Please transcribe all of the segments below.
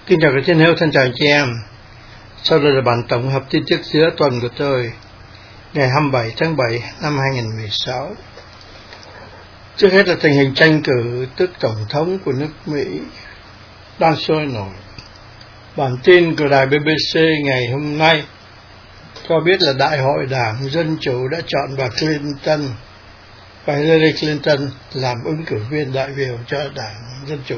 Kính chào các thiên hữu, thân chào anh chị em. Sau đây là bản tổng hợp tin tức giữa tuần của tôi ngày 27 tháng 7 năm 2016. Trước hết là tình hình tranh cử tức tổng thống của nước Mỹ đang sôi nổi. Bản tin của đài BBC ngày hôm nay cho biết là Đại hội Đảng Dân Chủ đã chọn bà Clinton và Hillary Clinton làm ứng cử viên đại biểu cho Đảng Dân Chủ.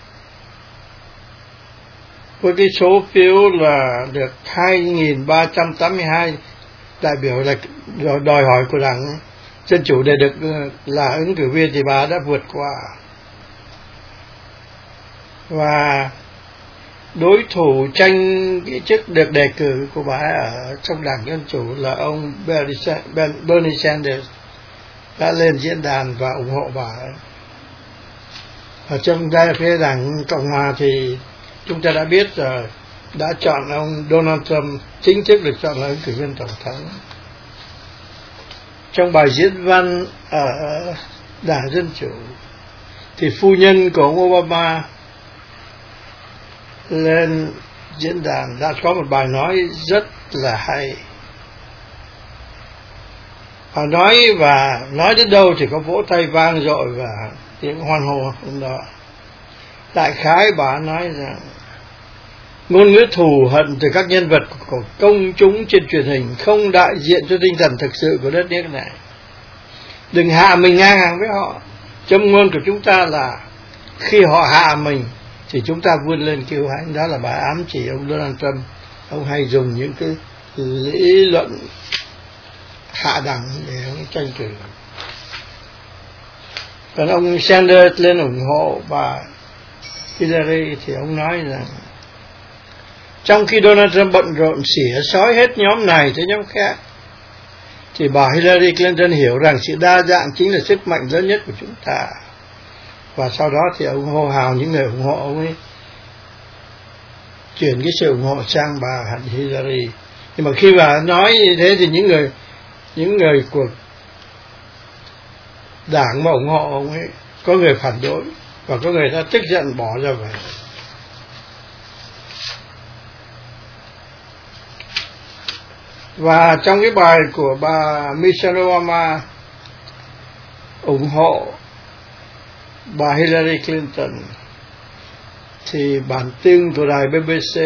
Với cái số phiếu là được 2.382 đại biểu là đòi hỏi của Đảng Dân Chủ để được là ứng cử viên thì bà đã vượt qua. Và đối thủ tranh cái chức được đề cử của bà ở trong Đảng Dân Chủ là ông Bernie Sanders đã lên diễn đàn và ủng hộ bà. Ở trong phía Đảng Cộng Hòa thì chúng ta đã biết rồi, đã chọn ông Donald Trump chính thức được chọn là ứng cử viên tổng thống. Trong bài diễn văn ở Đảng Dân Chủ thì phu nhân của ông Obama lên diễn đàn đã có một bài nói rất là hay. Bà nói đến đâu thì có vỗ tay vang dội và tiếng hoan hô hôm đó. Đại khái bà nói rằng ngôn ngữ thù hận từ các nhân vật của công chúng trên truyền hình không đại diện cho tinh thần thực sự của đất nước này. Đừng hạ mình ngang hàng với họ. Châm ngôn của chúng ta là khi họ hạ mình thì chúng ta vươn lên kêu hãnh. Đó là bài ám chỉ ông Donald Trump. Ông hay dùng những cái lý luận hạ đẳng để ông tranh cử. Còn ông Sanders lên ủng hộ bà Hillary thì ông nói rằng trong khi Donald Trump bận rộn xỉa xói hết nhóm này tới nhóm khác thì bà Hillary Clinton hiểu rằng sự đa dạng chính là sức mạnh lớn nhất của chúng ta. Và sau đó thì ông hô hào những người ủng hộ ông ấy chuyển cái sự ủng hộ sang bà Hillary. Nhưng mà khi bà nói như thế thì những người của đảng mà ủng hộ ông ấy có người phản đối và có người ta tức giận bỏ ra về. Và trong cái bài của bà Michelle Obama ủng hộ bà Hillary Clinton thì bản tin của đài BBC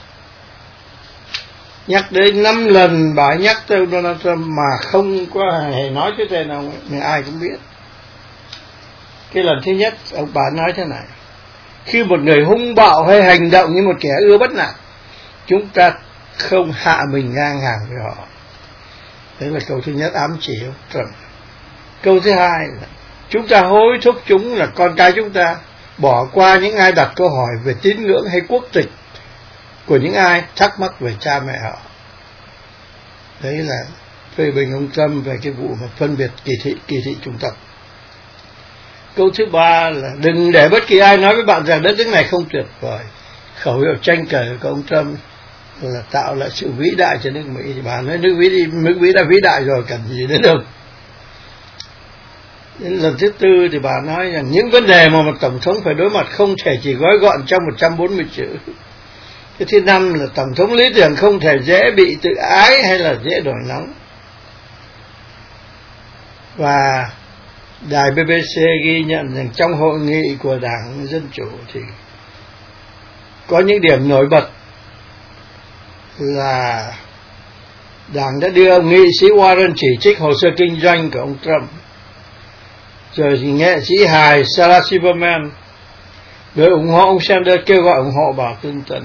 nhắc đến 5 lần bà nhắc tới Donald Trump mà không có hề nói cái tên ông ấy, nhưng ai cũng biết. Cái lần thứ nhất ông bà nói thế này: khi một người hung bạo hay hành động như một kẻ ưa bất nạn, chúng ta không hạ mình ngang hàng với họ. Đấy là câu thứ nhất ám chỉ ông Trump. Câu thứ hai là chúng ta hối thúc chúng là con cái chúng ta bỏ qua những ai đặt câu hỏi về tín ngưỡng hay quốc tịch của những ai thắc mắc về cha mẹ họ. Đấy là phê bình ông Trump về cái vụ mà phân biệt kỳ thị chủng tộc. Câu thứ ba là đừng để bất kỳ ai nói với bạn rằng đất nước này không tuyệt vời. Khẩu hiệu tranh cử của ông Trump là tạo lại sự vĩ đại cho nước Mỹ. Thì bà nói nước Mỹ đã vĩ đại rồi, cần gì đến đâu. Đến lần thứ tư thì bà nói rằng những vấn đề mà một tổng thống phải đối mặt không thể chỉ gói gọn trong 140 chữ. Cái thứ năm là tổng thống lý tưởng không thể dễ bị tự ái hay là dễ nổi nóng. Và đài BBC ghi nhận rằng trong hội nghị của Đảng Dân Chủ thì có những điểm nổi bật là Đảng đã đưa ông nghị sĩ Warren chỉ trích hồ sơ kinh doanh của ông Trump, rồi thì nghệ sĩ hài Sarah Silverman, người ủng hộ ông Sanders kêu gọi ủng hộ bà Clinton.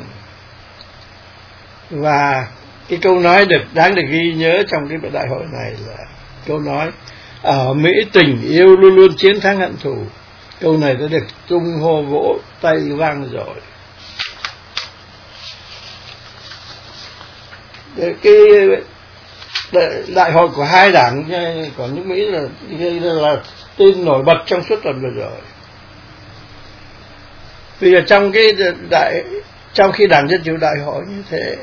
Và cái câu nói đáng được ghi nhớ trong cái đại hội này là câu nói ở Mỹ tình yêu luôn luôn chiến thắng hận thù. Câu này đã được tung hô vỗ tay vang rồi. Cái đại hội của hai đảng của nước Mỹ là tin nổi bật trong suốt tuần vừa rồi. Bây giờ trong khi Đảng Dân Chủ đại hội như thế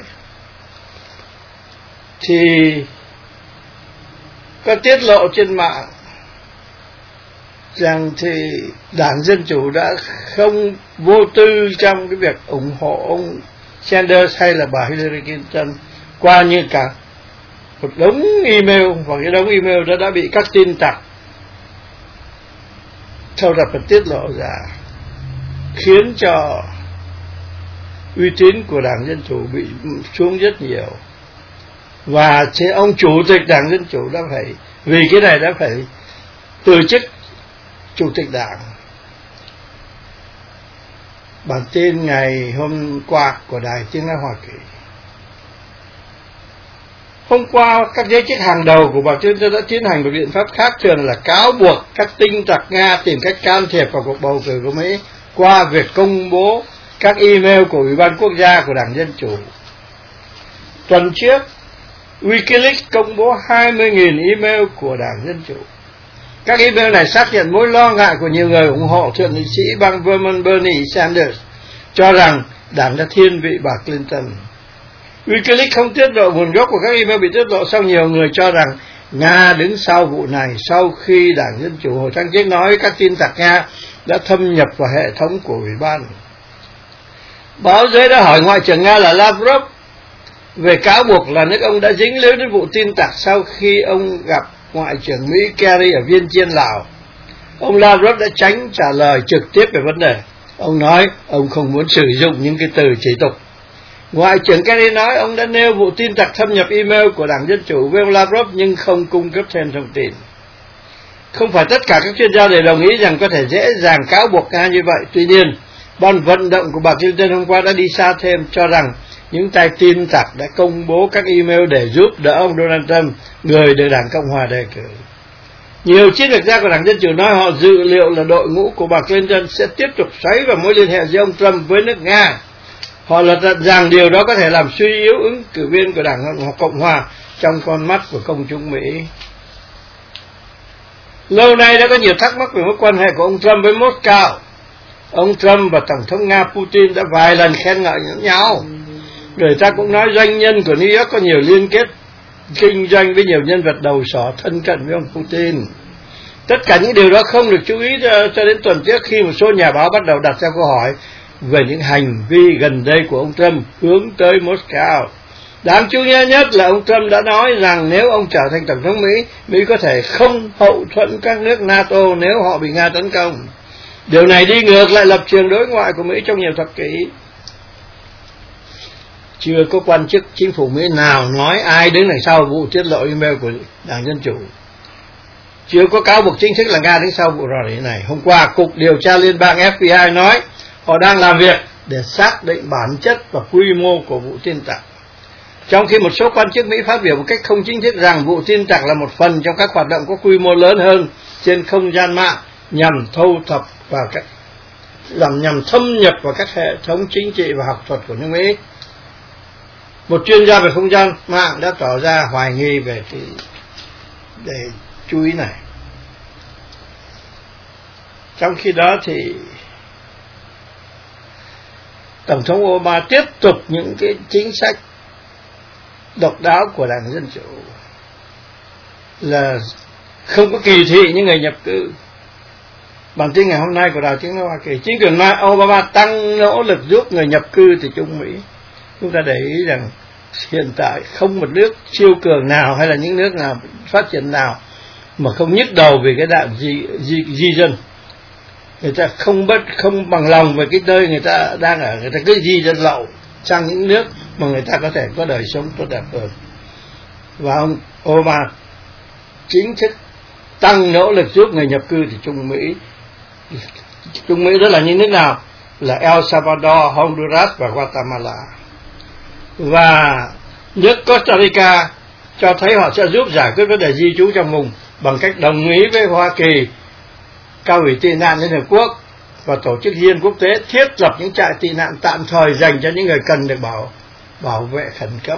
thì có tiết lộ trên mạng rằng thì Đảng Dân Chủ đã không vô tư trong cái việc ủng hộ ông Sanders hay là bà Hillary Clinton qua như cả một đống email, và cái đống email đó đã bị các tin tặc thâu thập và tiết lộ ra, khiến cho uy tín của Đảng Dân Chủ bị xuống rất nhiều. Và ông chủ tịch Đảng Dân Chủ đã phải, vì cái này đã phải từ chức chủ tịch đảng. Bản tin ngày hôm qua của Đài Tiếng nói Hoa Kỳ. Hôm qua, các giới chức hàng đầu của bà Clinton đã tiến hành một biện pháp khác thường là cáo buộc các tin tặc Nga tìm cách can thiệp vào cuộc bầu cử của Mỹ qua việc công bố các email của Ủy ban Quốc gia của Đảng Dân Chủ. Tuần trước, Wikileaks công bố 20.000 email của Đảng Dân Chủ. Các email này xác nhận mối lo ngại của nhiều người ủng hộ thượng nghị sĩ bang Vermont Bernie Sanders, cho rằng đảng đã thiên vị bà Clinton. Wikileaks không tiết lộ nguồn gốc của các email bị tiết lộ, sau nhiều người cho rằng Nga đứng sau vụ này sau khi Đảng Dân Chủ hồi tháng trước nói các tin tặc Nga đã thâm nhập vào hệ thống của Ủy ban. Báo giới đã hỏi Ngoại trưởng Nga là Lavrov về cáo buộc là nước ông đã dính líu đến vụ tin tặc sau khi ông gặp Ngoại trưởng Mỹ Kerry ở Viêng Chăn, Lào. Ông Lavrov đã tránh trả lời trực tiếp về vấn đề. Ông nói ông không muốn sử dụng những cái từ chỉ tục. Ngoại trưởng Kerry nói ông đã nêu vụ tin tặc thâm nhập email của Đảng Dân Chủ với ông Lavrov nhưng không cung cấp thêm thông tin. Không phải tất cả các chuyên gia đều đồng ý rằng có thể dễ dàng cáo buộc Nga như vậy. Tuy nhiên, ban vận động của bà Clinton hôm qua đã đi xa thêm, cho rằng những tay tin tặc đã công bố các email để giúp đỡ ông Donald Trump, người được Đảng Cộng Hòa đề cử. Nhiều chiến lược gia của Đảng Dân Chủ nói họ dự liệu là đội ngũ của bà Clinton sẽ tiếp tục xoáy vào mối liên hệ giữa ông Trump với nước Nga. Họ lật đặt rằng điều đó có thể làm suy yếu ứng cử viên của Đảng Cộng Hòa trong con mắt của công chúng Mỹ. Lâu nay đã có nhiều thắc mắc về mối quan hệ của ông Trump với Moscow. Ông Trump và Tổng thống Nga Putin đã vài lần khen ngợi lẫn nhau. Người ta cũng nói doanh nhân của New York có nhiều liên kết kinh doanh với nhiều nhân vật đầu sỏ thân cận với ông Putin. Tất cả những điều đó không được chú ý cho đến tuần trước, khi một số nhà báo bắt đầu đặt ra câu hỏi về những hành vi gần đây của ông Trump hướng tới Moscow. Đáng chú ý nhất là ông Trump đã nói rằng nếu ông trở thành Tổng thống Mỹ, Mỹ có thể không hậu thuẫn các nước NATO nếu họ bị Nga tấn công. Điều này đi ngược lại lập trường đối ngoại của Mỹ trong nhiều thập kỷ. Chưa có quan chức chính phủ Mỹ nào nói ai đứng đằng sau vụ tiết lộ email của Đảng Dân Chủ. Chưa có cáo buộc chính thức là Nga đứng sau vụ rò rỉ này. Hôm qua, Cục Điều tra Liên bang FBI nói họ đang làm việc để xác định bản chất và quy mô của vụ tin tặc. Trong khi một số quan chức Mỹ phát biểu một cách không chính thức rằng vụ tin tặc là một phần trong các hoạt động có quy mô lớn hơn trên không gian mạng nhằm thâu thập vào nhằm thâm nhập vào các hệ thống chính trị và học thuật của nước Mỹ. Một chuyên gia về không gian mạng đã tỏ ra hoài nghi về để chú ý này. Trong khi đó thì Tổng thống Obama tiếp tục những cái chính sách độc đáo của Đảng Dân Chủ là không có kỳ thị những người nhập cư. Bản tin ngày hôm nay của Đài Tiếng nói Hoa Kỳ, chính quyền Obama tăng nỗ lực giúp người nhập cư từ Trung Mỹ. Chúng ta để ý rằng hiện tại không một nước siêu cường nào hay là những nước nào phát triển nào mà không nhức đầu về cái nạn di dân. Người ta không bằng lòng về cái nơi người ta đang ở, người ta cứ di dân lậu sang những nước mà người ta có thể có đời sống tốt đẹp hơn. Và ông Obama chính thức tăng nỗ lực giúp người nhập cư từ Trung Mỹ. Trung Mỹ đó là những nước nào? Là El Salvador, Honduras và Guatemala. Và nước Costa Rica cho thấy họ sẽ giúp giải quyết vấn đề di trú trong vùng bằng cách đồng ý với Hoa Kỳ, Cao ủy tị nạn Liên Hợp Quốc và Tổ chức Di dân Quốc tế thiết lập những trại tị nạn tạm thời dành cho những người cần được bảo vệ khẩn cấp.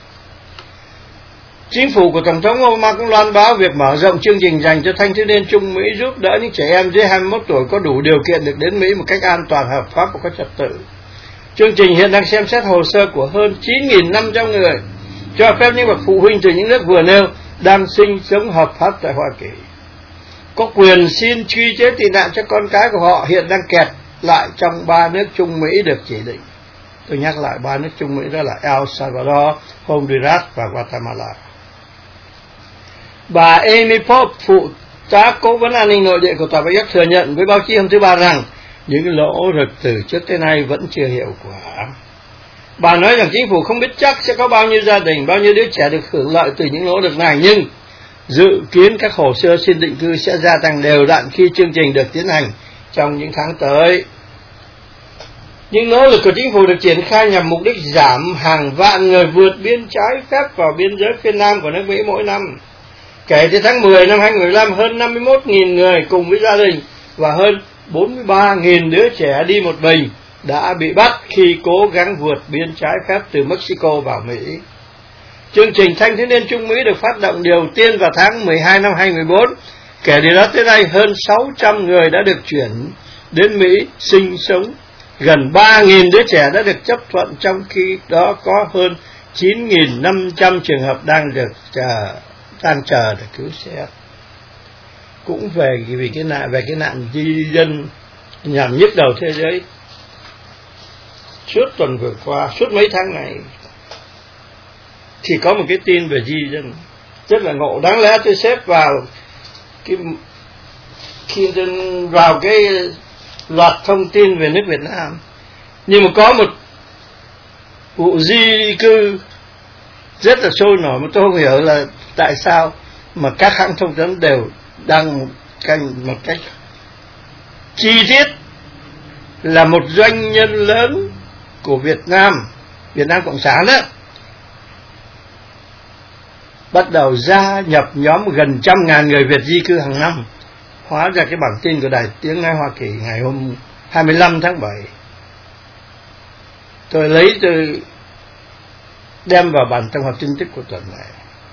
Chính phủ của Tổng thống Obama cũng loan báo việc mở rộng chương trình dành cho thanh thiếu niên Trung Mỹ, giúp đỡ những trẻ em dưới 21 tuổi có đủ điều kiện được đến Mỹ một cách an toàn, hợp pháp và có trật tự. Chương trình hiện đang xem xét hồ sơ của hơn 9.500 người, cho phép những bậc phụ huynh từ những nước vừa nêu đang sinh sống hợp pháp tại Hoa Kỳ. có quyền xin truy chế tị nạn cho con cái của họ hiện đang kẹt lại trong 3 nước Trung Mỹ được chỉ định. Tôi nhắc lại 3 nước Trung Mỹ đó là El Salvador, Honduras và Guatemala. Bà Amy Pope, phụ tá cố vấn an ninh nội địa của Tòa Bạch Ốc, thừa nhận với báo chí hôm thứ Ba rằng những lỗ lực từ trước tới nay vẫn chưa hiệu quả. Bà nói rằng chính phủ không biết chắc sẽ có bao nhiêu gia đình, bao nhiêu đứa trẻ được hưởng lợi từ những nỗ lực này, nhưng dự kiến các hồ sơ xin định cư sẽ gia tăng đều đặn khi chương trình được tiến hành trong những tháng tới. Những nỗ lực của chính phủ được triển khai nhằm mục đích giảm hàng vạn người vượt biên trái phép vào biên giới phía Nam của nước Mỹ mỗi năm. Kể từ tháng 10 năm 2015, hơn 51.000 người cùng với gia đình và hơn 43.000 đứa trẻ đi một mình đã bị bắt khi cố gắng vượt biên trái phép từ Mexico vào Mỹ. Chương trình Thanh thiếu niên Trung Mỹ được phát động đầu tiên vào tháng 12 năm 2014. Kể từ đó tới nay, hơn 600 người đã được chuyển đến Mỹ sinh sống. Gần 3.000 đứa trẻ đã được chấp thuận, trong khi đó có hơn 9.500 trường hợp đang chờ để cứu xét. Cũng về cái nạn di dân nhằm nhức đầu thế giới. Suốt tuần vừa qua, suốt mấy tháng này thì có một cái tin về di dân rất là ngộ. Đáng lẽ tôi xếp vào cái loạt thông tin về nước Việt Nam, nhưng mà có một vụ di cư rất là sôi nổi mà tôi không hiểu là tại sao mà các hãng thông tấn đều đăng một cách chi tiết là một doanh nhân lớn của Việt Nam Cộng sản đó bắt đầu gia nhập nhóm gần 100.000 người Việt di cư hàng năm. Hóa ra cái bản tin của Đài Tiếng Nói Hoa Kỳ ngày hôm 25 tháng 7 tôi đem vào bản tổng hợp tin tức của tuần này.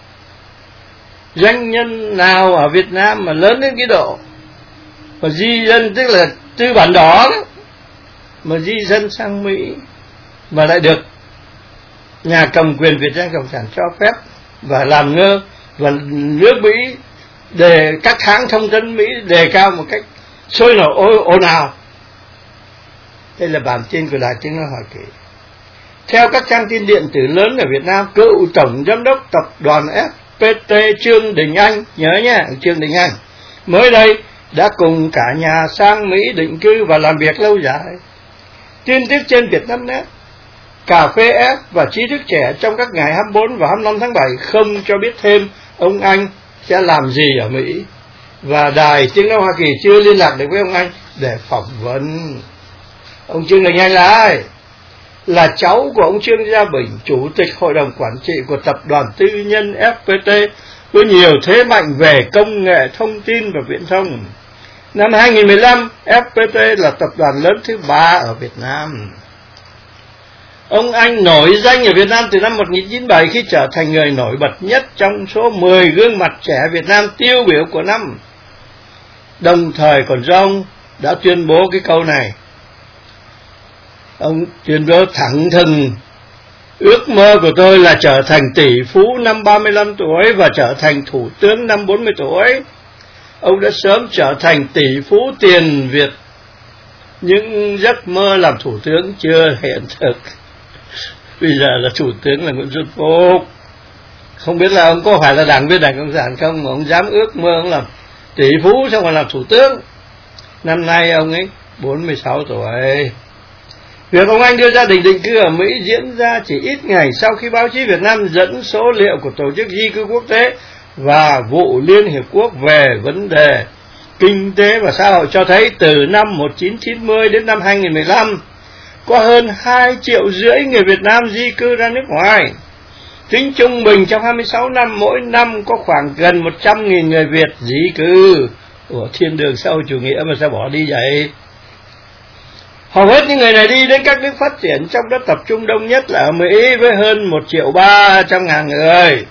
Doanh nhân nào ở Việt Nam mà lớn đến cái độ mà di dân, tức là tư bản đó mà di dân sang Mỹ mà lại được nhà cầm quyền Việt Nam Cộng sản cho phép và làm ngơ, và nước Mỹ để các hãng thông tấn Mỹ đề cao một cách sôi nổi ồn ào. Đây là bản tin của Đài Tiếng Nói Hoa Kỳ. Theo các trang tin điện tử lớn ở Việt Nam, cựu tổng giám đốc tập đoàn FPT Trương Đình Anh, nhớ nhé, Trương Đình Anh, mới đây đã cùng cả nhà sang Mỹ định cư và làm việc lâu dài. Tin tức trên Vietnamnet, Cà Phê F và Trí thức trẻ trong các ngày 24 và 25 tháng 7 không cho biết thêm ông Anh sẽ làm gì ở Mỹ, và Đài Tiếng Nói Hoa Kỳ chưa liên lạc được với ông Anh để phỏng vấn. Ông Trương Đình Anh là ai? Là cháu của ông Trương Gia Bình, chủ tịch hội đồng quản trị của tập đoàn tư nhân FPT, có nhiều thế mạnh về công nghệ thông tin và viễn thông. Năm 2015, FPT là tập đoàn lớn thứ 3 ở Việt Nam. Ông Anh nổi danh ở Việt Nam từ năm 1997 khi trở thành người nổi bật nhất trong số 10 gương mặt trẻ Việt Nam tiêu biểu của năm. Đồng thời còn do ông đã tuyên bố cái câu này. Ông tuyên bố thẳng thừng: ước mơ của tôi là trở thành tỷ phú năm 35 tuổi và trở thành thủ tướng năm 40 tuổi. Ông đã sớm trở thành tỷ phú tiền Việt, nhưng giấc mơ làm thủ tướng chưa hiện thực. Bây giờ là thủ tướng là Nguyễn Xuân Phúc. Không biết là ông có phải là đảng viên Đảng Cộng sản không mà ông dám ước mơ ông làm tỷ phú xong rồi làm thủ tướng. Năm nay ông ấy 46 tuổi. Việc ông Anh đưa gia đình định cư ở Mỹ diễn ra chỉ ít ngày sau khi báo chí Việt Nam dẫn số liệu của Tổ chức Di cư Quốc tế và Vụ Liên Hiệp Quốc về vấn đề kinh tế và xã hội cho thấy từ năm 1990 đến năm 2015, có hơn 2,5 triệu người Việt Nam di cư ra nước ngoài. Tính trung bình trong 26 năm, mỗi năm có khoảng gần 100.000 người Việt di cư. Ủa, thiên đường xã hội chủ nghĩa mà sao bỏ đi vậy? Hầu hết những người này đi đến các nước phát triển, trong đó tập trung đông nhất là ở Mỹ với hơn 1.300.000 người.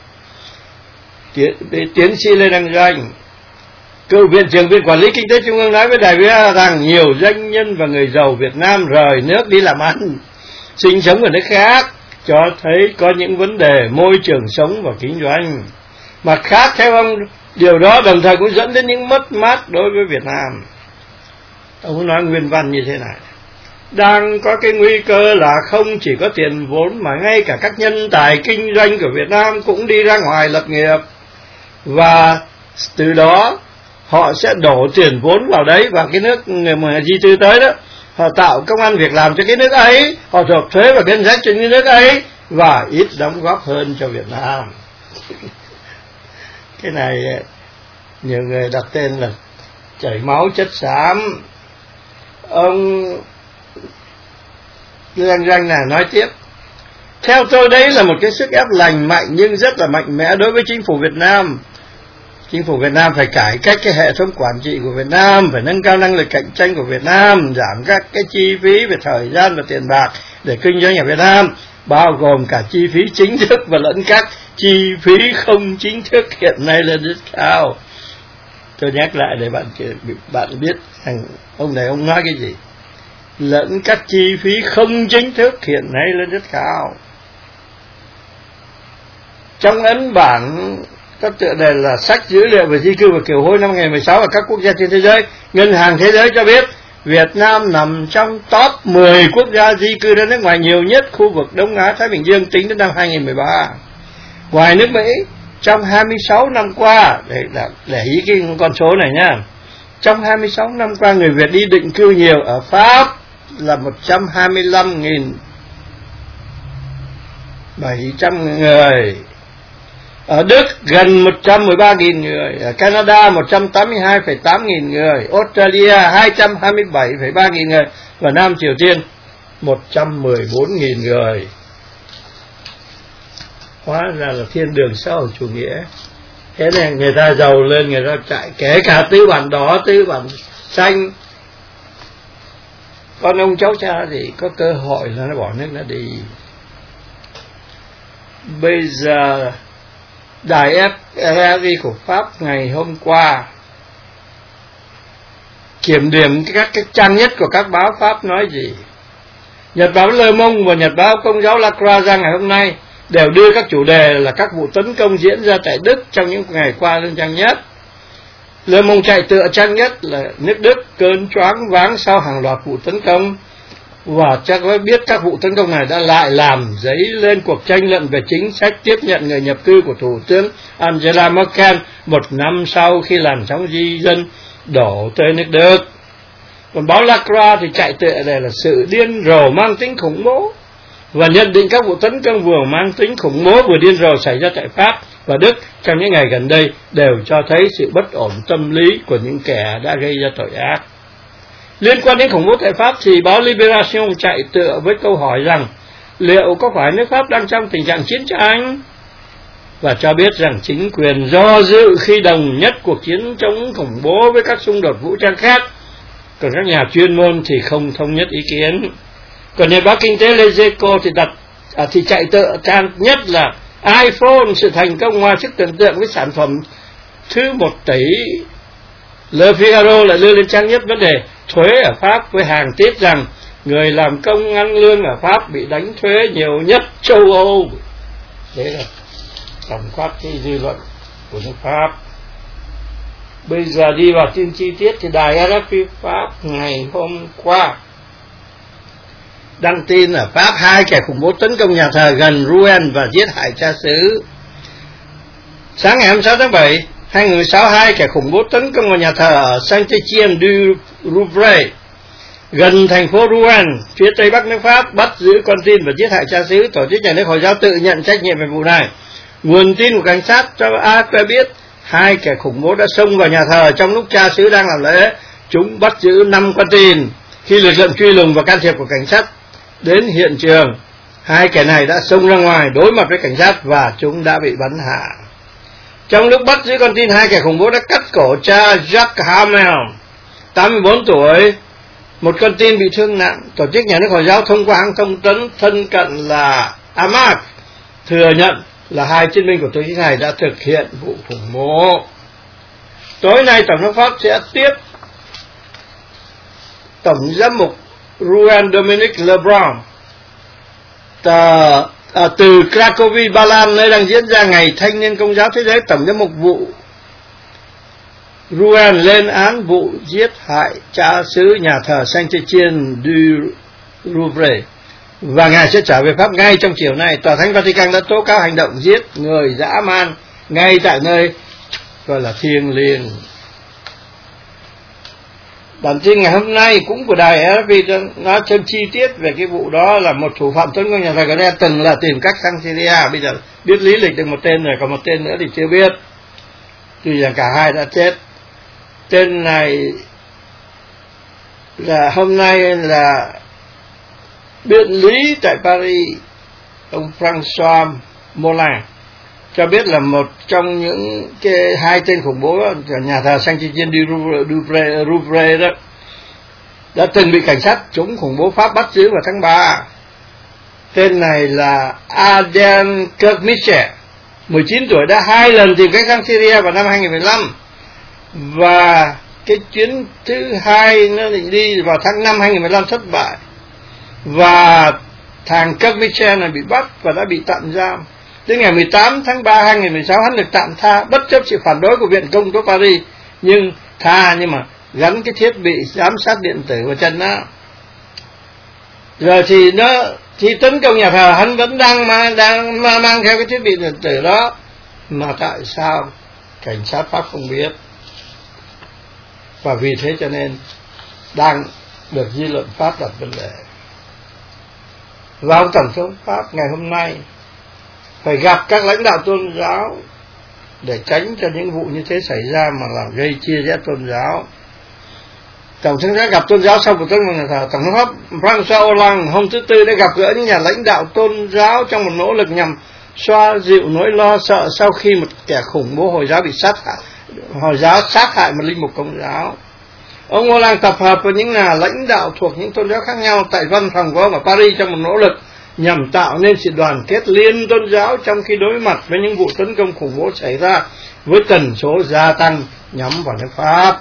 Tiến sĩ Lê Đăng Doanh, cựu viện trưởng Viện Quản lý Kinh tế Trung ương, nói với Đài VOA rằng nhiều doanh nhân và người giàu Việt Nam rời nước đi làm ăn, sinh sống ở nước khác, cho thấy có những vấn đề môi trường sống và kinh doanh. Mặt khác, theo ông Điều đó đồng thời cũng dẫn đến những mất mát đối với Việt Nam. Ông nói nguyên văn như thế này: đang có cái nguy cơ là không chỉ có tiền vốn mà ngay cả các nhân tài kinh doanh của Việt Nam cũng đi ra ngoài lập nghiệp, và từ đó họ sẽ đổ tiền vốn vào đấy, và cái nước mà di cư tới đó, họ tạo công ăn việc làm cho cái nước ấy, họ nộp thuế và ngân sách cho cái nước ấy, và ít đóng góp hơn cho Việt Nam. Cái này nhiều người đặt tên là chảy máu chất xám. Ông Lương Danh này nói tiếp: theo tôi đấy là một cái sức ép lành mạnh nhưng rất là mạnh mẽ đối với chính phủ Việt Nam. Chính phủ Việt Nam phải cải cách cái hệ thống quản trị của Việt Nam, phải nâng cao năng lực cạnh tranh của Việt Nam, giảm các cái chi phí về thời gian và tiền bạc để kinh doanh ở Việt Nam, bao gồm cả chi phí chính thức và lẫn các chi phí không chính thức hiện nay là rất cao. Tôi nhắc lại để bạn biết rằng ông này ông nói cái gì. Lẫn các chi phí không chính thức hiện nay là rất cao. Trong ấn bản có tựa đề là sách dữ liệu về di cư và kiều hối năm 2016 ở các quốc gia trên thế giới, Ngân hàng Thế giới cho biết Việt Nam nằm trong top 10 quốc gia di cư ra nước ngoài nhiều nhất khu vực Đông Á Thái Bình Dương tính đến năm 2013. Ngoài nước Mỹ, trong 26 năm qua, để ý cái con số này nhá, trong 26 năm qua người Việt đi định cư nhiều ở Pháp là 125.700 người, ở Đức gần 113.000 người, ở Canada 182,8 nghìn người, Australia 227,3 nghìn người, và Nam Triều Tiên 114.000 người. Hóa ra là thiên đường xã hội chủ nghĩa. Thế này người ta giàu lên, người ta chạy, kể cả tứ bản đỏ, tứ bản xanh. Con ông cháu cha thì có cơ hội là nó bỏ nước nó đi. Bây giờ đài RFI của Pháp ngày hôm qua kiểm điểm các cái trang nhất của các báo Pháp nói gì. Nhật báo Le Monde và Nhật báo Công giáo La Croix ra ngày hôm nay đều đưa các chủ đề là các vụ tấn công diễn ra tại Đức trong những ngày qua lên trang nhất. Le Monde chạy tựa trang nhất là nước Đức cơn choáng váng sau hàng loạt vụ tấn công, và chắc phải biết các vụ tấn công này đã lại làm dấy lên cuộc tranh luận về chính sách tiếp nhận người nhập cư của Thủ tướng Angela Merkel một năm sau khi làn sóng di dân đổ tới nước Đức. Còn báo La Croix thì chạy tựa đây là sự điên rồ mang tính khủng bố, và nhận định các vụ tấn công vừa mang tính khủng bố vừa điên rồ xảy ra tại Pháp và Đức trong những ngày gần đây đều cho thấy sự bất ổn tâm lý của những kẻ đã gây ra tội ác. Liên quan đến khủng bố tại Pháp thì báo Libération chạy tựa với câu hỏi rằng liệu có phải nước Pháp đang trong tình trạng chiến tranh, và cho biết rằng chính quyền do dự khi đồng nhất cuộc chiến chống khủng bố với các xung đột vũ trang khác, còn các nhà chuyên môn thì không thống nhất ý kiến. Còn nhật báo kinh tế Les Echos thì chạy tựa trang nhất là iPhone sự thành công ngoài sức tưởng tượng với sản phẩm thứ 1 tỷ. Le Figaro lại đưa lên trang nhất vấn đề thuế ở Pháp với hàng tiếp rằng người làm công ăn lương ở Pháp bị đánh thuế nhiều nhất châu Âu. Đấy là tổng quát cái dư luận của nước Pháp. Bây giờ đi vào tin chi tiết thì đài RFI Pháp ngày hôm qua đăng tin ở Pháp 2 kẻ khủng bố tấn công nhà thờ gần Rouen và giết hại cha xứ. Sáng ngày 26 tháng 7, 2016, 2 kẻ khủng bố tấn công vào nhà thờ ở Saint-Étienne du Rouvray gần thành phố Rouen, phía tây bắc nước Pháp, bắt giữ con tin và giết hại cha xứ. Tổ chức nhà nước Hồi giáo tự nhận trách nhiệm về vụ này. Nguồn tin của cảnh sát cho AFP biết 2 kẻ khủng bố đã xông vào nhà thờ trong lúc cha xứ đang làm lễ. Chúng bắt giữ 5 con tin. Khi lực lượng truy lùng và can thiệp của cảnh sát đến hiện trường, 2 kẻ này đã xông ra ngoài đối mặt với cảnh sát và chúng đã bị bắn hạ. Trong lúc bắt giữ con tin, 2 kẻ khủng bố đã cắt cổ cha Jacques Hamel, 84 tuổi, một con tin bị thương nặng. Tổ chức nhà nước Hồi giáo thông qua hãng thông tấn thân cận là Hamas thừa nhận là 2 chiến binh của tổ chức này đã thực hiện vụ khủng bố. Tối nay Tổng thống Pháp sẽ tiếp Tổng giám mục Rouen Dominique Lebrun từ Cracovie, Ba Lan, nơi đang diễn ra ngày Thanh niên Công giáo Thế giới. Tổng giám mục vụ Rouen lên án vụ giết hại cha xứ nhà thờ Saint-Étienne du Louvre và Ngài sẽ trở về Pháp ngay trong chiều nay. Tòa Thánh Vatican đã tố cáo hành động giết người dã man ngay tại nơi gọi là thiêng liêng. Bản tin ngày hôm nay cũng của đài RFI nói thêm chi tiết về cái vụ đó, là một thủ phạm tấn công nhà thờ Grenada từng là tìm cách sang Syria, bây giờ biết lý lịch được một tên rồi, còn một tên nữa thì chưa biết. Tuy rằng cả hai đã chết. Tên này là hôm nay là biện lý tại Paris, ông François Molin cho biết là một trong những cái hai tên khủng bố ở nhà thờ Saint-Étienne du Louvre đó đã từng bị cảnh sát chống khủng bố Pháp bắt giữ vào tháng 3. Tên này là Aden Kermiche, 19 tuổi, đã 2 lần tìm cách sang Syria vào năm 2015 và cái chuyến thứ hai nó định đi vào tháng 5 2015 thất bại, và thằng Kermiche này bị bắt và đã bị tạm giam. Đến ngày 18 tháng 3 2016 hắn được tạm tha bất chấp sự phản đối của Viện Công tố Paris, nhưng mà gắn cái thiết bị giám sát điện tử vào chân nó. Rồi thì tấn công nhà thờ hắn vẫn đang mang theo cái thiết bị điện tử đó, mà tại sao cảnh sát Pháp không biết? Và vì thế cho nên đang được dư luận Pháp đặt vấn đề. Và ông Tổng thống Pháp ngày hôm nay phải gặp các lãnh đạo tôn giáo để tránh cho những vụ như thế xảy ra mà làm gây chia rẽ tôn giáo. Tổng thống đã gặp tôn giáo sau cuộc tấn công nhà thờ. Tổng thống Pháp François Hollande hôm thứ Tư đã gặp gỡ những nhà lãnh đạo tôn giáo trong một nỗ lực nhằm xoa dịu nỗi lo sợ sau khi một kẻ khủng bố Hồi giáo sát hại một linh mục Công giáo. Ông Hollande tập hợp với những nhà lãnh đạo thuộc những tôn giáo khác nhau tại văn phòng của ông ở Paris trong một nỗ lực nhằm tạo nên sự đoàn kết liên tôn giáo trong khi đối mặt với những vụ tấn công khủng bố xảy ra với tần số gia tăng nhắm vào nước Pháp.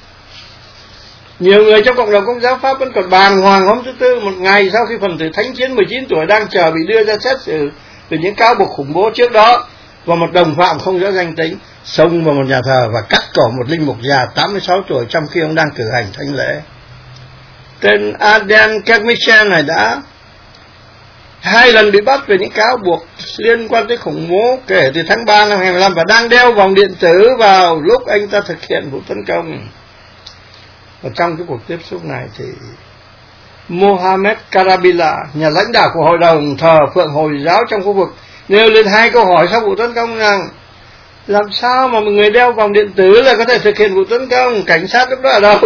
Nhiều người trong cộng đồng Công giáo Pháp vẫn còn bàng hoàng hôm thứ Tư, một ngày sau khi phần tử thánh chiến 19 tuổi đang chờ bị đưa ra xét xử về những cáo buộc khủng bố trước đó, và một đồng phạm không rõ danh tính xông vào một nhà thờ và cắt cổ một linh mục già 86 tuổi trong khi ông đang cử hành thánh lễ. Tên Aden Kermiche này đã 2 lần bị bắt về những cáo buộc liên quan tới khủng bố kể từ tháng 3 năm 2015 và đang đeo vòng điện tử vào lúc anh ta thực hiện vụ tấn công. Và trong cái cuộc tiếp xúc này thì Mohamed Karabila, nhà lãnh đạo của hội đồng thờ Phượng Hồi giáo trong khu vực, nêu lên 2 câu hỏi sau vụ tấn công rằng làm sao mà một người đeo vòng điện tử là có thể thực hiện vụ tấn công, cảnh sát lúc đó ở đâu?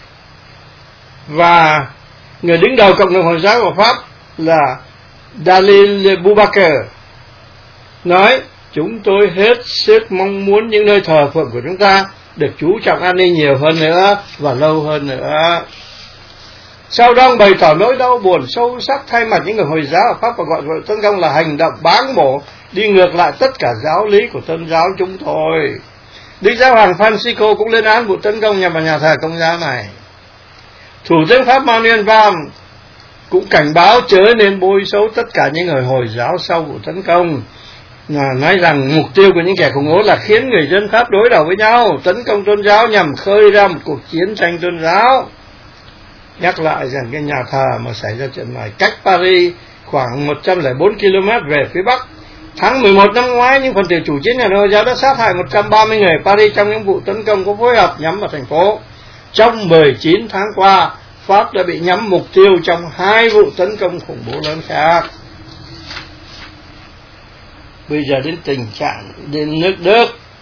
Và người đứng đầu cộng đồng Hồi giáo của Pháp là Dalil Boubaker nói: chúng tôi hết sức mong muốn những nơi thờ phượng của chúng ta được chú trọng an ninh nhiều hơn nữa và lâu hơn nữa. Sau đó ông bày tỏ nỗi đau buồn sâu sắc thay mặt những người Hồi giáo ở Pháp và gọi vụ tấn công là hành động báng bổ đi ngược lại tất cả giáo lý của tôn giáo chúng tôi. Đức Giáo hoàng Francisco cũng lên án vụ tấn công nhằm vào nhà thờ Công giáo này. Thủ tướng Pháp Manuel Valls cũng cảnh báo chớ nên bôi xấu tất cả những người Hồi giáo sau vụ tấn công, nói rằng mục tiêu của những kẻ khủng bố là khiến người dân Pháp đối đầu với nhau, tấn công tôn giáo nhằm khơi ra một cuộc chiến tranh tôn giáo. Nhắc lại rằng cái nhà thờ mà xảy ra chuyện này cách Paris khoảng 104 km về phía Bắc. Tháng 11 năm ngoái, những phần tử chủ chiến nhà Hồi giáo đã sát hại 130 người Paris trong những vụ tấn công có phối hợp nhắm vào thành phố. Trong 19 tháng qua, Pháp đã bị nhắm mục tiêu trong 2 vụ tấn công khủng bố lớn khác. Bây giờ đến tình trạng đến nước Đức.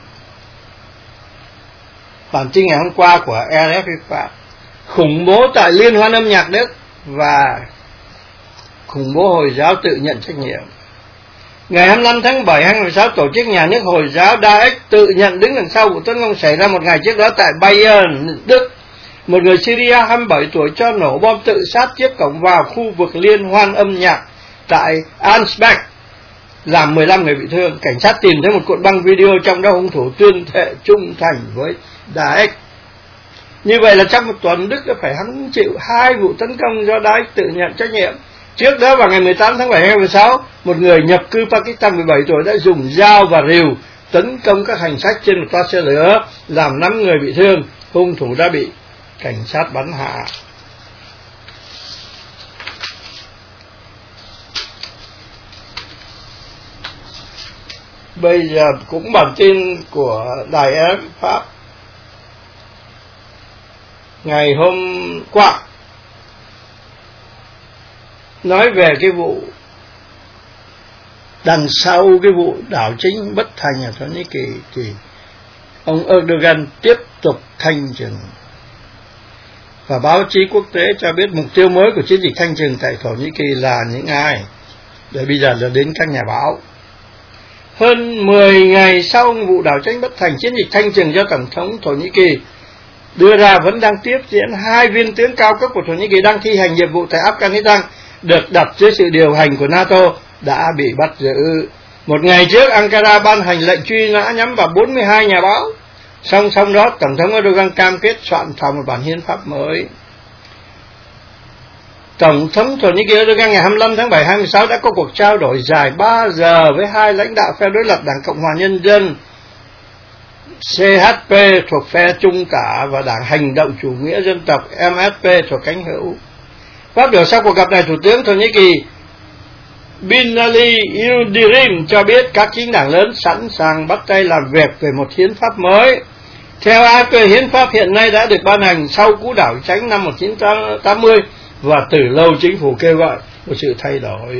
Bản tin ngày hôm qua của RFI Pháp: khủng bố tại Liên hoan âm nhạc Đức và khủng bố Hồi giáo tự nhận trách nhiệm. Ngày 25 tháng 7 2016, tổ chức nhà nước Hồi giáo Daesh tự nhận đứng đằng sau vụ tấn công xảy ra một ngày trước đó tại Bayern, Đức. Một người Syria 27 tuổi cho nổ bom tự sát trước cổng vào khu vực liên hoan âm nhạc tại Ansbach, làm 15 người bị thương. Cảnh sát tìm thấy một cuộn băng video trong đó hung thủ tuyên thệ trung thành với Daesh. Như vậy là trong một tuần, Đức đã phải hứng chịu 2 vụ tấn công do Daesh tự nhận trách nhiệm. Trước đó vào ngày 18 tháng 7 2016, một người nhập cư Pakistan 17 tuổi đã dùng dao và rìu tấn công các hành khách trên một toa xe lửa, làm 5 người bị thương. Hung thủ đã bị cảnh sát bắn hạ. Bây giờ cũng bản tin của Đài RFI Pháp ngày hôm qua nói về cái vụ đằng sau cái vụ đảo chính bất thành ở Thổ Nhĩ Kỳ, thì ông Erdogan tiếp tục thanh trừng. Và báo chí quốc tế cho biết mục tiêu mới của chiến dịch thanh trừng tại Thổ Nhĩ Kỳ là những ai? Để bây giờ là đến các nhà báo. Hơn 10 ngày sau vụ đảo chính bất thành, chiến dịch thanh trừng do Tổng thống Thổ Nhĩ Kỳ đưa ra vẫn đang tiếp diễn. 2 viên tướng cao cấp của Thổ Nhĩ Kỳ đang thi hành nhiệm vụ tại Afghanistan được đặt dưới sự điều hành của NATO đã bị bắt giữ. Một ngày trước, Ankara ban hành lệnh truy nã nhắm vào 42 nhà báo. Song song đó, Tổng thống Erdogan cam kết soạn thảo một bản hiến pháp mới. Tổng thống Thổ Nhĩ Kỳ Erdogan ngày 25 tháng 7 2016 đã có cuộc trao đổi dài 3 giờ với 2 lãnh đạo phe đối lập Đảng Cộng hòa Nhân dân CHP thuộc phe trung tả và Đảng Hành động Chủ nghĩa Dân tộc MSP thuộc cánh hữu. Phát biểu sau cuộc gặp này, Thủ tướng Thổ Nhĩ Kỳ Binali Yildirim cho biết các chính đảng lớn sẵn sàng bắt tay làm việc về một hiến pháp mới. Theo AFP, hiến pháp hiện nay đã được ban hành sau cú đảo chính năm 1980 và từ lâu chính phủ kêu gọi một sự thay đổi.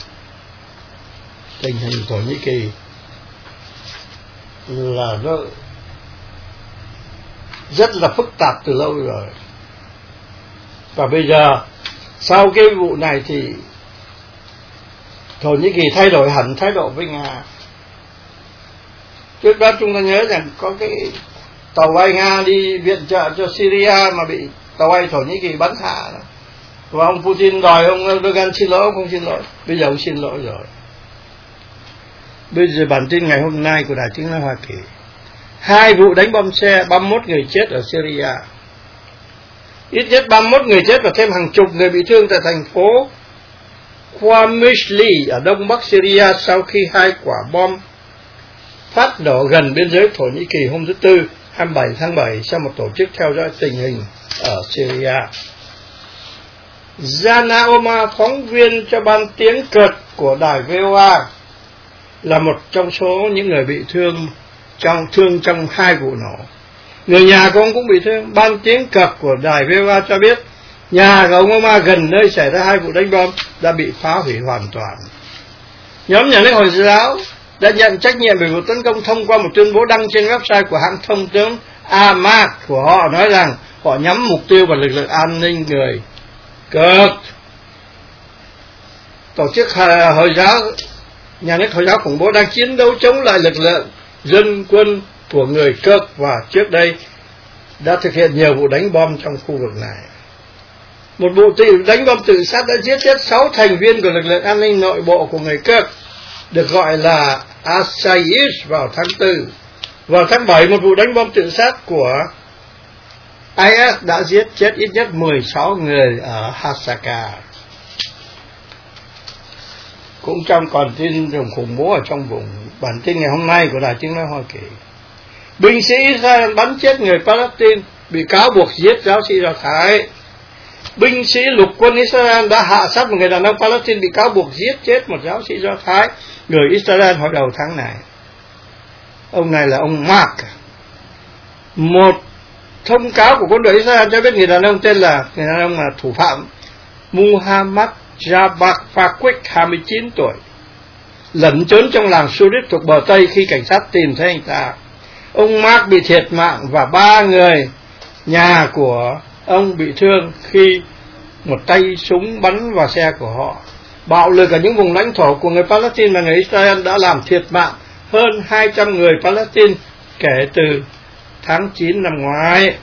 Tình hình Thổ Nhĩ Kỳ là nó rất là phức tạp từ lâu rồi. Và bây giờ sau cái vụ này thì Thổ Nhĩ Kỳ thay đổi hẳn thái độ với Nga. Trước đó chúng ta nhớ rằng có cái tàu bay Nga đi viện trợ cho Syria mà bị tàu bay Thổ Nhĩ Kỳ bắn hạ. Và ông Putin đòi ông Erdogan xin lỗi, ông không xin lỗi. Bây giờ ông xin lỗi rồi. Bây giờ bản tin ngày hôm nay của Đài Tiếng nói Hoa Kỳ: 2 vụ đánh bom xe, 31 người chết ở Syria. Ít nhất 31 người chết và thêm hàng chục người bị thương tại thành phố Qamishli ở đông bắc Syria sau khi 2 quả bom phát nổ gần biên giới Thổ Nhĩ Kỳ hôm thứ Tư 27 tháng 7 sau một tổ chức theo dõi tình hình ở Syria. Jana Omar, phóng viên cho ban tiếng Kurd của đài VOA, là một trong số những người bị thương trong 2 vụ nổ. Người nhà của ông cũng bị thương. Ban tiếng Kurd của đài VOA cho biết nhà của ông Omar gần nơi xảy ra 2 vụ đánh bom đã bị phá hủy hoàn toàn. Nhóm nhà nước Hồi giáo đã nhận trách nhiệm về vụ tấn công thông qua một tuyên bố đăng trên website của hãng thông tấn Ahmad của họ, nói rằng họ nhắm mục tiêu vào lực lượng an ninh người Kurd. Tổ chức Hồi giáo, nhà nước Hồi giáo khủng bố đang chiến đấu chống lại lực lượng dân quân của người Kurd và trước đây đã thực hiện nhiều vụ đánh bom trong khu vực này. Một vụ đánh bom tự sát đã giết chết 6 thành viên của lực lượng an ninh nội bộ của người Kurd, được gọi là Asayis vào tháng 4. Vào tháng 7, một vụ đánh bom tự sát của IS đã giết chết ít nhất 16 người ở Hasaka. Cũng trong còn tin dùng khủng bố ở trong vùng, bản tin ngày hôm nay của Đài Tiếng nói Hoa Kỳ: binh sĩ Israel bắn chết người Palestine, bị cáo buộc giết giáo sĩ Do Thái. Binh sĩ lục quân Israel đã hạ sát một người đàn ông Palestine, bị cáo buộc giết chết một giáo sĩ Do Thái người Israel hồi đầu tháng này. Ông này là ông Mark. Một thông cáo của quân đội Israel cho biết người đàn ông là thủ phạm Muhammad Jabbar Fakwik, 29 tuổi, lẩn trốn trong làng Surit thuộc bờ Tây khi cảnh sát tìm thấy anh ta. Ông Mark bị thiệt mạng và 3 người nhà của ông bị thương khi một tay súng bắn vào xe của họ. Bạo lực ở những vùng lãnh thổ của người Palestine và người Israel đã làm thiệt mạng hơn 200 người Palestine kể từ tháng 9 năm ngoái.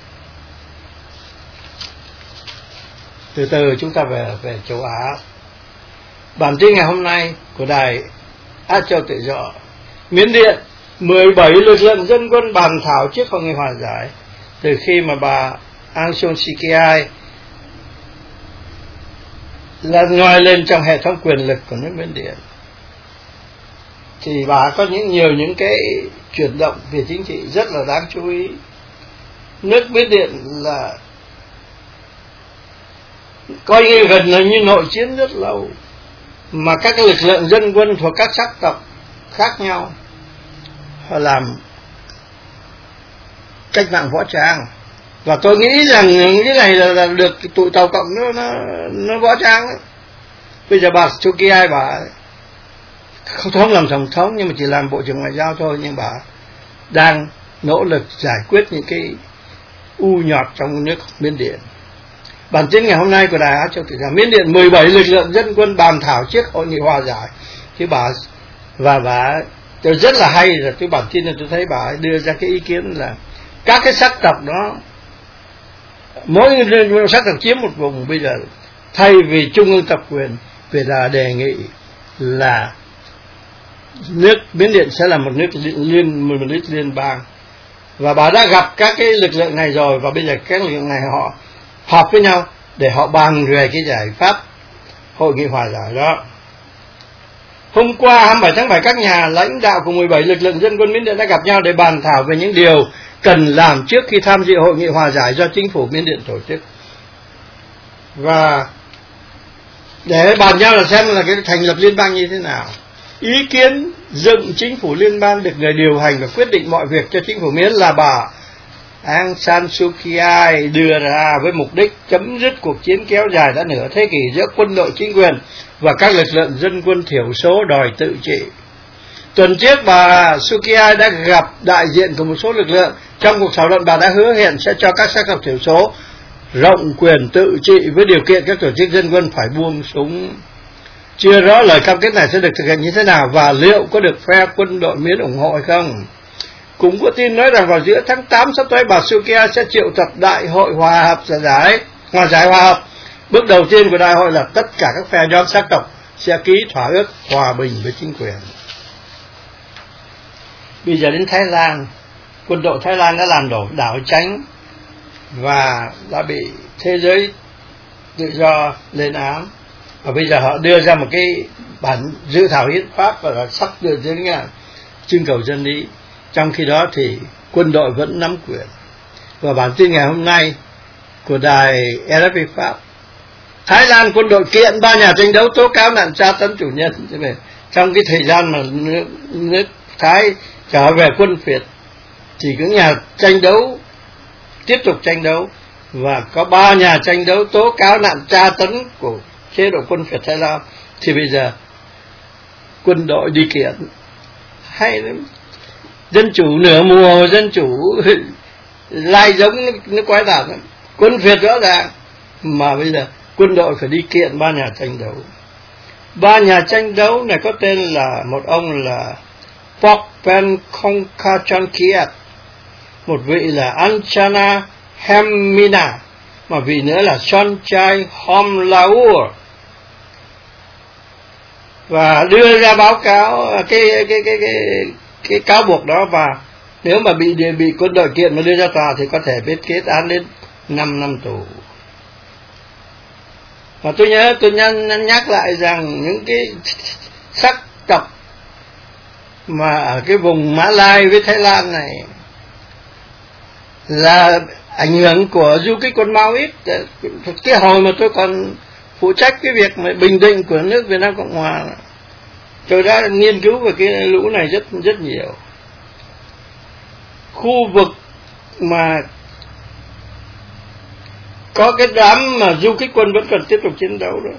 Từ từ chúng ta về châu Á. Bản tin ngày hôm nay của đài Á Châu Tự Do: Miến Điện, 17 lực lượng dân quân bàn thảo trước hội nghị hòa giải từ khi mà bà Aung San Suu Kyi là ngoi lên trong hệ thống quyền lực của nước Miến Điện. thì bà có nhiều những cái chuyển động về chính trị rất là đáng chú ý. Nước Miến Điện là coi như gần là như nội chiến rất lâu, mà các lực lượng dân quân thuộc các sắc tộc khác nhau họ làm cách mạng võ trang. Và tôi nghĩ rằng những cái này là được tụi Tàu Cộng nó võ trang đấy. Bây giờ bà Sukiai bà không làm tổng thống nhưng mà chỉ làm bộ trưởng ngoại giao thôi, nhưng bà đang nỗ lực giải quyết những cái u nhọt trong nước Miến Điện. Bản tin ngày hôm nay của Đài Á Châu Tự Do, Miến Điện 17 lực lượng dân quân bàn thảo trước hội nghị hòa giải. Thì bà tôi rất là hay là cái bản tin này tôi thấy bà đưa ra cái ý kiến là các cái sắc tộc đó, mỗi sắc tộc chiếm một vùng, bây giờ thay vì trung ương tập quyền, về là đề nghị là nước Miến Điện sẽ là một nước liên bang. Và bà đã gặp các cái lực lượng này rồi, và bây giờ các lực lượng này họ họp với nhau để họ bàn về cái giải pháp hội nghị hòa giải đó. Hôm qua 27 tháng 7, các nhà lãnh đạo của 17 lực lượng dân quân Miến Điện đã gặp nhau để bàn thảo về những điều cần làm trước khi tham dự hội nghị hòa giải do chính phủ Miến Điện tổ chức. Và để bàn nhau là xem là cái thành lập liên bang như thế nào. Ý kiến dựng chính phủ liên bang được người điều hành và quyết định mọi việc cho chính phủ Miến là bà Aung San Suu Kyi đưa ra với mục đích chấm dứt cuộc chiến kéo dài đã nửa thế kỷ giữa quân đội chính quyền và các lực lượng dân quân thiểu số đòi tự trị. Tuần trước bà Suu Kyi đã gặp đại diện của một số lực lượng. Trong cuộc thảo luận, bà đã hứa hẹn sẽ cho các sắc tộc thiểu số rộng quyền tự trị với điều kiện các tổ chức dân quân phải buông súng. Chưa rõ lời cam kết này sẽ được thực hiện như thế nào và liệu có được phe quân đội Miến ủng hộ hay không. Cũng có tin nói rằng vào giữa tháng 8 sắp tới, bà Suu Kyi sẽ triệu tập đại hội hòa giải hòa hợp. Bước đầu tiên của đại hội là tất cả các phe nhóm sắc tộc sẽ ký thỏa ước hòa bình với chính quyền. Bây giờ đến Thái Lan, quân đội Thái Lan đã làm đổ đảo Chánh và đã bị thế giới tự do lên án. Và bây giờ họ đưa ra một cái bản dự thảo hiến pháp và sắp đưa đến trưng cầu dân ý. Trong khi đó thì quân đội vẫn nắm quyền. Và bản tin ngày hôm nay của đài RFI Pháp, Thái Lan quân đội kiện 3 nhà tranh đấu tố cáo nạn tra tấn chủ nhân. Trong cái thời gian mà nước Thái trở về quân phiệt thì những nhà tranh đấu tiếp tục tranh đấu, và có 3 nhà tranh đấu tố cáo nạn tra tấn của chế độ quân phiệt Thái Lan. Thì bây giờ quân đội đi kiện, hay lắm. Dân chủ nửa mùa, dân chủ lai giống nó quái đản lắm. Quân phiệt rõ ràng, mà bây giờ quân đội phải đi kiện 3 nhà tranh đấu. 3 nhà tranh đấu này có tên là, một ông là Pokpen Kongkachonkiat, một vị là Anchana Hemmina, mà vị nữa là Sonchai Homlaur. Và đưa ra báo cáo cái cáo buộc đó, và nếu mà bị quân đội kiện mà đưa ra tòa thì có thể biết kết án đến 5 năm tù. Và tôi nhắc lại rằng những cái sắc tộc mà ở cái vùng Mã Lai với Thái Lan này là ảnh hưởng của du kích quân Maoist. Cái hồi mà tôi còn phụ trách cái việc mà bình định của nước Việt Nam Cộng Hòa, tôi đã nghiên cứu về cái lũ này rất nhiều. Khu vực mà có cái đám mà du kích quân vẫn còn tiếp tục chiến đấu đó,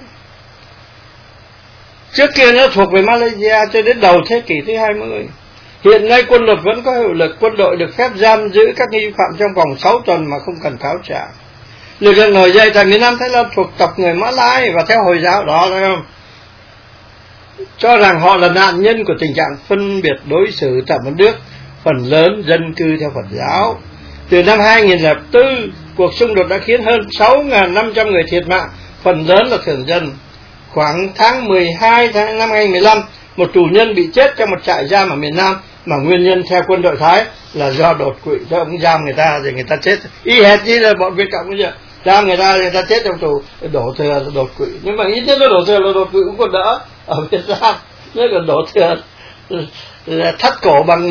trước kia nó thuộc về Malaysia cho đến đầu thế kỷ thứ 20. Hiện nay quân luật vẫn có hiệu lực, quân đội được phép giam giữ các nghi phạm trong vòng 6 tuần mà không cần cáo trạng. Lực lượng nổi dậy tại miền Nam Thái Lan thuộc tộc người Mã Lai và theo Hồi giáo đó, thấy không? Cho rằng họ là nạn nhân của tình trạng phân biệt đối xử tại một nước phần lớn dân cư theo Phật giáo. Từ năm 2004, cuộc xung đột đã khiến hơn 6.500 người thiệt mạng, phần lớn là thường dân. Khoảng tháng 12 năm 2015, một tù nhân bị chết trong một trại giam ở miền Nam, mà nguyên nhân theo quân đội Thái là do đột quỵ. Đó, ông giam người ta rồi người ta chết y hệt như là bọn Việt Cộng bây giờ, giam người ta chết trong tù, đổ thừa là đột quỵ. Nhưng mà ít nhất nó đổ thừa là đột quỵ cũng còn đỡ, ở Việt Nam nó còn đổ thừa thắt cổ bằng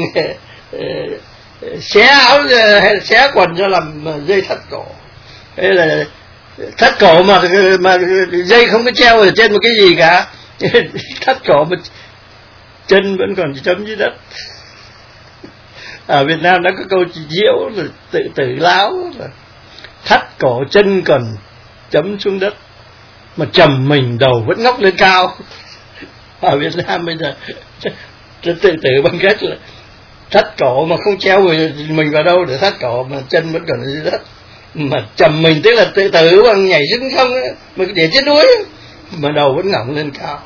xé áo xé quần cho làm dây thắt cổ, hay là thắt cổ mà dây không có treo ở trên một cái gì cả, thắt cổ mà chân vẫn còn chấm dưới đất. Ở Việt Nam đã có câu diễu là tự láo là thắt cổ chân còn chấm xuống đất mà trầm mình đầu vẫn ngóc lên cao. Ở Việt Nam bây giờ tự bằng cách là thắt cổ mà không treo mình vào đâu để thắt cổ mà chân vẫn còn dưới đất, mà trầm mình tức là tự tử bằng nhảy xuống không ấy, mà để trên núi mà đầu vẫn ngẩng lên cao.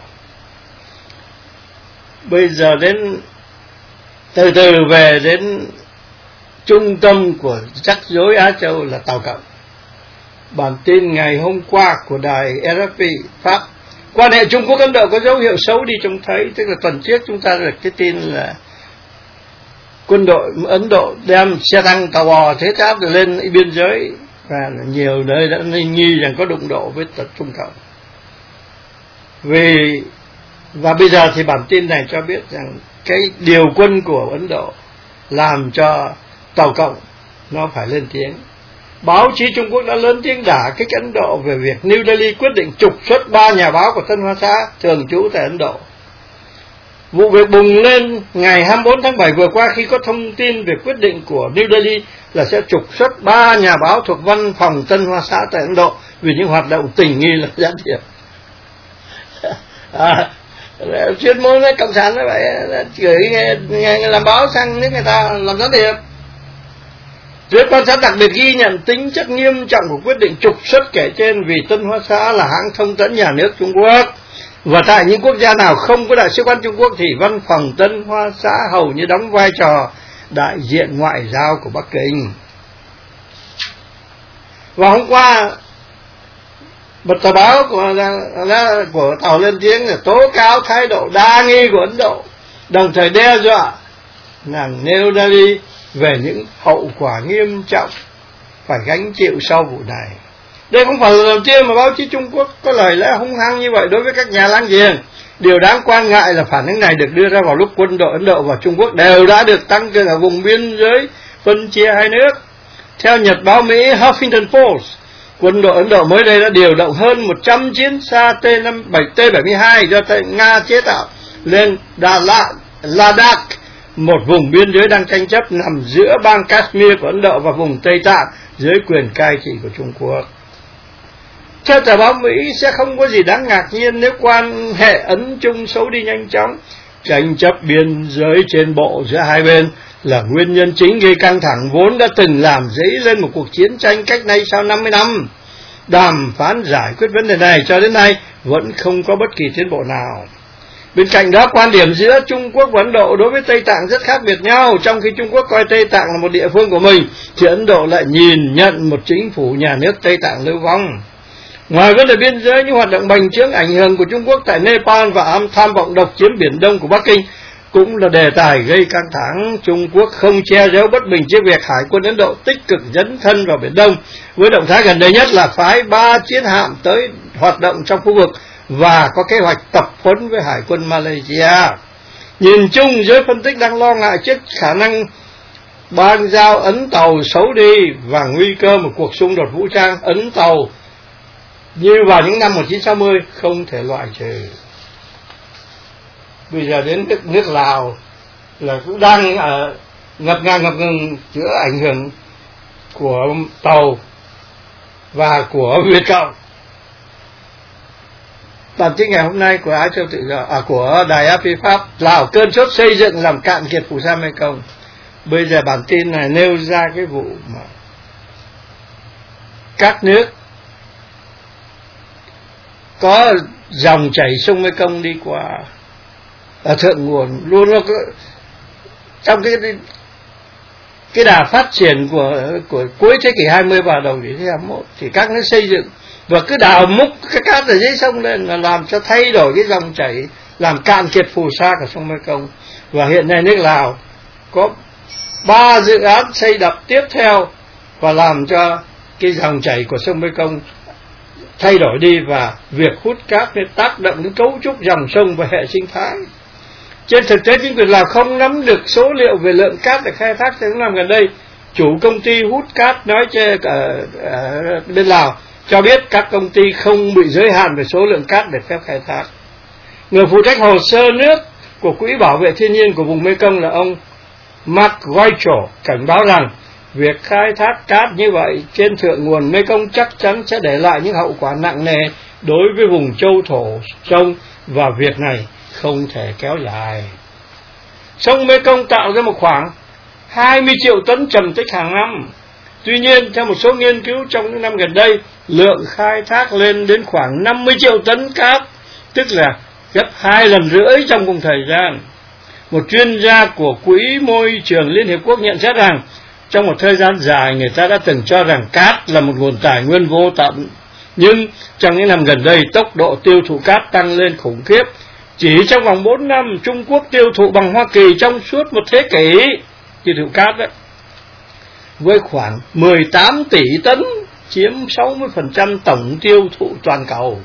Bây giờ đến từ từ về đến trung tâm của rắc rối Á Châu là Tàu Cộng. Bản tin ngày hôm qua của đài RFI Pháp, quan hệ Trung Quốc Ấn Độ có dấu hiệu xấu đi trông thấy. Tức là tuần trước chúng ta được cái tin là quân đội Ấn Độ đem xe tăng tàu bò thế giáp lên biên giới, và nhiều nơi đã nghi rằng có đụng độ với Trung Cộng. Và bây giờ thì bản tin này cho biết rằng cái điều quân của Ấn Độ làm cho Tàu Cộng nó phải lên tiếng. Báo chí Trung Quốc đã lớn tiếng đả kích Ấn Độ về việc New Delhi quyết định trục xuất 3 nhà báo của Tân Hoa Xã thường trú tại Ấn Độ. Vụ việc bùng lên ngày 24 tháng 7 vừa qua khi có thông tin về quyết định của New Delhi là sẽ trục xuất 3 nhà báo thuộc văn phòng Tân Hoa Xã tại Ấn Độ vì những hoạt động tình nghi là gián điệp. Chuyên môn với cộng sản như vậy, gửi làm báo sang nước người ta làm gián điệp. Giới quan sát đặc biệt ghi nhận tính chất nghiêm trọng của quyết định trục xuất kể trên vì Tân Hoa Xã là hãng thông tấn nhà nước Trung Quốc, và tại những quốc gia nào không có đại sứ quán Trung Quốc thì văn phòng Tân Hoa Xã hầu như đóng vai trò đại diện ngoại giao của Bắc Kinh. Và hôm qua một tờ báo của Tàu lên tiếng là tố cáo thái độ đa nghi của Ấn Độ, đồng thời đe dọa nàng New Delhi về những hậu quả nghiêm trọng phải gánh chịu sau vụ này. Đây không phải là lần đầu tiên mà báo chí Trung Quốc có lời lẽ hung hăng như vậy đối với các nhà láng giềng. Điều đáng quan ngại là phản ứng này được đưa ra vào lúc quân đội Ấn Độ và Trung Quốc đều đã được tăng cường ở vùng biên giới phân chia hai nước. Theo nhật báo Mỹ Huffington Post, quân đội Ấn Độ mới đây đã điều động hơn 100 chiến xa T-72 do Nga chế tạo lên Ladakh, một vùng biên giới đang tranh chấp nằm giữa bang Kashmir của Ấn Độ và vùng Tây Tạng dưới quyền cai trị của Trung Quốc. Theo tờ báo Mỹ, sẽ không có gì đáng ngạc nhiên nếu quan hệ Ấn Trung xấu đi nhanh chóng. Tranh chấp biên giới trên bộ giữa hai bên là nguyên nhân chính gây căng thẳng vốn đã từng làm dấy lên một cuộc chiến tranh cách nay sau 50 năm. Đàm phán giải quyết vấn đề này cho đến nay vẫn không có bất kỳ tiến bộ nào. Bên cạnh đó, quan điểm giữa Trung Quốc và Ấn Độ đối với Tây Tạng rất khác biệt nhau. Trong khi Trung Quốc coi Tây Tạng là một địa phương của mình, thì Ấn Độ lại nhìn nhận một chính phủ nhà nước Tây Tạng lưu vong. Ngoài vấn đề biên giới, những hoạt động bành trướng ảnh hưởng của Trung Quốc tại Nepal và tham vọng độc chiếm Biển Đông của Bắc Kinh cũng là đề tài gây căng thẳng. Trung Quốc không che giấu bất bình trước việc Hải quân Ấn Độ tích cực dấn thân vào Biển Đông, với động thái gần đây nhất là phái 3 chiến hạm tới hoạt động trong khu vực và có kế hoạch tập huấn với Hải quân Malaysia. Nhìn chung, giới phân tích đang lo ngại trước khả năng bang giao Ấn Tàu xấu đi và nguy cơ một cuộc xung đột vũ trang Ấn Tàu như vào những năm 1960 không thể loại trừ. Bây giờ đến nước Lào là cũng đang ngập ngừng giữa ảnh hưởng của Tàu và của Việt Cộng. Bản tin ngày hôm nay của Á Châu Tự Do, của đài RFI Pháp, Lào cơn sốt xây dựng làm cạn kiệt phù sa Mekong. Bây giờ bản tin này nêu ra cái vụ mà các nước có dòng chảy sông Mekong đi qua ở thượng nguồn luôn nó trong cái đà phát triển của cuối thế kỷ 20 và đầu thế kỷ 21 thì các nước xây dựng và cứ đào múc cái cát ở dưới sông lên là làm cho thay đổi cái dòng chảy, làm cạn kiệt phù sa của sông Mekong. Và hiện nay nước Lào có 3 dự án xây đập tiếp theo và làm cho cái dòng chảy của sông Mekong thay đổi đi, và việc hút cát nên tác động đến cấu trúc dòng sông và hệ sinh thái. Trên thực tế chính quyền Lào không nắm được số liệu về lượng cát để khai thác trong những năm gần đây. Chủ công ty hút cát nói ở bên Lào cho biết các công ty không bị giới hạn về số lượng cát để phép khai thác. Người phụ trách hồ sơ nước của Quỹ Bảo vệ Thiên nhiên của vùng Mekong là ông Mark Weichel cảnh báo rằng việc khai thác cát như vậy trên thượng nguồn Mekong chắc chắn sẽ để lại những hậu quả nặng nề đối với vùng châu thổ sông, và việc này không thể kéo dài. Sông Mekong tạo ra một khoảng 20 triệu tấn trầm tích hàng năm. Tuy nhiên, theo một số nghiên cứu trong những năm gần đây, lượng khai thác lên đến khoảng 50 triệu tấn cát, tức là gấp 2 lần rưỡi trong cùng thời gian. Một chuyên gia của Quỹ Môi trường Liên Hiệp Quốc nhận xét rằng, trong một thời gian dài người ta đã từng cho rằng cát là một nguồn tài nguyên vô tận, nhưng trong những năm gần đây tốc độ tiêu thụ cát tăng lên khủng khiếp. Chỉ trong vòng 4 năm, Trung Quốc tiêu thụ bằng Hoa Kỳ trong suốt một thế kỷ tiêu thụ cát đấy, với khoảng 18 tỷ tấn, chiếm 60% tổng tiêu thụ toàn cầu.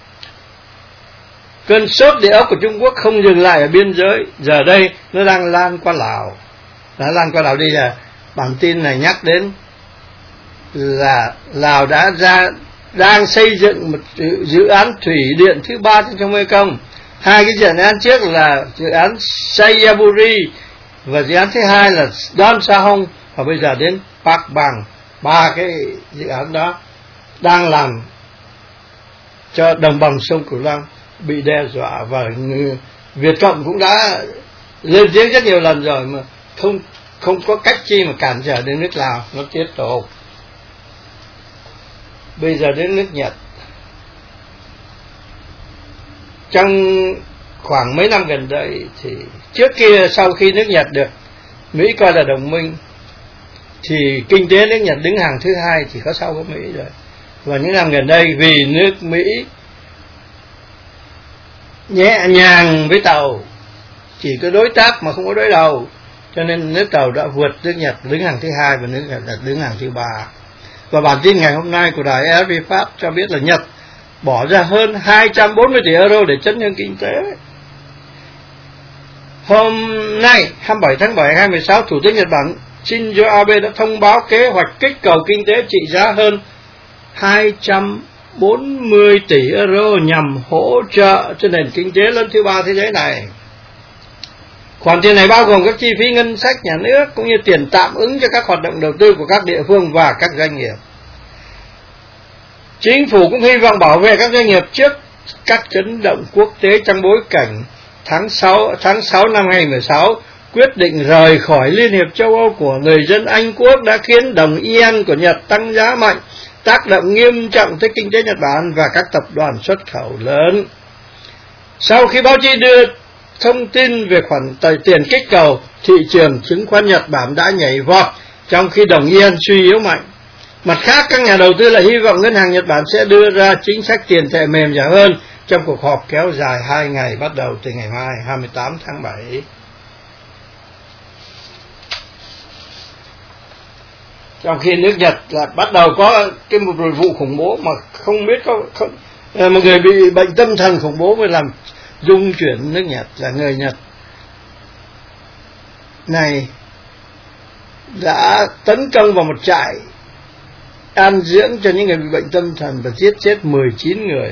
Cơn sốt địa ốc của Trung Quốc không dừng lại ở biên giới, giờ đây nó đang lan qua Lào. Đã lan qua Lào đi là bản tin này nhắc đến là Lào đang xây dựng một dự án thủy điện thứ 3 trên sông Mekong. Hai cái dự án trước là dự án Sayaburi và dự án thứ hai là Don Sahong, và bây giờ đến Park Bang. Ba cái dự án đó đang làm cho đồng bằng sông Cửu Long bị đe dọa, và Việt Cộng cũng đã lên tiếng rất nhiều lần rồi mà không có cách chi mà cản trở đến nước Lào, nó tiếp tục. Bây giờ đến nước Nhật. Trong khoảng mấy năm gần đây thì trước kia, sau khi nước Nhật được Mỹ coi là đồng minh, thì kinh tế nước Nhật đứng hàng thứ hai, chỉ có sau có Mỹ rồi. Và những năm gần đây vì nước Mỹ nhẹ nhàng với tàu, chỉ có đối tác mà không có đối đầu, cho nên nước tàu đã vượt nước Nhật đứng hàng thứ hai và nước Nhật đứng hàng thứ 3. Và bản tin ngày hôm nay của đài RFI Pháp cho biết là Nhật bỏ ra hơn 240 tỷ euro để chấn hưng kinh tế. Hôm nay 27 tháng 7 2016, Thủ tướng Nhật Bản Shinzo Abe đã thông báo kế hoạch kích cầu kinh tế trị giá hơn 240 tỷ euro nhằm hỗ trợ cho nền kinh tế lớn thứ 3 thế giới này. Khoản tiền này bao gồm các chi phí ngân sách nhà nước cũng như tiền tạm ứng cho các hoạt động đầu tư của các địa phương và các doanh nghiệp. Chính phủ cũng hy vọng bảo vệ các doanh nghiệp trước các chấn động quốc tế trong bối cảnh tháng 6 năm 2016 quyết định rời khỏi Liên hiệp châu Âu của người dân Anh Quốc đã khiến đồng yên của Nhật tăng giá mạnh, tác động nghiêm trọng tới kinh tế Nhật Bản và các tập đoàn xuất khẩu lớn. Sau khi báo chí đưa thông tin về khoản tiền kích cầu, thị trường chứng khoán Nhật Bản đã nhảy vọt trong khi đồng yên suy yếu mạnh. Mặt khác, các nhà đầu tư lại hy vọng ngân hàng Nhật Bản sẽ đưa ra chính sách tiền tệ mềm dẻo hơn trong cuộc họp kéo dài 2 ngày bắt đầu từ ngày mai 28 tháng 7. Trong khi nước Nhật là bắt đầu có một vụ khủng bố mà không biết một người bị bệnh tâm thần khủng bố mới làm rung chuyển nước Nhật, là người Nhật này đã tấn công vào một trại an dưỡng cho những người bị bệnh tâm thần và giết chết 19 người.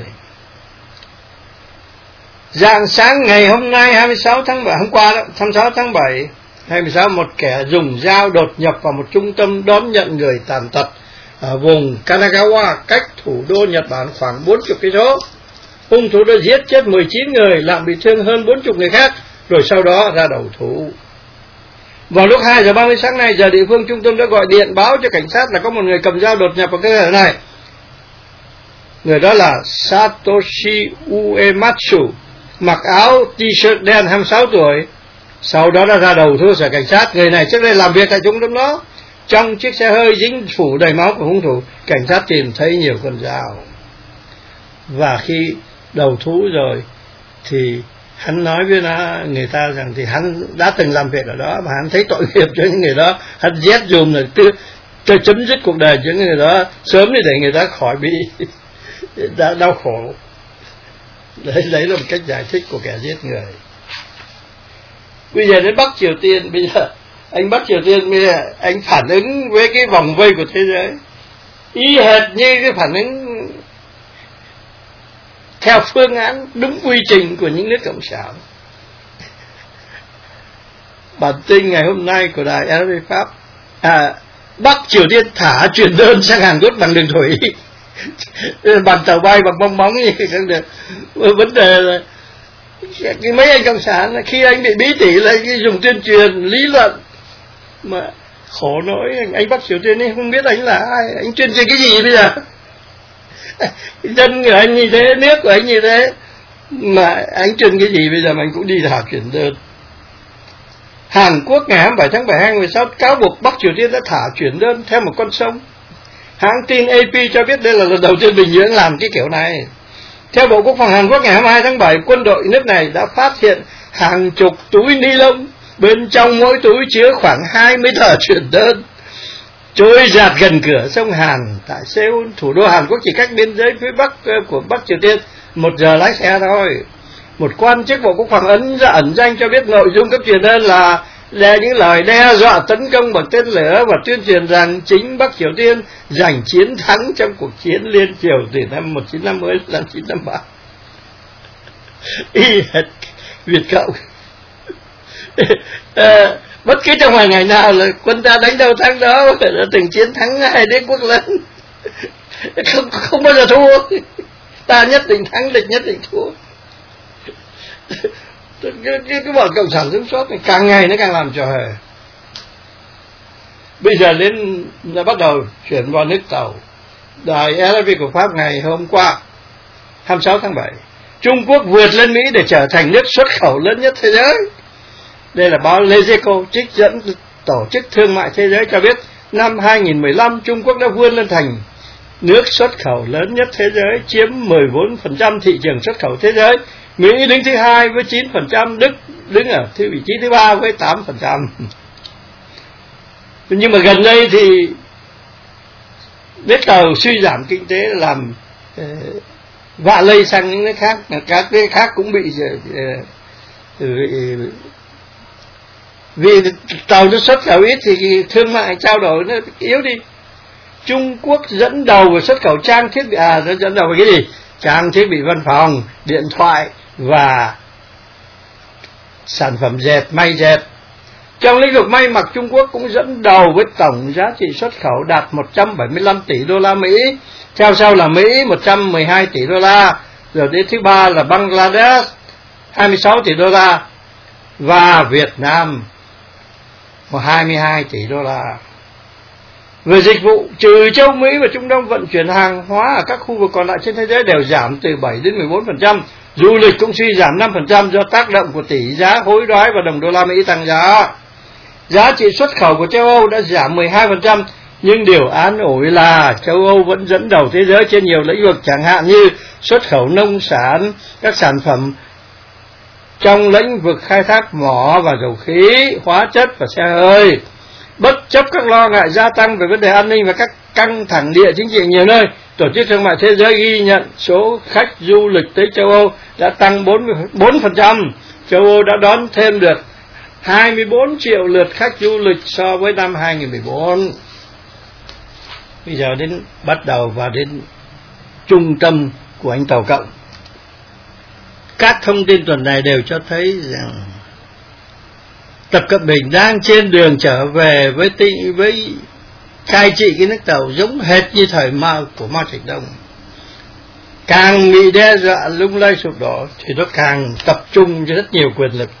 Rạng sáng ngày hôm nay 26 tháng 7, hôm qua đó, 26 tháng 7, 26, một kẻ dùng dao đột nhập vào một trung tâm đón nhận người tàn tật ở vùng Kanagawa, cách thủ đô Nhật Bản khoảng 40 cây số. Hung thủ đã giết chết 19 người, làm bị thương hơn 40 người khác, rồi sau đó ra đầu thú. Vào lúc 2 giờ 30 sáng nay giờ địa phương, trung tâm đã gọi điện báo cho cảnh sát là có một người cầm dao đột nhập vào cơ sở này. Người đó là Satoshi Uematsu, mặc áo t-shirt đen, 26 tuổi. Sau đó đã ra đầu thú sở cảnh sát. Người này trước đây làm việc tại trung tâm đó. Trong chiếc xe hơi dính phủ đầy máu của hung thủ, cảnh sát tìm thấy nhiều con dao. Và khi đầu thú rồi thì hắn nói với người ta rằng thì hắn đã từng làm việc ở đó mà hắn thấy tội nghiệp cho những người đó, hắn giết dùm là cho chấm dứt cuộc đời cho những người đó sớm để người ta khỏi bị đau khổ. Đấy là một cách giải thích của kẻ giết người. Bây giờ đến Bắc Triều Tiên, bây giờ anh Bắc Triều Tiên bây giờ anh phản ứng với cái vòng vây của thế giới y hệt như cái phản ứng theo phương án đúng quy trình của những nước cộng sản. Bản tin ngày hôm nay của đài RFI Pháp, Bắc Triều Tiên thả chuyển đơn sang Hàn Quốc bằng đường thủy, bằng tàu bay, bằng bong bóng như không được. Vấn đề là mấy anh cộng sản khi anh bị bí tỉ là anh dùng tuyên truyền lý luận, mà khổ nỗi anh Bắc Triều Tiên ấy không biết anh là ai, anh tuyên truyền cái gì bây giờ. Dân của anh như thế, nước của anh như thế, mà anh truyền cái gì bây giờ mà anh cũng đi thả chuyển đơn. Hàn Quốc ngày 27 tháng 7 2016 cáo buộc Bắc Triều Tiên đã thả chuyển đơn theo một con sông. Hãng tin AP cho biết đây là lần đầu tiên Bình Nhưỡng làm cái kiểu này. Theo Bộ Quốc phòng Hàn Quốc ngày 22 tháng 7, quân đội nước này đã phát hiện hàng chục túi ni lông, bên trong mỗi túi chứa khoảng 20 tờ chuyển đơn, trôi dạt gần cửa sông Hàn tại Seoul, thủ đô Hàn Quốc chỉ cách biên giới phía bắc của Bắc Triều Tiên 1 giờ lái xe thôi. Một quan chức Bộ Quốc phòng ẩn danh cho biết nội dung các truyền đơn là những lời đe dọa tấn công bằng tên lửa và tuyên truyền rằng chính Bắc Triều Tiên giành chiến thắng trong cuộc chiến liên triều từ năm 1950 đến 1953. Y hệt Việt Cộng. Bất cứ trong vài ngày nào là quân ta đánh đâu thắng đó, đã từng chiến thắng hai đế quốc lớn, không bao giờ thua. Ta nhất định thắng, địch nhất định thua. Cái bọn cộng sản sống sót này càng ngày nó càng làm trò hề. Bây giờ đã bắt đầu chuyển vào nước tàu. Đài RFI của Pháp ngày hôm qua 26 tháng 7, Trung Quốc vượt lên Mỹ để trở thành nước xuất khẩu lớn nhất thế giới. Đây là báo Les Echos trích dẫn Tổ chức Thương mại Thế giới cho biết năm 2015 Trung Quốc đã vươn lên thành nước xuất khẩu lớn nhất thế giới, chiếm 14% thị trường xuất khẩu thế giới. Mỹ đứng thứ hai với 9%, Đức đứng ở vị trí thứ ba với 8%. Nhưng mà gần đây thì nước tàu suy giảm kinh tế làm vạ lây sang những nước khác, các nước khác cũng bị vì tàu nó xuất khẩu ít thì thương mại trao đổi nó yếu đi. Trung Quốc dẫn đầu về xuất khẩu trang thiết bị, nó dẫn đầu về cái gì? Trang thiết bị văn phòng, điện thoại và sản phẩm dệt, may dệt. Trong lĩnh vực may mặc, Trung Quốc cũng dẫn đầu với tổng giá trị xuất khẩu đạt 175 tỷ đô la Mỹ, theo sau là Mỹ 112 tỷ đô la, rồi đến thứ ba là Bangladesh 26 tỷ đô la và Việt Nam 22 tỷ đô la. Về dịch vụ, trừ châu Mỹ và Trung Đông, vận chuyển hàng hóa ở các khu vực còn lại trên thế giới đều giảm từ 7 đến 14%. Du lịch cũng suy giảm 5% do tác động của tỷ giá hối đoái và đồng đô la Mỹ tăng giá. Giá trị xuất khẩu của châu Âu đã giảm 12%, nhưng điều an ủi là châu Âu vẫn dẫn đầu thế giới trên nhiều lĩnh vực, chẳng hạn như xuất khẩu nông sản, các sản phẩm trong lĩnh vực khai thác mỏ và dầu khí, hóa chất và xe hơi. Bất chấp các lo ngại gia tăng về vấn đề an ninh và các căng thẳng địa chính trị nhiều nơi, Tổ chức Thương mại Thế giới ghi nhận số khách du lịch tới châu Âu đã tăng 4%. Châu Âu đã đón thêm được 24 triệu lượt khách du lịch so với năm 2014. Bây giờ bắt đầu vào đến trung tâm của anh Tàu Cộng. Các thông tin tuần này đều cho thấy rằng Tập Cận Bình đang trên đường trở về với cai trị cái nước Tàu giống hệt như thời của Mao Trạch Đông. Càng bị đe dọa lung lay sụp đổ thì nó càng tập trung cho rất nhiều quyền lực.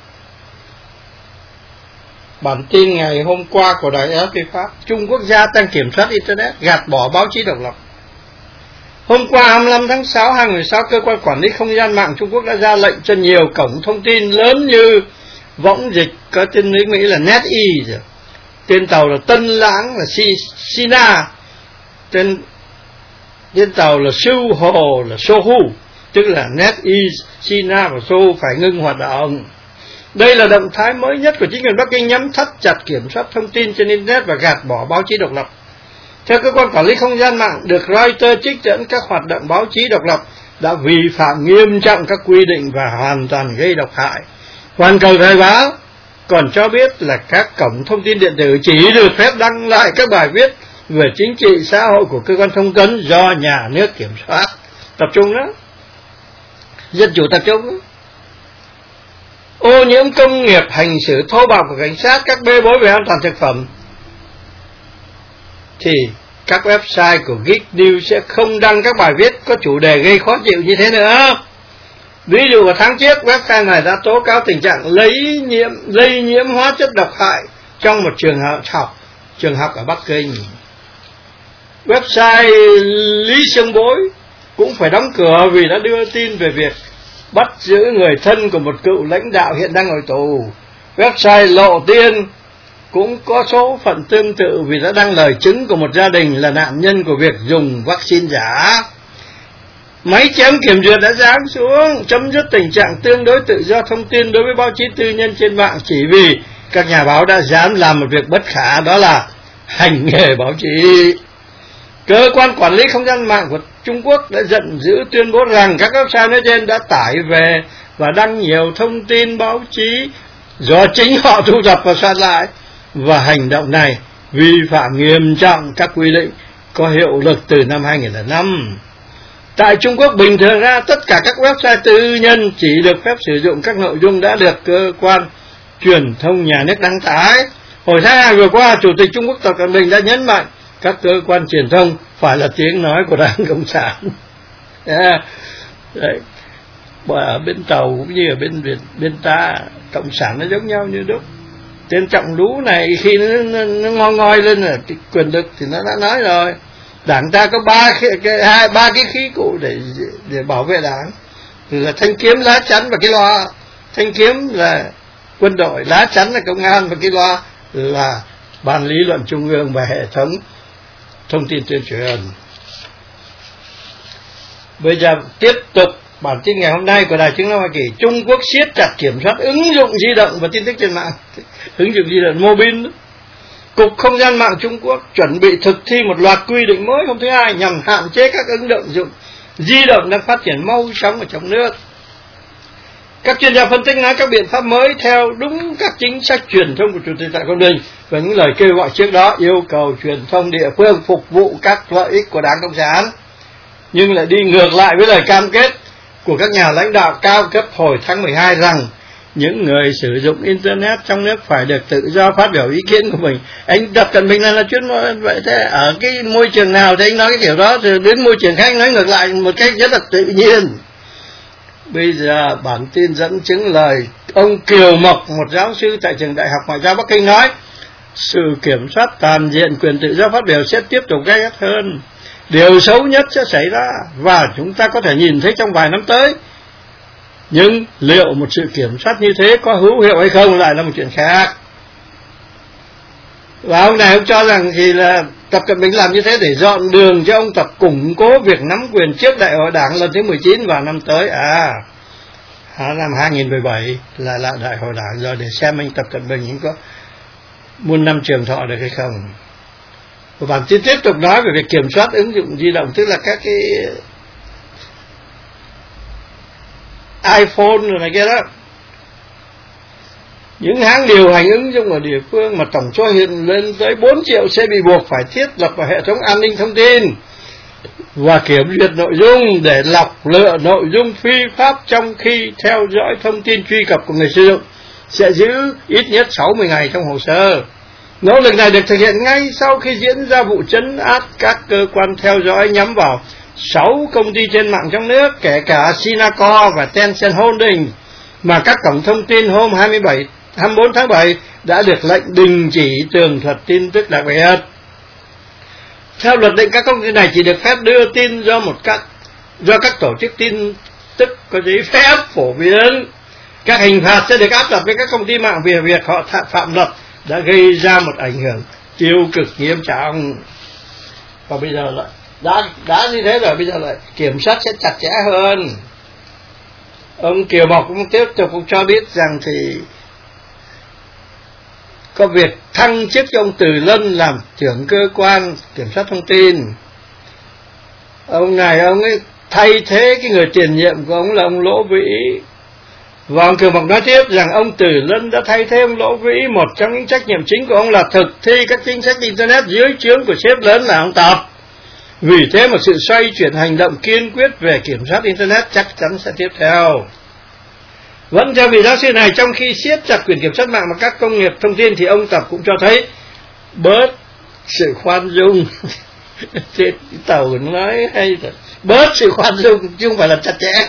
Bản tin ngày hôm qua của đài RFI Pháp, Trung Quốc gia tăng kiểm soát Internet, gạt bỏ báo chí độc lập. Hôm qua 25 tháng 6 2016, Cơ quan Quản lý Không gian mạng Trung Quốc đã ra lệnh cho nhiều cổng thông tin lớn như võng dịch có tên nước Mỹ là NetEase, tên tàu là Tân Lãng là Sina, tên tàu là Siêu Hồ là Sohu, tức là NetEase, Sina và Sohu phải ngưng hoạt động. Đây là động thái mới nhất của chính quyền Bắc Kinh nhằm thắt chặt kiểm soát thông tin trên Internet và gạt bỏ báo chí độc lập. Theo Cơ quan Quản lý Không gian mạng, được Reuters trích dẫn, các hoạt động báo chí độc lập đã vi phạm nghiêm trọng các quy định và hoàn toàn gây độc hại. Hoàn Cầu Thời báo còn cho biết là các cổng thông tin điện tử chỉ được phép đăng lại các bài viết về chính trị xã hội của cơ quan thông tấn do nhà nước kiểm soát. Tập trung đó, dân chủ tập trung đó. Ô nhiễm công nghiệp, hành xử thô bạo của cảnh sát, các bê bối về an toàn thực phẩm, thì các website của Geek News sẽ không đăng các bài viết có chủ đề gây khó chịu như thế nữa. Ví dụ vào tháng trước, website này đã tố cáo tình trạng lây nhiễm hóa chất độc hại trong một trường học ở Bắc Kinh. Website Lý Sương Bối cũng phải đóng cửa vì đã đưa tin về việc bắt giữ người thân của một cựu lãnh đạo hiện đang ngồi tù. Website Lộ Tiên cũng có số phận tương tự vì đã đăng lời chứng của một gia đình là nạn nhân của việc dùng vaccine giả. Máy chém kiểm duyệt đã giáng xuống, chấm dứt tình trạng tương đối tự do thông tin đối với báo chí tư nhân trên mạng chỉ vì các nhà báo đã dám làm một việc bất khả, đó là hành nghề báo chí. Cơ quan quản lý không gian mạng của Trung Quốc đã giận dữ tuyên bố rằng các website nói trên đã tải về và đăng nhiều thông tin báo chí do chính họ thu thập và soạn lại, và hành động này vi phạm nghiêm trọng các quy định có hiệu lực từ năm 2005. Tại Trung Quốc, bình thường ra tất cả các website tư nhân chỉ được phép sử dụng các nội dung đã được cơ quan truyền thông nhà nước đăng tải. Hồi tháng 2 vừa qua, Chủ tịch Trung Quốc Tập Cận Bình đã nhấn mạnh các cơ quan truyền thông phải là tiếng nói của Đảng Cộng sản. Đấy. Ở bên Tàu cũng như ở bên ta, Cộng sản nó giống nhau như đúc. Tên Trọng Lú này khi nó ngoi lên là quyền lực thì nó đã nói rồi, Đảng ta có ba cái khí cụ để bảo vệ Đảng, là thanh kiếm, lá chắn và cái loa. Thanh kiếm là quân đội, lá chắn là công an, và cái loa là ban lý luận trung ương và hệ thống thông tin tuyên truyền. Bây giờ tiếp tục bản tin ngày hôm nay của Đài Tiếng nói Hoa Kỳ. Trung Quốc siết chặt kiểm soát ứng dụng di động và tin tức trên mạng. Ứng dụng di động mobile. Cục Không gian mạng Trung Quốc chuẩn bị thực thi một loạt quy định mới hôm thứ Hai nhằm hạn chế các ứng dụng di động đang phát triển mau chóng ở trong nước. Các chuyên gia phân tích nói các biện pháp mới theo đúng các chính sách truyền thông của Chủ tịch Tập Cận Bình và những lời kêu gọi trước đó yêu cầu truyền thông địa phương phục vụ các lợi ích của Đảng Cộng sản, nhưng lại đi ngược lại với lời cam kết của các nhà lãnh đạo cao cấp hồi tháng 12 rằng những người sử dụng Internet trong nước phải được tự do phát biểu ý kiến của mình. Anh Tập Cận Bình là chuyên môn vậy, thế ở cái môi trường nào thì anh nói cái kiểu đó, rồi đến môi trường khác anh nói ngược lại một cách rất là tự nhiên. Bây giờ bản tin dẫn chứng lời ông Kiều Mộc, một giáo sư tại trường Đại học Ngoại giao Bắc Kinh nói, sự kiểm soát toàn diện quyền tự do phát biểu sẽ tiếp tục gay gắt hơn. Điều xấu nhất sẽ xảy ra và chúng ta có thể nhìn thấy trong vài năm tới. Nhưng liệu một sự kiểm soát như thế có hữu hiệu hay không lại là một chuyện khác. Và ông này ông cho rằng thì là Tập Cận Bình làm như thế để dọn đường cho ông Tập củng cố việc nắm quyền trước Đại hội Đảng lần thứ 19 vào năm tới. Năm 2017 là Đại hội Đảng rồi, để xem anh Tập Cận Bình có muôn năm trường thọ được hay không. Và bản tin tiếp tục nói về việc kiểm soát ứng dụng di động, tức là các cái iPhone rồi này kia đó. Những hãng điều hành ứng dụng ở địa phương mà tổng số hiện lên tới 4 triệu sẽ bị buộc phải thiết lập vào hệ thống an ninh thông tin và kiểm duyệt nội dung để lọc lựa nội dung phi pháp, trong khi theo dõi thông tin truy cập của người sử dụng sẽ giữ ít nhất 60 ngày trong hồ sơ. Nỗ lực này được thực hiện ngay sau khi diễn ra vụ trấn áp các cơ quan theo dõi nhắm vào 6 công ty trên mạng trong nước, kể cả Singapore và Tencent Holding, mà các cổng thông tin hôm 24 tháng 7 đã được lệnh đình chỉ tường thuật tin tức đặc biệt. Theo luật định, các công ty này chỉ được phép đưa tin do các tổ chức tin tức có giấy phép phổ biến. Các hình phạt sẽ được áp đặt với các công ty mạng vì việc họ phạm luật đã gây ra một ảnh hưởng tiêu cực nghiêm trọng. Và bây giờ lại đã như thế rồi, bây giờ lại kiểm soát sẽ chặt chẽ hơn. Ông Kiều Mộc cũng tiếp tục cũng cho biết rằng thì có việc thăng chức cho ông Từ Lân làm trưởng cơ quan kiểm soát thông tin. Ông này ông ấy thay thế cái người tiền nhiệm của ông là ông Lỗ Vĩ, Và ông Kiều Mộc nói tiếp rằng ông Từ Lân đã thay thế ông Lỗ Vĩ, một trong những trách nhiệm chính của ông là thực thi các chính sách Internet dưới trướng của sếp lớn là ông Tập. Vì thế một sự xoay chuyển hành động kiên quyết về kiểm soát Internet chắc chắn sẽ tiếp theo. Vẫn theo vị giáo sư này, trong khi siết chặt quyền kiểm soát mạng và các công nghiệp thông tin thì ông Tập cũng cho thấy bớt sự khoan dung. Trên tàu nói hay rồi, bớt sự khoan dung chứ không phải là chặt chẽ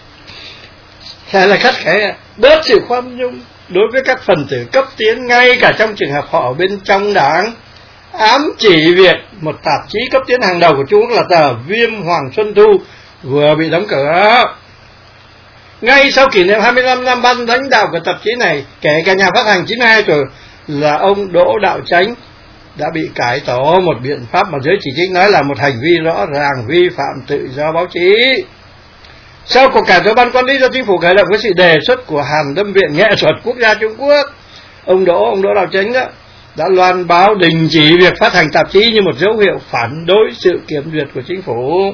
hay là khắt khe, bớt sự khoan dung đối với các phần tử cấp tiến, ngay cả trong trường hợp họ ở bên trong đảng, ám chỉ việc một tạp chí cấp tiến hàng đầu của Trung Quốc là tờ Viêm Hoàng Xuân Thu vừa bị đóng cửa. Ngay sau kỷ niệm 25 năm ban lãnh đạo của tạp chí này, kể cả nhà phát hành 92 tuổi là ông Đỗ Đạo Chánh đã bị cải tổ, một biện pháp mà giới chỉ trích nói là một hành vi rõ ràng vi phạm tự do báo chí. Sau cuộc cải tổ, ban quản lý do chính phủ khởi động với sự đề xuất của Hàn Lâm Viện Nghệ thuật Quốc gia Trung Quốc, ông Đỗ Đạo Chánh đó đã loan báo đình chỉ việc phát hành tạp chí như một dấu hiệu phản đối sự kiểm duyệt của chính phủ.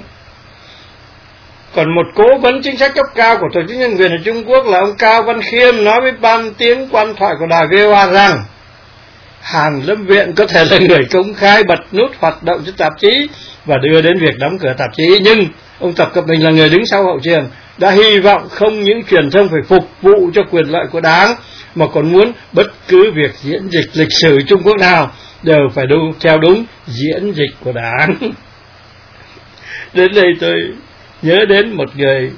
Còn một cố vấn chính sách cấp cao của Tổ chức Nhân quyền ở Trung Quốc là ông Cao Văn Khiêm nói với ban tiếng quan thoại của đài VOA rằng Hàn Lâm Viện có thể là người công khai bật nút hoạt động cho tạp chí và đưa đến việc đóng cửa tạp chí, nhưng ông Tập Cận Bình là người đứng sau hậu trường, đã hy vọng không những truyền thông phải phục vụ cho quyền lợi của đảng, mà còn muốn bất cứ việc diễn dịch lịch sử Trung Quốc nào đều phải theo đúng diễn dịch của đảng. Đến đây tôi nhớ đến một người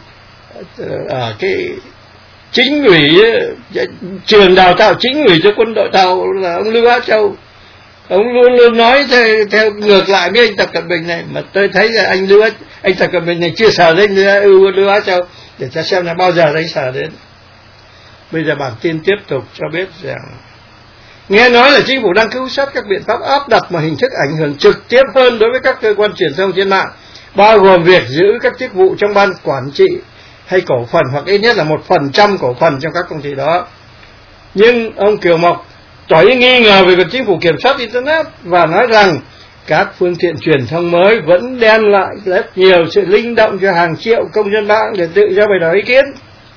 ở cái chính ủy, trường đào tạo chính ủy cho quân đội Tàu là ông Lưu Á Châu. Ông luôn luôn nói theo ngược lại với anh Tập Cận Bình này, mà tôi thấy là anh Tập Cận Bình này chưa sờ đến Lưu Á Châu, để ta xem là bao giờ anh sờ đến. Bây giờ bản tin tiếp tục cho biết rằng nghe nói là chính phủ đang cứu sát các biện pháp áp đặt một hình thức ảnh hưởng trực tiếp hơn đối với các cơ quan truyền thông trên mạng, bao gồm việc giữ các chức vụ trong ban quản trị hay cổ phần, hoặc ít nhất là 1% cổ phần trong các công ty đó. Nhưng ông Kiều Mộc tỏ ý nghi ngờ về việc chính phủ kiểm soát Internet và nói rằng các phương tiện truyền thông mới vẫn đem lại rất nhiều sự linh động cho hàng triệu công dân mạng để tự do bày tỏ ý kiến.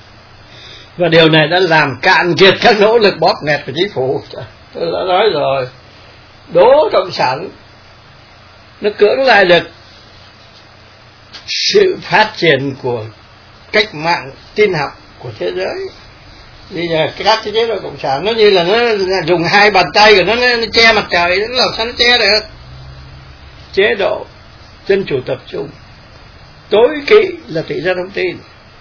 Và điều này đã làm cạn kiệt các nỗ lực bóp nghẹt của chính phủ. Tôi đã nói rồi, đố cộng sản nó cưỡng lại được sự phát triển của cách mạng tin học của thế giới. Bây giờ các cái chế độ cộng sản nó như là nó dùng hai bàn tay của nó che mặt trời, nó làm sao nó che được. Chế độ dân chủ tập trung tối kỵ là tự do thông tin.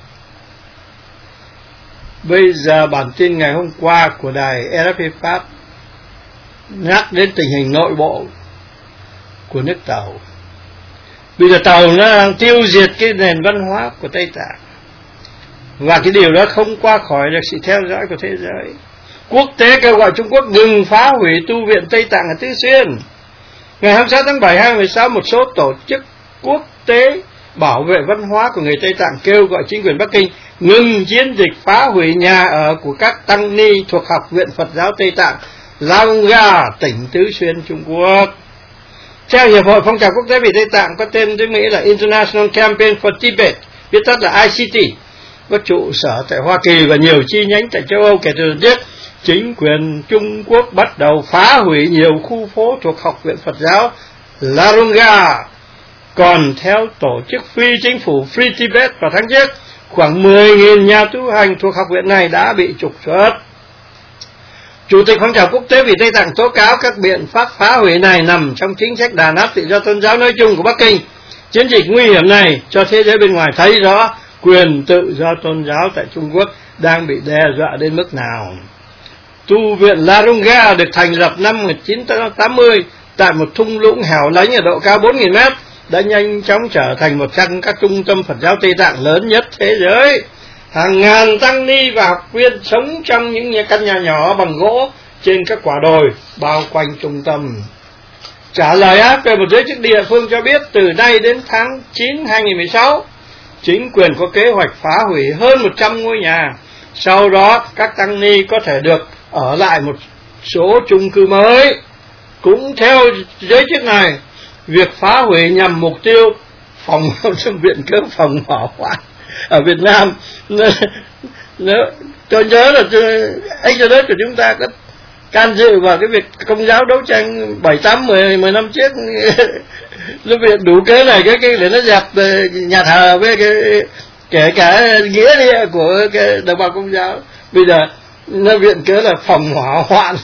Bây giờ bản tin ngày hôm qua của đài RFI Pháp nhắc đến tình hình nội bộ của nước Tàu. Bây giờ Tàu nó đang tiêu diệt cái nền văn hóa của Tây Tạng, và cái điều đó không qua khỏi được sự theo dõi của thế giới. Quốc tế kêu gọi Trung Quốc đừng phá hủy tu viện Tây Tạng ở Tứ Xuyên. Ngày 26 tháng 7 2016, một số tổ chức quốc tế bảo vệ văn hóa của người Tây Tạng kêu gọi chính quyền Bắc Kinh ngừng chiến dịch phá hủy nhà ở của các tăng ni thuộc Học viện Phật giáo Tây Tạng Lalunga, tỉnh Tứ Xuyên, Trung Quốc. Theo Hiệp hội Phong trào Quốc tế về Tây Tạng có tên tiếng Mỹ là International Campaign for Tibet, viết tắt là ICT, có trụ sở tại Hoa Kỳ và nhiều chi nhánh tại châu Âu, kể từ lần trước chính quyền Trung Quốc bắt đầu phá hủy nhiều khu phố thuộc Học viện Phật giáo Lalunga. Còn theo tổ chức phi chính phủ Free Tibet vào tháng trước, khoảng 10.000 nhà tu hành thuộc học viện này đã bị trục xuất. Chủ tịch Phong trào Quốc tế vì Tây Tạng tố cáo các biện pháp phá hủy này nằm trong chính sách đàn áp tự do tôn giáo nói chung của Bắc Kinh. Chiến dịch nguy hiểm này cho thế giới bên ngoài thấy rõ quyền tự do tôn giáo tại Trung Quốc đang bị đe dọa đến mức nào. Tu viện Lalunga được thành lập năm 1980 tại một thung lũng hẻo lánh ở độ cao 4.000 mét, đã nhanh chóng trở thành một trong các trung tâm Phật giáo Tây Tạng lớn nhất thế giới. Hàng ngàn tăng ni và học viên sống trong những căn nhà nhỏ bằng gỗ trên các quả đồi bao quanh trung tâm. Trả lời áp về một giới chức địa phương cho biết từ nay đến tháng 9 2016, chính quyền có kế hoạch phá hủy hơn 100 ngôi nhà. Sau đó các tăng ni có thể được ở lại một số chung cư mới. Cũng theo giới chức này, việc phá hủy nhằm mục tiêu phòng trong viện cớ phòng hỏa hoạn ở Việt Nam Tôi nhớ là anh cho đất của chúng ta có can dự vào cái việc Công giáo đấu tranh 7-8-10 năm trước. Nó viện đủ cái này cái để nó dẹp nhà thờ với cái kể cả nghĩa địa của cái đồng bào Công giáo. Bây giờ nó viện cớ là phòng hỏa hoạn.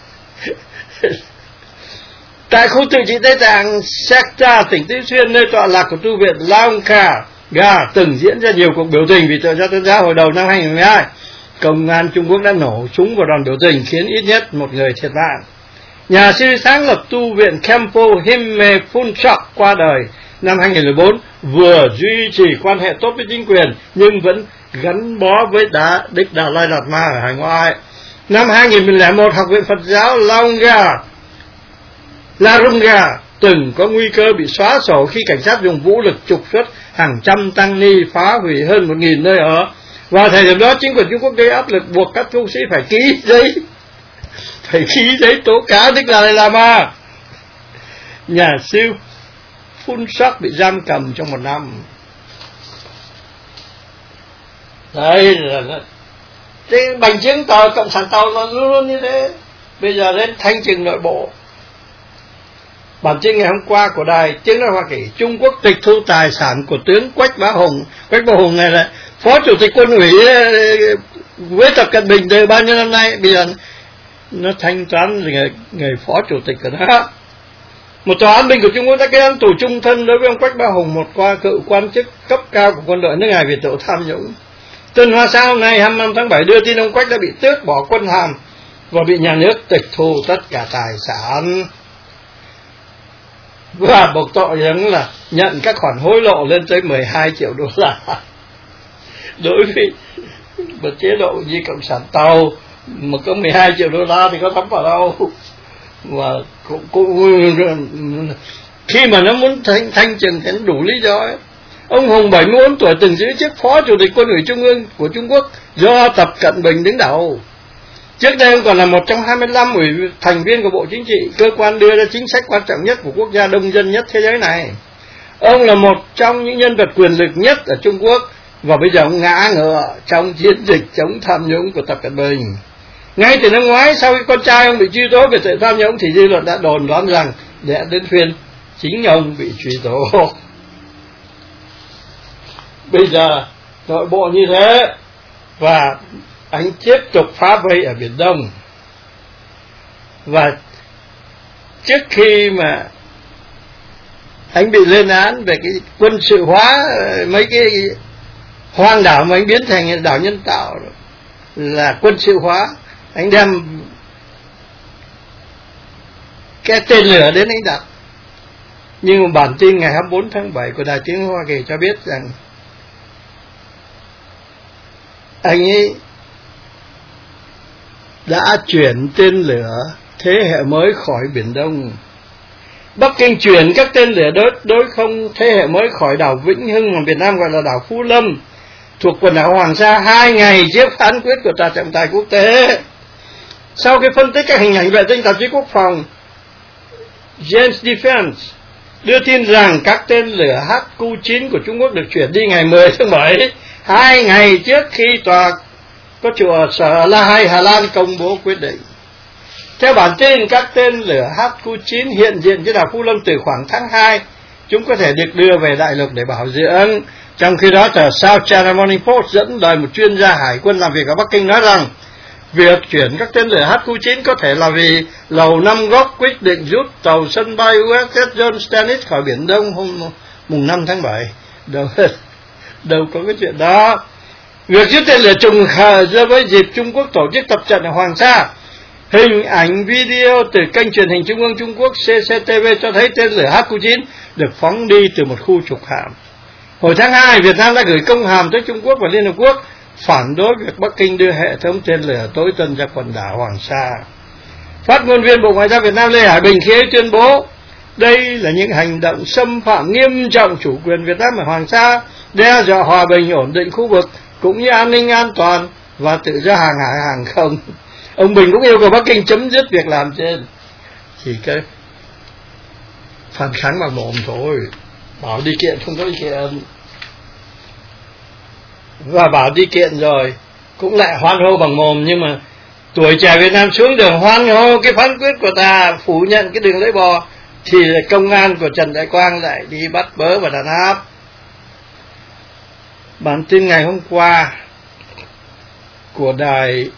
Tại khu tự trị Tây Tạng, Sekta, tỉnh Tứ Xuyên, nơi tọa lạc của tu viện Launga từng diễn ra nhiều cuộc biểu tình vì tự do tôn giáo hồi đầu năm 2012. Công an Trung Quốc đã nổ súng vào đoàn biểu tình khiến ít nhất một người thiệt mạng. Nhà sư sáng lập tu viện Kempo Himme Phunchok qua đời năm 2014, vừa duy trì quan hệ tốt với chính quyền nhưng vẫn gắn bó với Đích Đà Lai Lạt Ma ở hải ngoại. Năm 2001, Học viện Phật giáo Larunga từng có nguy cơ bị xóa sổ khi cảnh sát dùng vũ lực trục xuất hàng trăm tăng ni, phá hủy hơn 1.000 nơi ở. Vào thời điểm đó, chính quyền Trung Quốc gây áp lực buộc các tu sĩ phải ký giấy tố cáo Đích Đà Lai Lama. Nhà sư Phunchok bị giam cầm trong 1 năm. Đấy là cái bằng chứng cộng sản Tàu nó luôn luôn như thế. Bây giờ đến thanh trừng nội bộ. Bản tin ngày hôm qua của đài Tiếng nói Hoa Kỳ: Trung Quốc tịch thu tài sản của tướng Quách Bá Hùng. Quách Bá Hùng này là phó chủ tịch quân ủy với Tập Cận Bình từ bao nhiêu năm nay, bây giờ nó thanh toán người phó chủ tịch của nó. Một tòa án binh của Trung Quốc đã kết án tù chung thân đối với ông Quách Bá Hùng, một cựu quan chức cấp cao của quân đội nước ngoài, vì tội tham nhũng. Tân Hoa Xã hôm nay 25 tháng 7 đưa tin ông Quách đã bị tước bỏ quân hàm và bị nhà nước tịch thu tất cả tài sản, và buộc tội rằng là nhận các khoản hối lộ lên tới 12 triệu đô la. Đối với một chế độ như cộng sản Tàu mà có 12 triệu đô la thì có thấm vào đâu. Và khi mà nó muốn thanh trừng thì nó đủ lý do ấy. Ông Hùng 74 tuổi từng giữ chức phó chủ tịch quân ủy trung ương của Trung Quốc do Tập Cận Bình đứng đầu. Trước đây ông còn là một trong 25 thành viên của Bộ Chính trị, cơ quan đưa ra chính sách quan trọng nhất của quốc gia đông dân nhất thế giới này. Ông là một trong những nhân vật quyền lực nhất ở Trung Quốc, và bây giờ ông ngã ngựa trong chiến dịch chống tham nhũng của Tập Cận Bình. Ngay từ năm ngoái, sau khi con trai ông bị truy tố về tội tham nhũng thì dư luận đã đồn đoán rằng để đến phiên chính ông bị truy tố. Bây giờ nội bộ như thế, và anh tiếp tục phá vây ở Biển Đông. Và trước khi mà anh bị lên án về cái quân sự hóa mấy cái hoang đảo mà anh biến thành đảo nhân tạo là quân sự hóa, anh đem cái tên lửa đến anh đặt. Nhưng mà bản tin ngày 24 tháng 7 của Đài Tiếng Hoa Kỳ cho biết rằng anh ấy đã chuyển tên lửa thế hệ mới khỏi Biển Đông. Bắc Kinh chuyển các tên lửa đối không thế hệ mới khỏi đảo Vĩnh Hưng mà Việt Nam gọi là đảo Phú Lâm, thuộc quần đảo Hoàng Sa 2 ngày trước phán quyết của Tòa trọng tài quốc tế. Sau khi phân tích các hình ảnh vệ tinh, tạp chí Quốc phòng James Defense đưa tin rằng các tên lửa HQ-9 của Trung Quốc được chuyển đi ngày 10 tháng 7, 2 ngày trước khi tòa có trụ sở La Hay, Hà Lan công bố quyết định. Theo bản tin, các tên lửa HQ-9 hiện diện trên đảo Phú Lâm từ khoảng tháng 2. Chúng có thể được đưa về đại lục để bảo dưỡng. Trong khi đó, tờ South China Morning Post dẫn lời một chuyên gia hải quân làm việc ở Bắc Kinh nói rằng việc chuyển các tên lửa HQ-9 có thể là vì Lầu Năm Góc quyết định rút tàu sân bay USS John Stennis khỏi Biển Đông hôm mùng 5 tháng 7. Đâu có cái chuyện đó. Việc rút tên lửa trùng khởi do với dịp Trung Quốc tổ chức tập trận ở Hoàng Sa. Hình ảnh video từ kênh truyền hình Trung ương Trung Quốc CCTV cho thấy tên lửa HQ-9 được phóng đi từ một khu trục hạm. Hồi tháng 2, Việt Nam đã gửi công hàm tới Trung Quốc và Liên Hợp Quốc phản đối việc Bắc Kinh đưa hệ thống tên lửa tối tân ra quần đảo Hoàng Sa. Phát ngôn viên Bộ Ngoại giao Việt Nam Lê Hải Bình khi ấy tuyên bố đây là những hành động xâm phạm nghiêm trọng chủ quyền Việt Nam ở Hoàng Sa, đe dọa hòa bình ổn định khu vực cũng như an ninh an toàn và tự do hàng hải hàng không. Ông Bình cũng yêu cầu Bắc Kinh chấm dứt việc làm trên. Chỉ cái phản kháng bằng mồm thôi, bảo đi kiện không có đi kiện, và bảo đi kiện rồi cũng lại hoan hô bằng mồm, nhưng mà tuổi trẻ Việt Nam xuống đường hoan hô cái phán quyết của ta phủ nhận cái đường lưỡi bò, thì công an của Trần Đại Quang lại đi bắt bớ và đàn áp. Bản tin ngày hôm qua của đài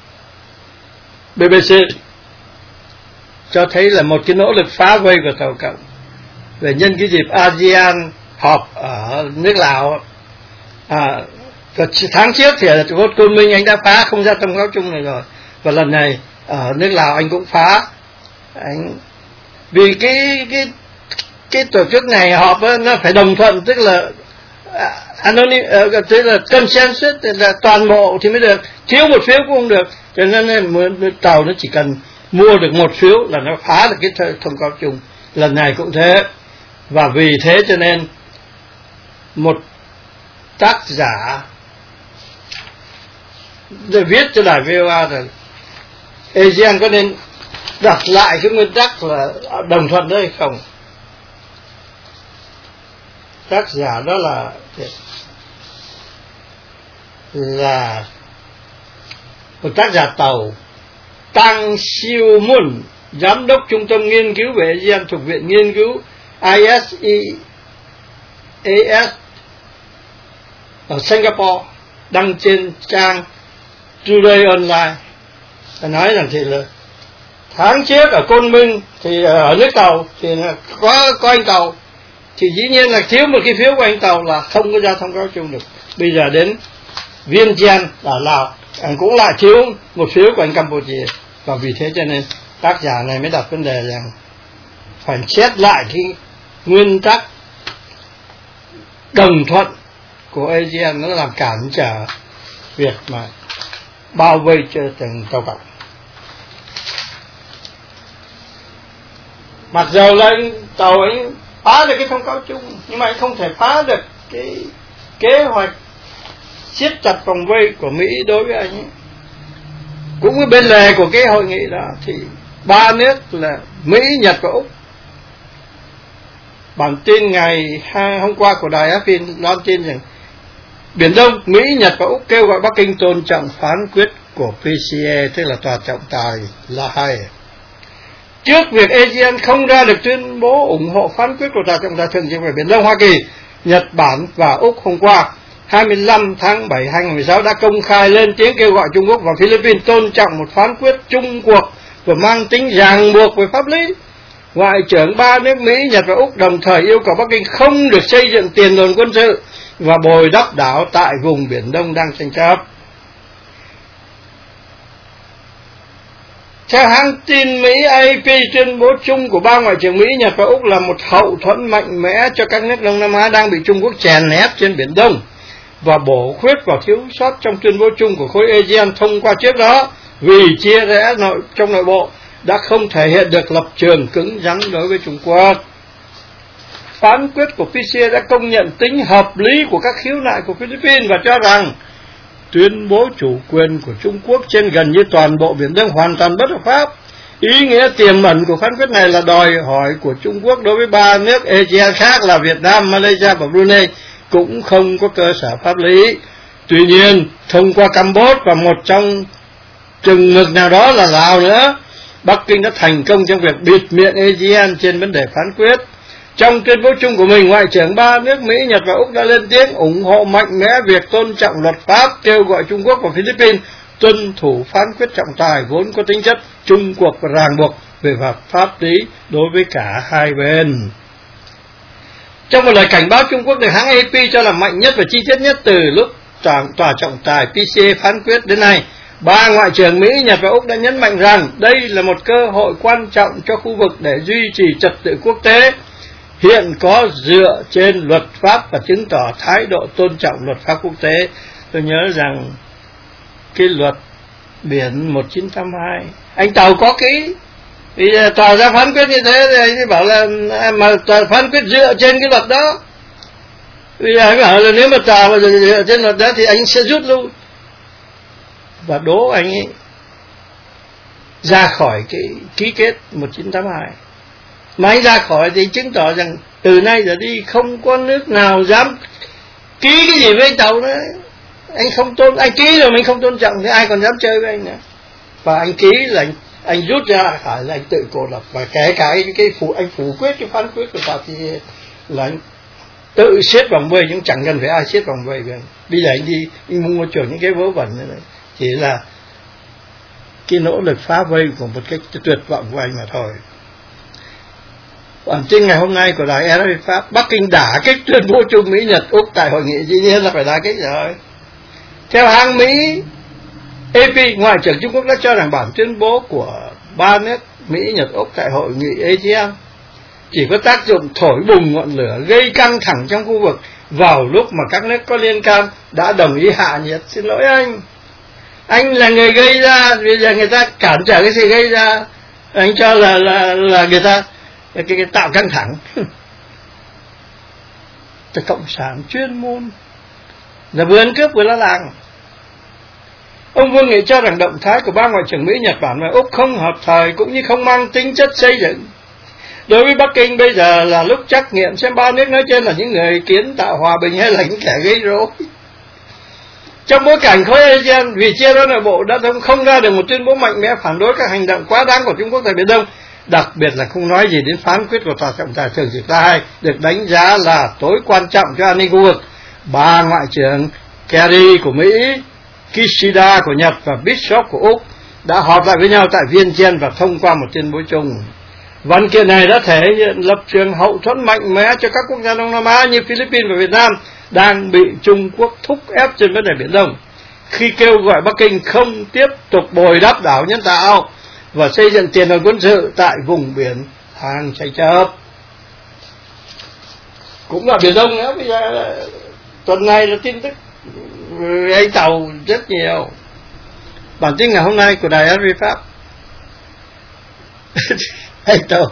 BBC cho thấy là một cái nỗ lực phá vây của Tàu Cộng về nhân cái dịp ASEAN họp ở nước Lào. Tháng trước thì ở chỗ Côn Minh anh đã phá không ra thông cáo chung này rồi, và lần này ở nước Lào anh cũng phá. Anh vì cái tổ chức này họp nó phải đồng thuận, tức là tức là consensus, là toàn bộ thì mới được, thiếu một phiếu cũng không được, cho nên tàu nó chỉ cần mua được một phiếu là nó phá được cái thông cáo chung. Lần này cũng thế, và vì thế cho nên một tác giả để viết cho đài VOA rằng ASEAN có nên đặt lại cái nguyên tắc là đồng thuận đấy không. Tác giả đó là một tác giả Tàu Tang Siêu Mun, giám đốc trung tâm nghiên cứu về ASEAN thuộc viện nghiên cứu ISEAS ở Singapore, đăng trên trang Today Online. Nói rằng thì là tháng trước ở Côn Minh thì ở nước Tàu thì có anh Tàu, thì dĩ nhiên là thiếu một cái phiếu của anh Tàu là không có ra thông cáo chung được. Bây giờ đến Vientiane ở Lào cũng lại thiếu một phiếu của anh Campuchia, và vì thế cho nên tác giả này mới đặt vấn đề rằng phải xét lại cái nguyên tắc đồng thuận của ASEAN, nó làm cản trở việc mà bao vây cho từng Tàu Cộng. Mặc dù là Tàu ấy phá được cái thông cáo chung, nhưng mà anh không thể phá được cái kế hoạch siết chặt vòng vây của Mỹ đối với anh ấy. Cũng với bên lề của cái hội nghị đó thì ba nước là Mỹ, Nhật và Úc. Bản tin ngày hôm qua của đài AFP loan tin rằng Biển Đông, Mỹ, Nhật và Úc kêu gọi Bắc Kinh tôn trọng phán quyết của PCA, tức là tòa trọng tài La Haye. Trước việc ASEAN không ra được tuyên bố ủng hộ phán quyết của tòa trọng tài thường trực về Biển Đông Hoa Kỳ, Nhật Bản và Úc hôm qua 25 tháng 7 2016 đã công khai lên tiếng kêu gọi Trung Quốc và Philippines tôn trọng một phán quyết chung cuộc và mang tính ràng buộc về pháp lý. Ngoại trưởng ba nước Mỹ, Nhật và Úc đồng thời yêu cầu Bắc Kinh không được xây dựng tiền đồn quân sự và bồi đắp đảo tại vùng Biển Đông đang tranh chấp. Theo hãng tin Mỹ AP, tuyên bố chung của ba ngoại trưởng Mỹ, Nhật và Úc là một hậu thuẫn mạnh mẽ cho các nước Đông Nam Á đang bị Trung Quốc chèn ép trên Biển Đông, và bổ khuyết và thiếu sót trong tuyên bố chung của khối ASEAN thông qua trước đó vì chia rẽ trong nội bộ đã không thể hiện được lập trường cứng rắn đối với Trung Quốc. Phán quyết của PCA đã công nhận tính hợp lý của các khiếu nại của Philippines và cho rằng tuyên bố chủ quyền của Trung Quốc trên gần như toàn bộ Biển Đông hoàn toàn bất hợp pháp. Ý nghĩa tiềm ẩn của phán quyết này là đòi hỏi của Trung Quốc đối với ba nước ASEAN khác là Việt Nam, Malaysia và Brunei cũng không có cơ sở pháp lý. Tuy nhiên, thông qua Campuchia và một trong chừng mực nào đó là Lào nữa, Bắc Kinh đã thành công trong việc bịt miệng ASEAN trên vấn đề phán quyết. Trong tuyên bố chung của mình, ngoại trưởng ba nước Mỹ, Nhật và Úc đã lên tiếng ủng hộ mạnh mẽ việc tôn trọng luật pháp, kêu gọi Trung Quốc và Philippines tuân thủ phán quyết trọng tài vốn có tính chất chung cuộc và ràng buộc về pháp lý đối với cả hai bên. Trong một lời cảnh báo, Trung Quốc được hãng AP cho là mạnh nhất và chi tiết nhất từ lúc tòa trọng tài PCA phán quyết đến nay, ba ngoại trưởng Mỹ, Nhật và Úc đã nhấn mạnh rằng đây là một cơ hội quan trọng cho khu vực để duy trì trật tự quốc tế hiện có dựa trên luật pháp và chứng tỏ thái độ tôn trọng luật pháp quốc tế. Tôi nhớ rằng cái luật biển 1982 anh Tàu có ký, vì tòa ra phán quyết như thế thì anh bảo là mà tòa phán quyết dựa trên cái luật đó. Vì anh bảo là nếu mà tòa mà dựa trên luật đó thì anh sẽ rút lui, và đố anh ấy ra khỏi cái ký kết 1982. Mà anh ra khỏi thì chứng tỏ rằng từ nay giờ đi không có nước nào dám ký cái gì với anh Tàu nữa. Anh không anh ký rồi mình không tôn trọng thì ai còn dám chơi với anh nữa. Và anh ký là anh rút ra phải là anh tự cô lập, và kể cả anh phủ quyết cái phán quyết của tòa thì là anh tự siết vòng vây, nhưng chẳng cần phải ai siết vòng vây với anh. Bây giờ anh đi anh mua chuộc những cái vớ vẩn này chỉ là cái nỗ lực phá vây của một cái tuyệt vọng của anh mà thôi. Bản tin ngày hôm nay của đài RFI Pháp, Bắc Kinh đả kích tuyên bố chung Mỹ Nhật Úc tại hội nghị, dĩ nhiên là phải đả kích rồi. Theo hãng Mỹ AP, Ngoại trưởng Trung Quốc đã cho rằng bản tuyên bố của ba nước Mỹ Nhật Úc tại hội nghị ASEAN chỉ có tác dụng thổi bùng ngọn lửa gây căng thẳng trong khu vực vào lúc mà các nước có liên can đã đồng ý hạ nhiệt. Xin lỗi anh là người gây ra, bây giờ người ta cản trở cái gì gây ra, anh cho là người ta cái tạo căng thẳng. Cộng sản chuyên môn là vừa ăn cướp vừa lá làng. Ông Vương Nghị cho rằng động thái của ba ngoại trưởng Mỹ, Nhật Bản và Úc không hợp thời cũng như không mang tính chất xây dựng. Đối với Bắc Kinh bây giờ là lúc trắc nghiệm xem ba nước nói trên là những người kiến tạo hòa bình hay là những kẻ gây rối. Trong bối cảnh khối ASEAN vì chia rẽ nội bộ đã không ra được một tuyên bố mạnh mẽ phản đối các hành động quá đáng của Trung Quốc tại Biển Đông, đặc biệt là không nói gì đến phán quyết của Tòa trọng tài thường trực thứ hai được đánh giá là tối quan trọng cho an ninh khu vực. Ba ngoại trưởng Kerry của Mỹ, Kishida của Nhật và Bishop của Úc đã họp lại với nhau tại Vientiane và thông qua một tuyên bố chung. Văn kiện này đã thể hiện lập trường hậu thuẫn mạnh mẽ cho các quốc gia Đông Nam Á như Philippines và Việt Nam đang bị Trung Quốc thúc ép trên vấn đề Biển Đông, khi kêu gọi Bắc Kinh không tiếp tục bồi đắp đảo nhân tạo và xây dựng tiền đồn quân sự tại vùng biển hàng chạy chớp. Cũng là Biển Đông nữa. Bây giờ tuần này là tin tức anh tàu rất nhiều. Bản tin ngày hôm nay của đài RFI Pháp. Anh tàu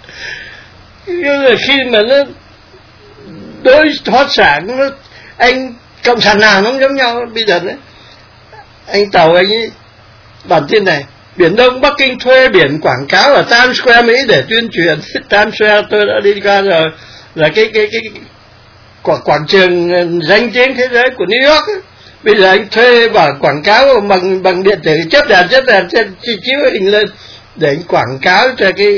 khi mà nó đối thoát sản, anh cộng sản nào nó cũng giống nhau. Bây giờ đấy, anh tàu anh ấy, bản tin này, Biển Đông, Bắc Kinh thuê biển quảng cáo ở Times Square Mỹ để tuyên truyền. Times Square tôi đã đi qua rồi, là cái quảng trường danh tiếng thế giới của New York ấy. Bây giờ anh thuê và quảng cáo bằng điện tử, chớp đèn chiếu hình lên để anh quảng cáo cho cái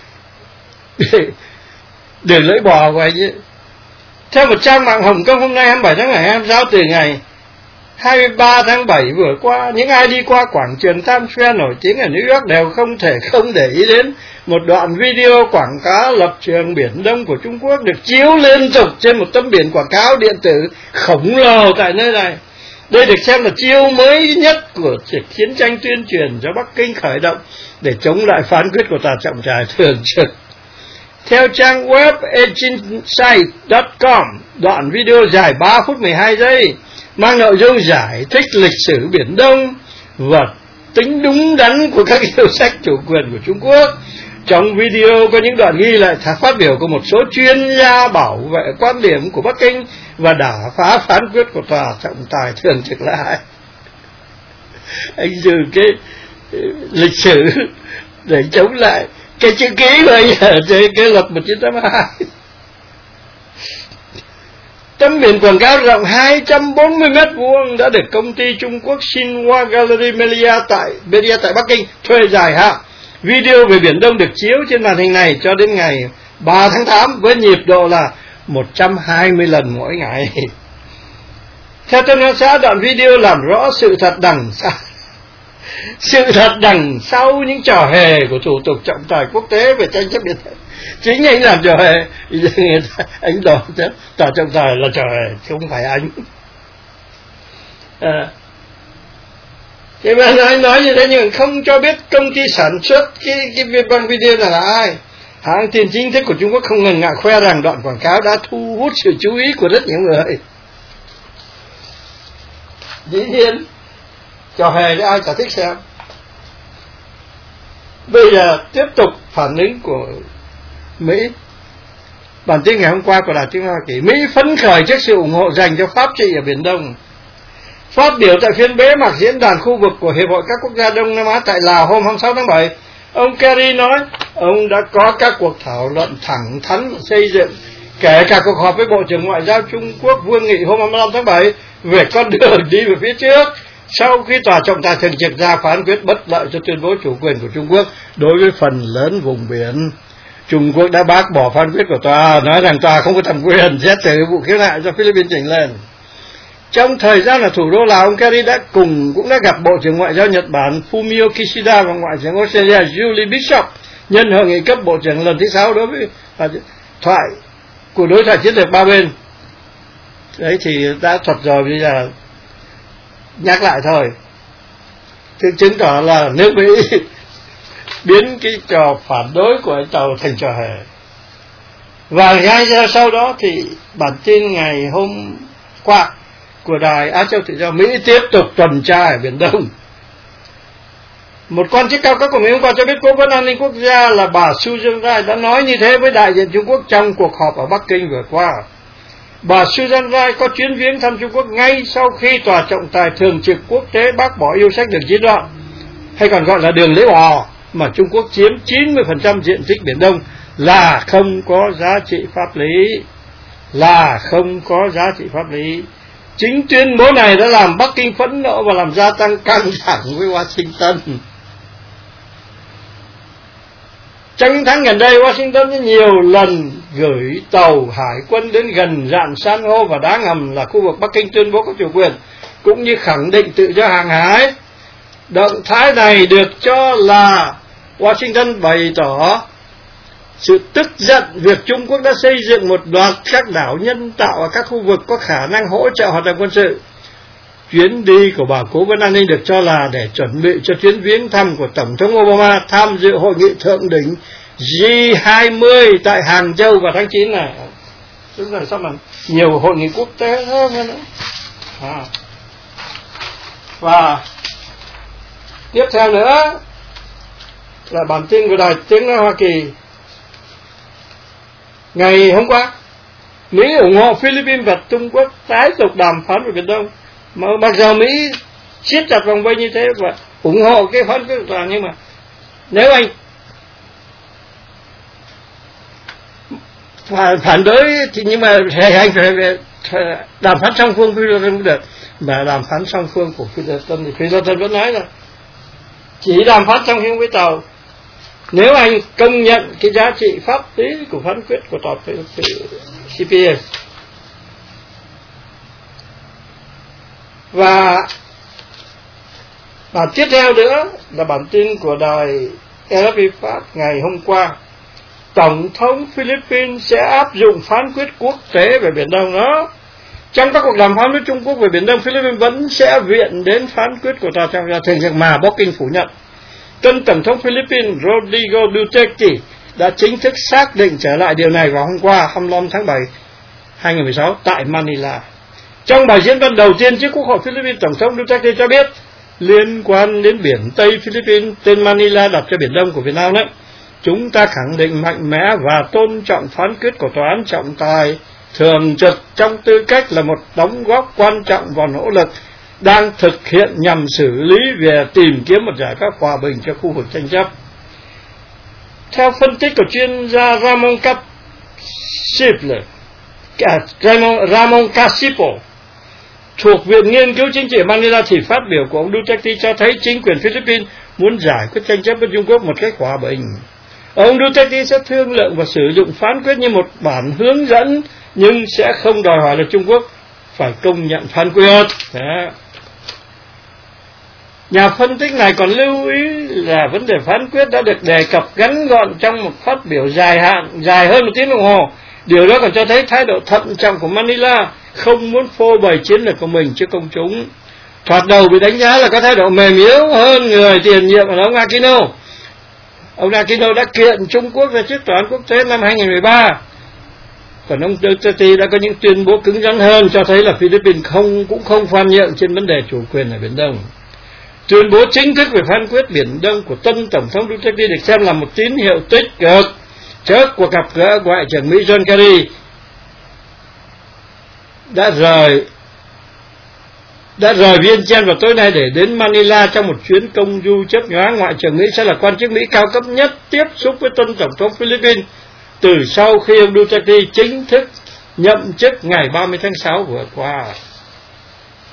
đường lưỡi bò của anh ấy. Theo một trang mạng Hồng Kông hôm nay 27 tháng 26, từ ngày 23 tháng 7 vừa qua, những ai đi qua quảng trường Times Square nổi tiếng ở New York đều không thể không để ý đến một đoạn video quảng cáo lập trường Biển Đông của Trung Quốc được chiếu liên tục trên một tấm biển quảng cáo điện tử khổng lồ tại nơi này. Đây được xem là chiêu mới nhất của chiến tranh tuyên truyền do Bắc Kinh khởi động để chống lại phán quyết của Tòa trọng tài thường trực. Theo trang web agentsite.com, đoạn video dài 3 phút 12 giây mang nội dung giải thích lịch sử Biển Đông và tính đúng đắn của các yêu sách chủ quyền của Trung Quốc. Trong video có những đoạn ghi lại phát biểu của một số chuyên gia bảo vệ quan điểm của Bắc Kinh và đả phá phán quyết của Tòa trọng tài thường trực lại. Anh dùng cái lịch sử để chống lại cái chữ ký của anh ở trên cái luật 1982. Tấm biển quảng cáo rộng 240 m² đã được công ty Trung Quốc Xinhua Gallery Media tại Bắc Kinh thuê dài hạn. Video về Biển Đông được chiếu trên màn hình này cho đến ngày 3 tháng 8 với nhịp độ là 120 lần mỗi ngày. Theo Tân Hoa Xã, đoạn video làm rõ sự thật đằng sau những trò hề của thủ tục trọng tài quốc tế về tranh chấp biển Đông. Chính anh làm trò hề, anh tòa trọng tài là trò hề, chứ không phải anh. Thế mà anh nói như thế nhưng không cho biết công ty sản xuất cái băng video này là ai. Hãng tin chính thức của Trung Quốc không ngần ngại khoe rằng đoạn quảng cáo đã thu hút sự chú ý của rất nhiều người. Dĩ nhiên trò hề thì ai chả thích xem. Bây giờ tiếp tục phản ứng của Mỹ. Bản tin ngày hôm qua của Đài Tiếng Hoa Kỳ, Mỹ phấn khởi trước sự ủng hộ dành cho pháp trị ở Biển Đông. Phát biểu tại phiên bế mạc diễn đàn khu vực của Hiệp hội các quốc gia Đông Nam Á tại Lào hôm 26 tháng 7, ông Kerry nói ông đã có các cuộc thảo luận thẳng thắn và xây dựng, kể cả cuộc họp với Bộ trưởng Ngoại giao Trung Quốc Vương Nghị hôm 25 tháng 7, về con đường đi về phía trước sau khi tòa trọng tài thường trực ra phán quyết bất lợi cho tuyên bố chủ quyền của Trung Quốc đối với phần lớn vùng biển. Trung Quốc đã bác bỏ phán quyết của tòa, nói rằng tòa không có thẩm quyền xét xử vụ khiếu nại do Philippines trình lên. Trong thời gian là thủ đô Lào, ông Kerry cũng đã gặp Bộ trưởng Ngoại giao Nhật Bản Fumio Kishida và Ngoại trưởng Australia Julie Bishop nhân hội nghị cấp bộ trưởng lần thứ 6 đối với đối thoại chiến lược ba bên. Đấy thì đã thuật rồi, bây giờ nhắc lại thôi. Thế chứng tỏ là nước Mỹ biến cái trò phản đối của anh Tàu thành trò hề. Và ngay ra sau đó thì bản tin ngày hôm qua của đài Á Châu Tự Do Mỹ tiếp tục tuần tra ở Biển Đông. Một quan chức cao cấp của Mỹ hôm qua cho biết Cố vấn An ninh Quốc gia là bà Susan Rice đã nói như thế với đại diện Trung Quốc trong cuộc họp ở Bắc Kinh vừa qua. Bà Susan Rice có chuyến viếng thăm Trung Quốc ngay sau khi tòa trọng tài thường trực quốc tế bác bỏ yêu sách đường chín đoạn, hay còn gọi là đường lưỡi bò, mà Trung Quốc chiếm 90% diện tích Biển Đông là không có giá trị pháp lý. Là không có giá trị pháp lý. Chính tuyên bố này đã làm Bắc Kinh phẫn nộ và làm gia tăng căng thẳng với Washington. Trong những tháng gần đây, Washington đã nhiều lần gửi tàu hải quân đến gần rạn san hô và đá ngầm là khu vực Bắc Kinh tuyên bố có chủ quyền, cũng như khẳng định tự do hàng hải. Động thái này được cho là Washington bày tỏ sự tức giận việc Trung Quốc đã xây dựng một loạt các đảo nhân tạo ở các khu vực có khả năng hỗ trợ hoạt động quân sự. Chuyến đi của bà Cố vấn An ninh được cho là để chuẩn bị cho chuyến viếng thăm của Tổng thống Obama tham dự hội nghị thượng đỉnh G20 tại Hàng Châu vào tháng 9 này. Tức là sao mà nhiều hội nghị quốc tế hơn nữa. Và tiếp theo nữa là bản tin của Đài Tiếng nói Hoa Kỳ. Ngày hôm qua, Mỹ ủng hộ Philippines và Trung Quốc tái tục đàm phán về Biển Đông. Mà mặc dù Mỹ siết chặt vòng vây như thế và ủng hộ cái phán quyết của tòa, nhưng mà nếu anh phản đối thì nhưng mà anh phải đàm phán song phương với Philadelphia cũng được. Mà đàm phán song phương của Philadelphia thì Philadelphia vẫn nói là chỉ đàm phán song phương với tàu nếu anh công nhận cái giá trị pháp lý của phán quyết của tòa CPA. Và bản tiếp theo nữa là bản tin của đài RFI Pháp ngày hôm qua. Tổng thống Philippines sẽ áp dụng phán quyết quốc tế về Biển Đông đó. Trong các cuộc đàm phán với Trung Quốc về Biển Đông, Philippines vẫn sẽ viện đến phán quyết của tòa trọng tài thường trực mà Bắc Kinh phủ nhận. Tân Tổng thống Philippines Rodrigo Duterte đã chính thức xác định trở lại điều này vào hôm qua 25 tháng 7 2016 tại Manila. Trong bài diễn văn đầu tiên trước Quốc hội Philippines, Tổng thống Duterte cho biết liên quan đến biển Tây Philippines, tên Manila đặt cho Biển Đông của Việt Nam đó, chúng ta khẳng định mạnh mẽ và tôn trọng phán quyết của tòa án trọng tài thường trực trong tư cách là một đóng góp quan trọng vào nỗ lực đang thực hiện nhằm xử lý về tìm kiếm một giải pháp hòa bình cho khu vực tranh chấp. Theo phân tích của chuyên gia Ramon Casipo thuộc Viện Nghiên cứu Chính trị Manila, thì phát biểu của ông Duterte cho thấy chính quyền Philippines muốn giải quyết tranh chấp với Trung Quốc một cách hòa bình. Ông Duterte sẽ thương lượng và sử dụng phán quyết như một bản hướng dẫn, nhưng sẽ không đòi hỏi là Trung Quốc phải công nhận phán quyết. Đó. Nhà phân tích này còn lưu ý là vấn đề phán quyết đã được đề cập ngắn gọn trong một phát biểu dài hơn 1 tiếng đồng hồ. Điều đó còn cho thấy thái độ thận trọng của Manila, không muốn phô bày chiến lược của mình trước công chúng. Thoạt đầu bị đánh giá là có thái độ mềm yếu hơn người tiền nhiệm là ông Aquino. Ông Aquino đã kiện Trung Quốc ra trước tòa án quốc tế năm 2013. Còn ông Duterte đã có những tuyên bố cứng rắn hơn, cho thấy là Philippines cũng không khoan nhượng trên vấn đề chủ quyền ở Biển Đông. Tuyên bố chính thức về phán quyết Biển Đông của tân Tổng thống Duterte được xem là một tín hiệu tích cực trước cuộc gặp gỡ Ngoại trưởng Mỹ John Kerry đã rời Vientiane vào tối nay để đến Manila trong một chuyến công du chớp nhoáng. Ngoại trưởng Mỹ sẽ là quan chức Mỹ cao cấp nhất tiếp xúc với tân Tổng thống Philippines từ sau khi ông Duterte chính thức nhậm chức ngày 30 tháng 6 vừa qua.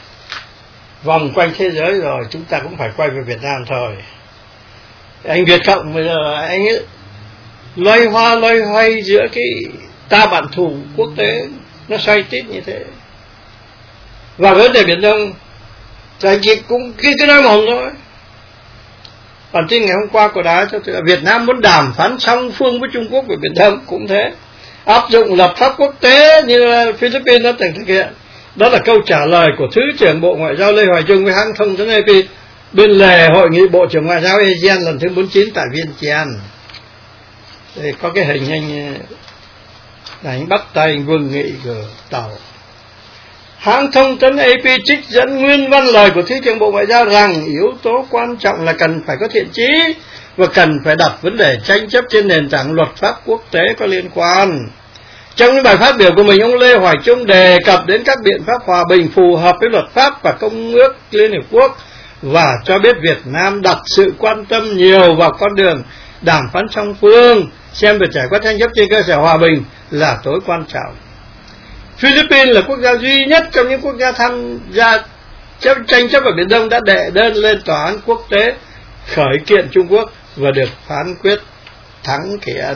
vòng quanh thế giới rồi, chúng ta cũng phải quay về Việt Nam thôi. Anh Việt Cộng bây giờ anh ấy loay hoa loay hoay giữa cái ta bạn thù quốc tế nó xoay tít như thế. Và vấn đề Biển Đông thì anh cũng cứ nói mồm thôi. Bản tin ngày hôm qua của đài cho thấy là Việt Nam muốn đàm phán song phương với Trung Quốc về Biển Đông cũng thế, áp dụng luật pháp quốc tế như Philippines đã từng thực hiện. Đó là câu trả lời của Thứ trưởng Bộ Ngoại giao Lê Hoài Trung với hãng thông tấn AP bên lề hội nghị Bộ trưởng Ngoại giao ASEAN lần thứ 49 tại Vientiane. Đây có cái hình anh bắt tay anh Vương Nghị của tàu. Hãng thông tấn AP trích dẫn nguyên văn lời của Thứ trưởng Bộ Ngoại giao rằng yếu tố quan trọng là cần phải có thiện chí và cần phải đặt vấn đề tranh chấp trên nền tảng luật pháp quốc tế có liên quan. Trong những bài phát biểu của mình, ông Lê Hoài Trung đề cập đến các biện pháp hòa bình phù hợp với luật pháp và Công ước Liên Hiệp Quốc và cho biết Việt Nam đặt sự quan tâm nhiều vào con đường đàm phán song phương, xem việc giải quyết tranh chấp trên cơ sở hòa bình là tối quan trọng. Philippines là quốc gia duy nhất trong những quốc gia tham gia tranh chấp ở Biển Đông đã đệ đơn lên tòa án quốc tế khởi kiện Trung Quốc và được phán quyết thắng kiện.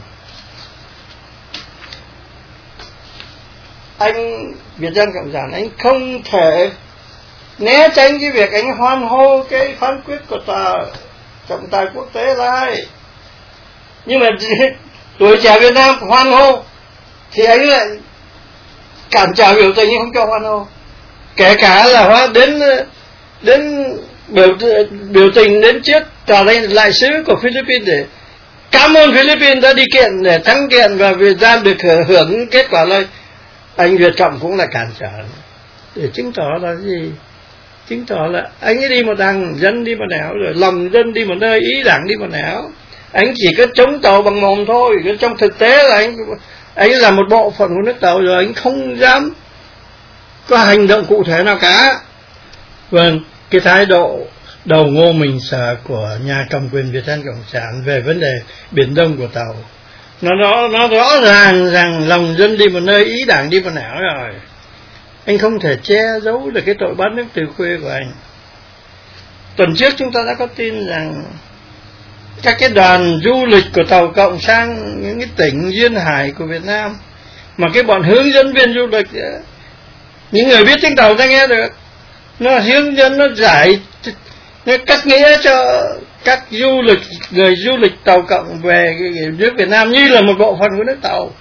Anh Việt Dân Cộng sản, anh không thể né tránh cái việc anh hoan hô cái phán quyết của tòa trọng tài quốc tế lại. Nhưng mà tuổi trẻ Việt Nam hoan hô thì anh lại cản trở biểu tình, không cho hoan hô. Kể cả là đến biểu tình đến trước tòa đại sứ của Philippines để cảm ơn Philippines đã đi kiện để thắng kiện và Việt Nam được hưởng kết quả lợi. Anh Việt Cộng cũng là cản trở để chứng tỏ là gì? Chứng tỏ là anh ấy đi một đằng, dân đi một nẻo, rồi lòng dân đi một nơi, ý đảng đi một nẻo. Anh chỉ có chống tàu bằng mồm thôi, trong thực tế là anh là một bộ phận của nước Tàu rồi, anh không dám có hành động cụ thể nào cả. Vâng, cái thái độ đầu ngô mình sợ của nhà cầm quyền Việt Nam Cộng sản về vấn đề Biển Đông của Tàu, nó rõ ràng rằng lòng dân đi một nơi, ý đảng đi một nẻo rồi. Anh không thể che giấu được cái tội bán nước từ khuya của anh. Tuần trước chúng ta đã có tin rằng các cái đoàn du lịch của Tàu Cộng sang những cái tỉnh duyên hải của Việt Nam, mà cái bọn hướng dẫn viên du lịch, những người biết tiếng Tàu ta nghe được, nó hướng dẫn, nó giải, nó cắt nghĩa cho các người du lịch Tàu Cộng về nước Việt Nam như là một bộ phận của nước Tàu,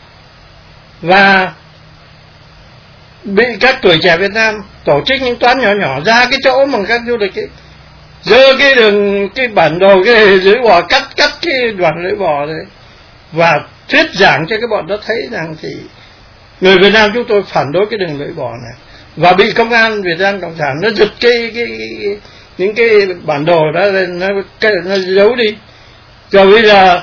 và bị các tuổi trẻ Việt Nam tổ chức những toán nhỏ nhỏ ra cái chỗ mà các du lịch ấy, dơ cái bản đồ, cái lưỡi bò, cắt cái đoạn lưỡi bò đấy, và thuyết giảng cho cái bọn đó thấy rằng thì người Việt Nam chúng tôi phản đối cái đường lưỡi bò này, và bị công an Việt Nam Cộng sản nó giật những cái bản đồ đó lên, nó giấu đi. Rồi bây giờ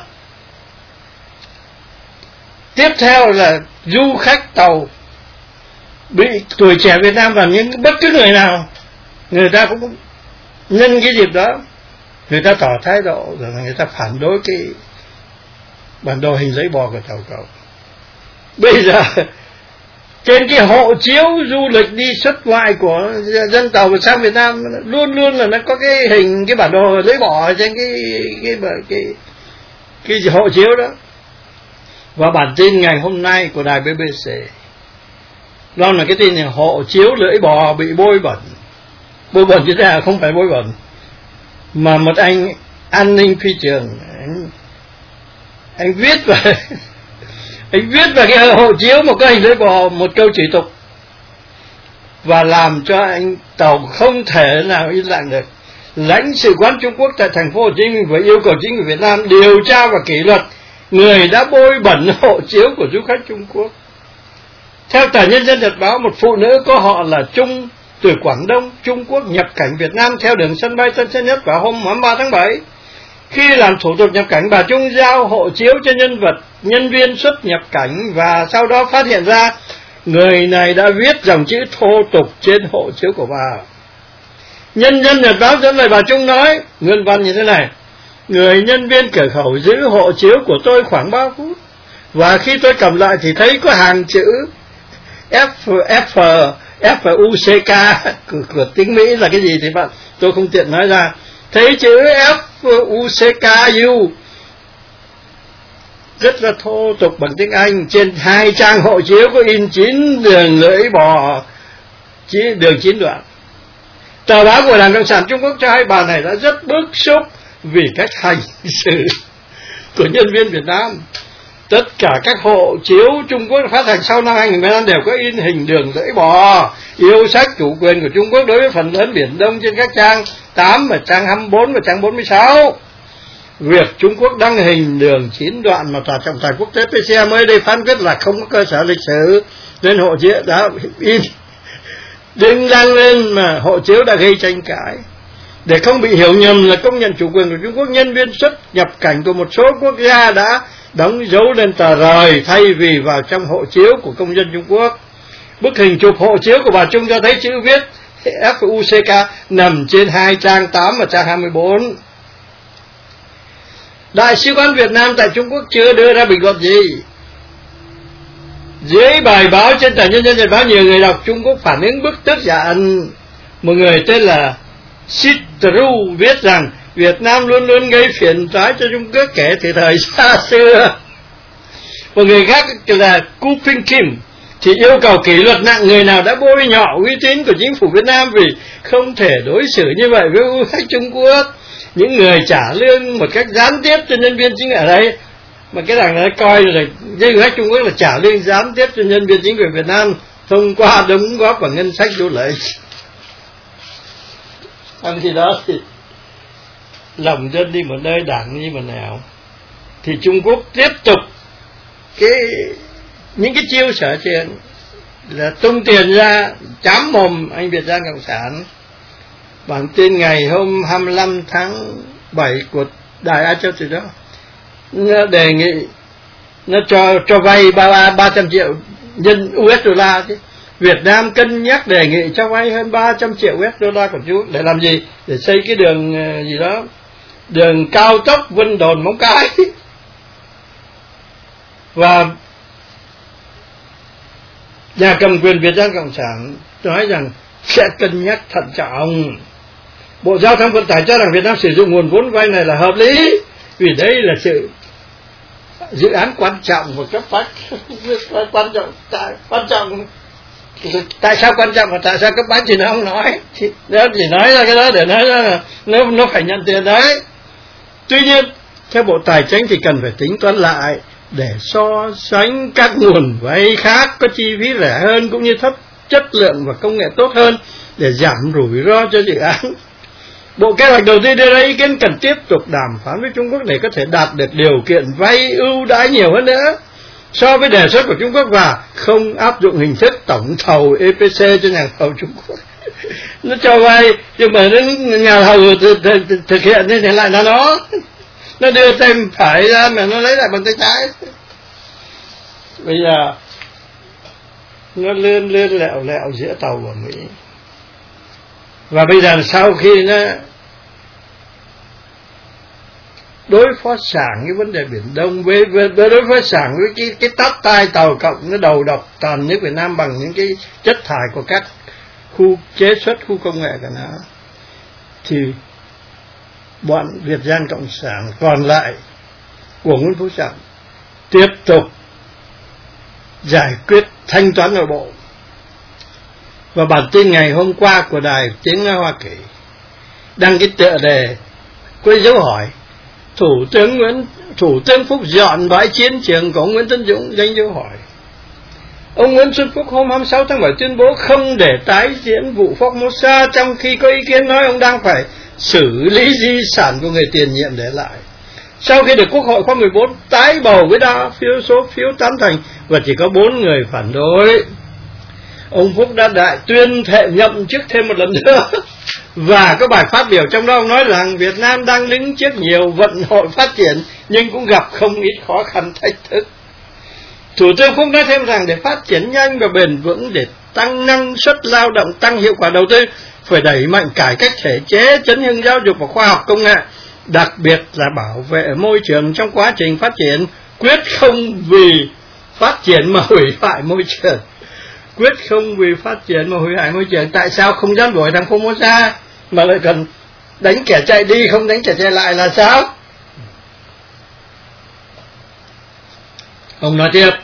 tiếp theo là du khách Tàu bị tuổi trẻ Việt Nam và những bất cứ người nào, người ta cũng nhân cái dịp đó người ta tỏ thái độ rồi người ta phản đối cái bản đồ hình lưỡi bò của Tàu Cộng. Bây giờ trên cái hộ chiếu du lịch đi xuất ngoại của dân Tàu sang Việt Nam luôn luôn là nó có cái hình, cái bản đồ lưỡi bò trên cái hộ chiếu đó. Và bản tin ngày hôm nay của đài BBC đó là cái tin này: hộ chiếu lưỡi bò bị bôi bẩn chứ ra không phải bôi bẩn, mà một anh an ninh phi trường anh viết về cái hộ chiếu một cái hình lưỡi bò một câu chỉ tục, và làm cho anh Tàu không thể nào yên lặng được. Lãnh sự quán Trung Quốc tại thành phố Hồ Chí Minh phải yêu cầu chính quyền Việt Nam điều tra và kỷ luật người đã bôi bẩn hộ chiếu của du khách Trung Quốc. Theo tờ Nhân dân Nhật báo, một phụ nữ có họ là Trung từ Quảng Đông, Trung Quốc nhập cảnh Việt Nam theo đường sân bay Tân Sơn Nhất vào hôm 3 tháng 7. Khi làm thủ tục nhập cảnh, bà Trung giao hộ chiếu cho nhân viên xuất nhập cảnh, và sau đó phát hiện ra người này đã viết dòng chữ thô tục trên hộ chiếu của bà. Nhân dân Nhật báo dẫn lời bà Trung nói nguyên văn như thế này: người nhân viên cửa khẩu giữ hộ chiếu của tôi khoảng 3 phút, và khi tôi cầm lại thì thấy có hàng chữ F F và UCK của tiếng Mỹ là cái gì thì bạn tôi không tiện nói ra. Thấy chữ F UCKU rất là thô tục bằng tiếng Anh. Trên 2 trang hộ chiếu có in 9 đường lưỡi bò, đường 9 đoạn. Tờ báo của Đảng Cộng sản Trung Quốc cho hay bà này đã rất bức xúc vì cách hành xử của nhân viên Việt Nam. Tất cả các hộ chiếu Trung Quốc phát hành sau năm 2015 đều có in hình đường lưỡi bò, yêu sách chủ quyền của Trung Quốc đối với phần lớn Biển Đông trên các trang 8 và trang 24 và trang 46. Việc Trung Quốc đăng hình đường 9 đoạn mà Tòa trọng tài quốc tế PCA mới đây phán quyết là không có cơ sở lịch sử nên hộ chiếu đã in đừng đăng lên mà hộ chiếu đã gây tranh cãi. Để không bị hiểu nhầm là công nhận chủ quyền của Trung Quốc, nhân viên xuất nhập cảnh của một số quốc gia đã đóng dấu lên tờ rời thay vì vào trong hộ chiếu của công dân Trung Quốc. Bức hình chụp hộ chiếu của bà Trung cho thấy chữ viết FUCK nằm trên 2 trang 8 và trang 24. Đại sứ quán Việt Nam tại Trung Quốc chưa đưa ra bình luận gì. Dưới bài báo trên tờ Nhân dân Nhật báo, nhiều người đọc Trung Quốc phản ứng bức tức giận. Một người tên là Citru viết rằng Việt Nam luôn luôn gây phiền toái cho Trung Quốc kể từ thời xa xưa. Một người khác là Kuping Kim thì yêu cầu kỷ luật nặng người nào đã bôi nhọ uy tín của chính phủ Việt Nam vì không thể đối xử như vậy với du khách Trung Quốc. Những người trả lương một cách gián tiếp cho nhân viên chính ở đây, mà cái đảng này coi là du khách Trung Quốc là trả lương gián tiếp cho nhân viên chính quyền Việt Nam thông qua đóng góp vào ngân sách du lịch. Trong khi đó thì lòng dân đi một nơi, đảng đi một nẻo, thì Trung Quốc tiếp tục những cái chiêu sở chuyện là tung tiền ra chám mồm anh Việt Giang Cộng sản. Bản tin ngày hôm 25 tháng 7 của Đài Á Châu từ đó nó đề nghị nó cho vay 300 triệu nhân USD chứ. Việt Nam cân nhắc đề nghị cho vay hơn 300 triệu USD của Trung Quốc để làm gì? Để xây cái đường gì đó, đường cao tốc Vân Đồn Móng Cái. Và nhà cầm quyền Việt Nam Cộng sản nói rằng sẽ cân nhắc thận trọng. Bộ Giao thông Vận tải cho rằng Việt Nam sử dụng nguồn vốn vay này là hợp lý vì đây là sự dự án quan trọng và cấp bách. Quan trọng tại sao quan trọng và tại sao cấp bách thì nó không nói, nó chỉ nói ra cái đó để nói là nó phải nhận tiền đấy. Tuy nhiên theo Bộ Tài chính thì cần phải tính toán lại để so sánh các nguồn vay khác có chi phí rẻ hơn cũng như thấp chất lượng và công nghệ tốt hơn để giảm rủi ro cho dự án. Bộ Kế hoạch Đầu tư đưa ra ý kiến cần tiếp tục đàm phán với Trung Quốc để có thể đạt được điều kiện vay ưu đãi nhiều hơn nữa so với đề xuất của Trung Quốc và không áp dụng hình thức tổng thầu EPC cho nhà thầu Trung Quốc. Nó cho vay nhưng mà nhà thầu thực hiện thì lại là nó đưa tay phải ra mà nó lấy lại bằng tay trái. Bây giờ nó lươn lẹo giữa tàu của Mỹ. Và bây giờ sau khi nó đối phó sảng cái vấn đề Biển Đông với đối phó sảng với cái tát tai tàu cộng nó đầu độc toàn nước Việt Nam bằng những cái chất thải của các khu chế xuất, khu công nghệ của nó, thì bọn Việt Gian Cộng sản còn lại của Nguyễn Phú Trọng tiếp tục giải quyết thanh toán nội bộ. Và bản tin ngày hôm qua của Đài Tiếng Nói Hoa Kỳ đăng cái tựa đề có dấu hỏi: Thủ tướng Phúc dọn bãi chiến trường của Nguyễn Tấn Dũng, danh dấu hỏi. Ông Nguyễn Xuân Phúc hôm 26 tháng 7 tuyên bố không để tái diễn vụ Formosa, trong khi có ý kiến nói ông đang phải xử lý di sản của người tiền nhiệm để lại. Sau khi được Quốc hội khóa 14 tái bầu với đa số phiếu tán thành và chỉ có 4 người phản đối, ông Phúc đã đại tuyên thệ nhậm chức thêm một lần nữa. Và có bài phát biểu trong đó ông nói rằng Việt Nam đang đứng trước nhiều vận hội phát triển nhưng cũng gặp không ít khó khăn thách thức. Thủ tướng Phúc nói thêm rằng để phát triển nhanh và bền vững, để tăng năng suất lao động, tăng hiệu quả đầu tư, phải đẩy mạnh cải cách thể chế, chấn hưng giáo dục và khoa học công nghệ, đặc biệt là bảo vệ môi trường trong quá trình phát triển, quyết không vì phát triển mà hủy hoại môi trường. quyết không vì phát triển mà hủy hại môi trường. Tại sao không dám đuổi thằng Formosa mà lại cần đánh kẻ chạy đi, không đánh kẻ chạy lại là sao? Ông nói tiếp,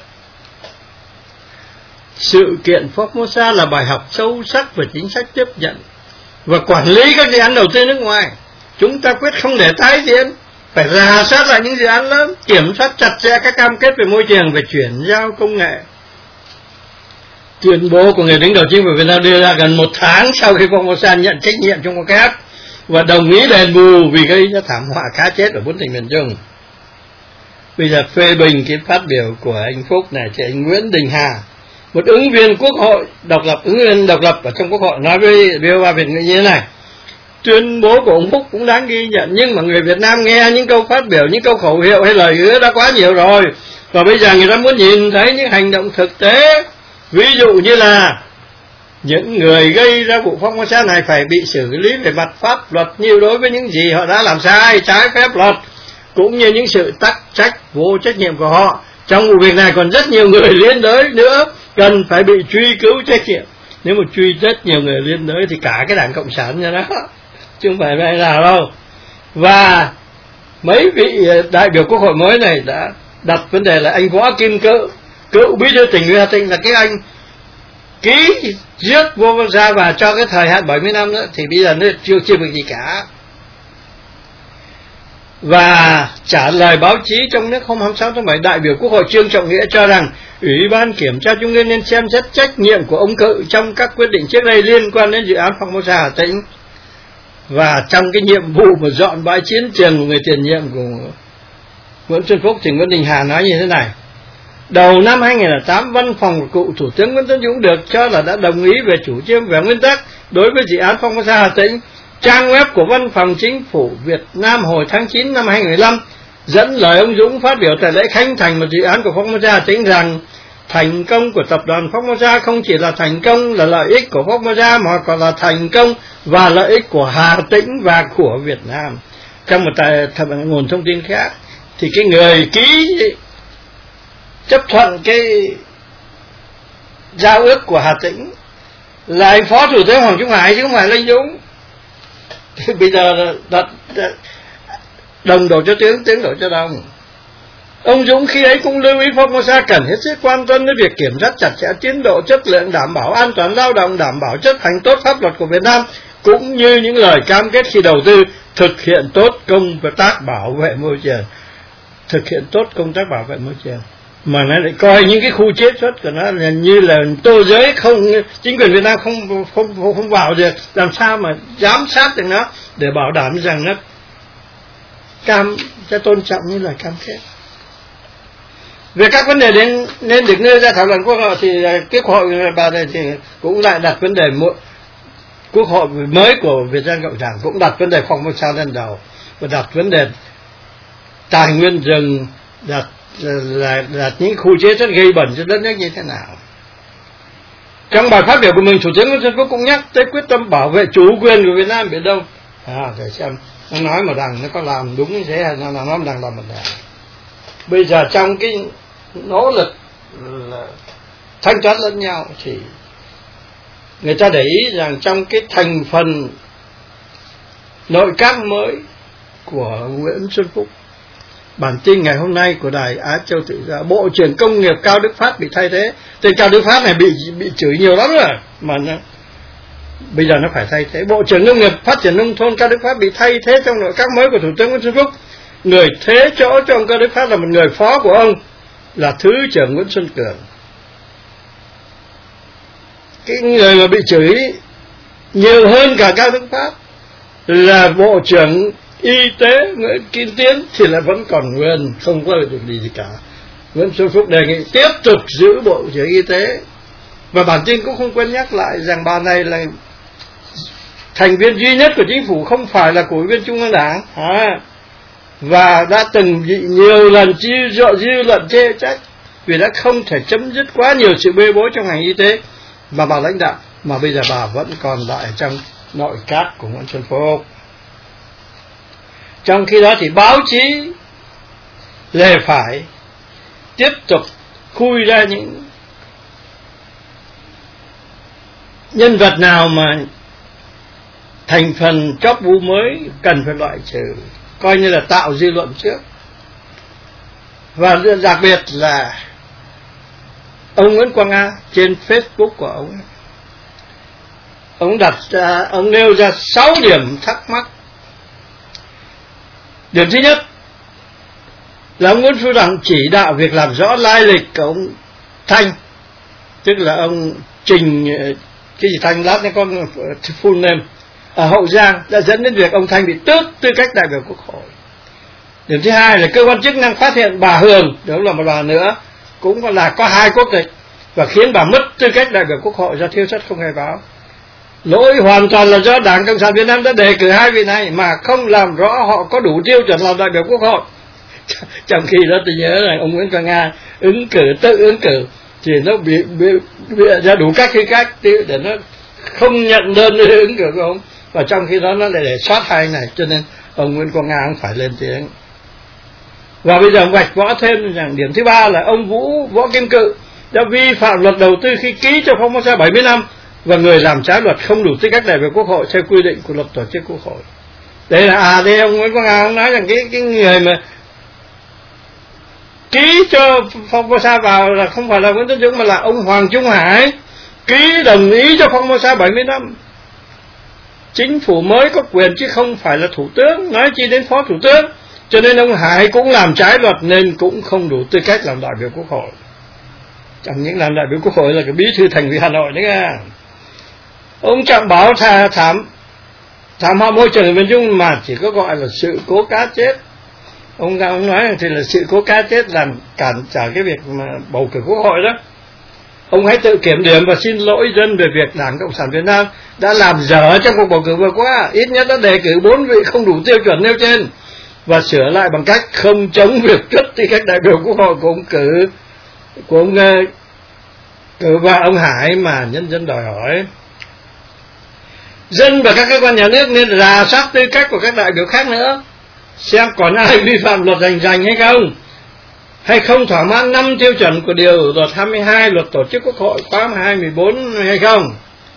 sự kiện Formosa là bài học sâu sắc về chính sách tiếp nhận và quản lý các dự án đầu tư nước ngoài. Chúng ta quyết không để tái diễn, phải rà soát lại những dự án lớn, kiểm soát chặt chẽ các cam kết về môi trường, về chuyển giao công nghệ. Tuyên bố của người đứng đầu chính phủ Việt Nam đưa ra gần 1 tháng sau khi Formosa nhận trách nhiệm trong cuộc cát và đồng ý đền bù vì gây ra thảm họa cá chết ở 4 tỉnh miền Trung. Bây giờ phê bình cái phát biểu của anh Phúc này thì anh Nguyễn Đình Hà, một ứng viên quốc hội độc lập, ứng viên độc lập ở trong quốc hội, nói với VOA Việt ngữ như thế này: tuyên bố của ông Phúc cũng đáng ghi nhận, nhưng mà người Việt Nam nghe những câu phát biểu, những câu khẩu hiệu hay lời hứa đã quá nhiều rồi, và bây giờ người ta muốn nhìn thấy những hành động thực tế. Ví dụ như là những người gây ra vụ Formosa này phải bị xử lý về mặt pháp luật như đối với những gì họ đã làm sai, trái phép luật, cũng như những sự tắc trách vô trách nhiệm của họ. Trong vụ việc này còn rất nhiều người liên đới nữa cần phải bị truy cứu trách nhiệm. Nếu mà truy rất nhiều người liên đới thì cả cái Đảng Cộng sản như đó, chứ không phải vậy nào đâu. Và mấy vị đại biểu quốc hội mới này đã đặt vấn đề là anh Võ Kim cựu bí thư tỉnh ủy Hà Tĩnh, là cái anh ký giết Formosa và cho cái thời hạn 70 năm nữa, thì bây giờ nó chưa được gì cả. Và trả lời báo chí trong nước hôm 26 tháng 7, đại biểu Quốc hội Trương Trọng Nghĩa cho rằng Ủy ban Kiểm tra Trung ương nên xem xét trách nhiệm của ông Cự trong các quyết định trước đây liên quan đến dự án Formosa Hà Tĩnh. Và trong cái nhiệm vụ mà dọn bãi chiến trường của người tiền nhiệm của Nguyễn Xuân Phúc thì Nguyễn Đình Hà nói như thế này: đầu năm 2008, văn phòng của cựu Thủ tướng Nguyễn Tấn Dũng được cho là đã đồng ý về chủ trương về nguyên tắc đối với dự án Formosa Hà Tĩnh. Trang web của Văn phòng Chính phủ Việt Nam hồi tháng 9 năm 2015 dẫn lời ông Dũng phát biểu tại lễ khánh thành một dự án của Formosa Hà Tĩnh rằng thành công của tập đoàn Formosa không chỉ là thành công là lợi ích của Formosa mà còn là thành công và lợi ích của Hà Tĩnh và của Việt Nam. Trong một nguồn thông tin khác thì cái người ký chấp thuận cái giao ước của Hà Tĩnh là anh Phó Thủ tướng Hoàng Trung Hải chứ không phải là anh Dũng. Thì bây giờ đồng đổ cho tiếng đổ cho đồng. Ông Dũng khi ấy cũng lưu ý Formosa cần hết sức quan tâm đến việc kiểm soát chặt chẽ tiến độ, chất lượng, đảm bảo an toàn lao động, đảm bảo chấp hành tốt pháp luật của Việt Nam, cũng như những lời cam kết khi đầu tư, thực hiện tốt công tác bảo vệ môi trường. Thực hiện tốt công tác bảo vệ môi trường mà nó lại coi những cái khu chế xuất của nó là như là tô giới, không, chính quyền Việt Nam không vào được, làm sao mà giám sát được nó để bảo đảm rằng nó sẽ tôn trọng như lời cam kết. Về các vấn đề nên được nêu ra thảo luận quốc hội thì cái quốc hội bà này thì cũng lại đặt vấn đề, quốc hội mới của Việt Nam Cộng sản cũng đặt vấn đề Formosa lên đầu, và đặt vấn đề tài nguyên rừng, đặt là những khu chế xuất gây bẩn cho đất nước như thế nào. Trong bài phát biểu của mình, Thủ tướng Nguyễn Xuân Phúc cũng nhắc tới quyết tâm bảo vệ chủ quyền của Việt Nam Biển Đông. Để xem nó nói mà rằng nó có làm đúng như thế hay là nó đang làm một đảng. Bây giờ trong cái nỗ lực thanh toán lẫn nhau thì người ta để ý rằng trong cái thành phần nội các mới của Nguyễn Xuân Phúc, bản tin ngày hôm nay của đài Á Châu Tự Do, Bộ trưởng Công nghiệp Cao Đức Phát bị thay thế. Tên Cao Đức Phát này bị chửi nhiều lắm rồi mà bây giờ nó phải thay thế. Bộ trưởng Nông nghiệp Phát triển Nông thôn Cao Đức Phát bị thay thế trong nội các mới của Thủ tướng Nguyễn Xuân Phúc. Người thế chỗ cho ông Cao Đức Phát là một người phó của ông là Thứ trưởng Nguyễn Xuân Cường. Cái người mà bị chửi nhiều hơn cả Cao Đức Phát là Bộ trưởng Y tế Nguyễn Kim Tiến thì là vẫn còn nguyên, không có được gì cả. Nguyễn Xuân Phúc đề nghị tiếp tục giữ Bộ trưởng Y tế. Và bản tin cũng không quên nhắc lại rằng bà này là thành viên duy nhất của chính phủ, không phải là của Ủy viên Trung ương Đảng, và đã từng bị nhiều lần dư luận chê trách vì đã không thể chấm dứt quá nhiều sự bê bối trong ngành y tế mà bà lãnh đạo, mà bây giờ bà vẫn còn lại trong nội các của Nguyễn Xuân Phúc. Trong khi đó thì báo chí lề phải tiếp tục khui ra những nhân vật nào mà thành phần chóp bu mới cần phải loại trừ, coi như là tạo dư luận trước. Và đặc biệt là ông Nguyễn Quang A trên Facebook của ông nêu ra 6 điểm thắc mắc. Điểm thứ nhất là ông Nguyễn Phú Trọng chỉ đạo việc làm rõ lai lịch của ông Thanh, tức là ông Trình cái gì Thanh, lát nó có full name, ở Hậu Giang, đã dẫn đến việc ông Thanh bị tước tư cách đại biểu Quốc hội. Điểm thứ hai là cơ quan chức năng phát hiện bà Hường, đó là một bà nữa, cũng là có 2 quốc tịch, và khiến bà mất tư cách đại biểu Quốc hội do thiếu sót không khai báo. Lỗi hoàn toàn là do Đảng Cộng sản Việt Nam đã đề cử 2 vị này mà không làm rõ họ có đủ tiêu chuẩn làm đại biểu Quốc hội. Trong khi đó tôi nhớ là ông Nguyễn Quang A tự ứng cử thì nó bị ra đủ các cái cách để nó không nhận đơn ứng cử của ông, và trong khi đó nó lại để soát 2 này, cho nên ông Nguyễn Quang A cũng phải lên tiếng. Và bây giờ ông vạch rõ thêm rằng điểm thứ 3 là ông Võ Kim Cự đã vi phạm luật đầu tư khi ký cho Formosa 70 năm, và người làm trái luật không đủ tư cách đại biểu Quốc hội theo quy định của luật tổ chức Quốc hội. Đây là đây ông Nguyễn Quang A ông nói rằng cái người mà ký cho Formosa vào là không phải là Nguyễn Tấn Dũng mà là ông Hoàng Trung Hải, ký đồng ý cho Formosa 70 năm. Chính phủ mới có quyền chứ không phải là thủ tướng, nói chi đến phó thủ tướng. Cho nên ông Hải cũng làm trái luật nên cũng không đủ tư cách làm đại biểu Quốc hội. Chẳng những làm đại biểu Quốc hội là cái bí thư Thành ủy Hà Nội đấy nha. Ông Trọng Bảo thảm họa môi trường ở miền Trung mà chỉ có gọi là sự cố cá chết. Ông nói thì là sự cố cá chết làm cản trở cái việc mà bầu cử Quốc hội đó. Ông hãy tự kiểm điểm và xin lỗi dân về việc Đảng Cộng sản Việt Nam đã làm dở trong cuộc bầu cử vừa qua, ít nhất đã đề cử 4 vị không đủ tiêu chuẩn nêu trên, và sửa lại bằng cách không chống việc cấp tư cách đại biểu Quốc hội của ông cử và ông Hải mà nhân dân đòi hỏi. Dân và các cơ quan nhà nước nên rà soát tư cách của các đại biểu khác nữa, xem còn ai vi phạm luật rành hay không thỏa mãn 5 tiêu chuẩn của điều luật 22 luật tổ chức Quốc hội khóa 2014 hay không.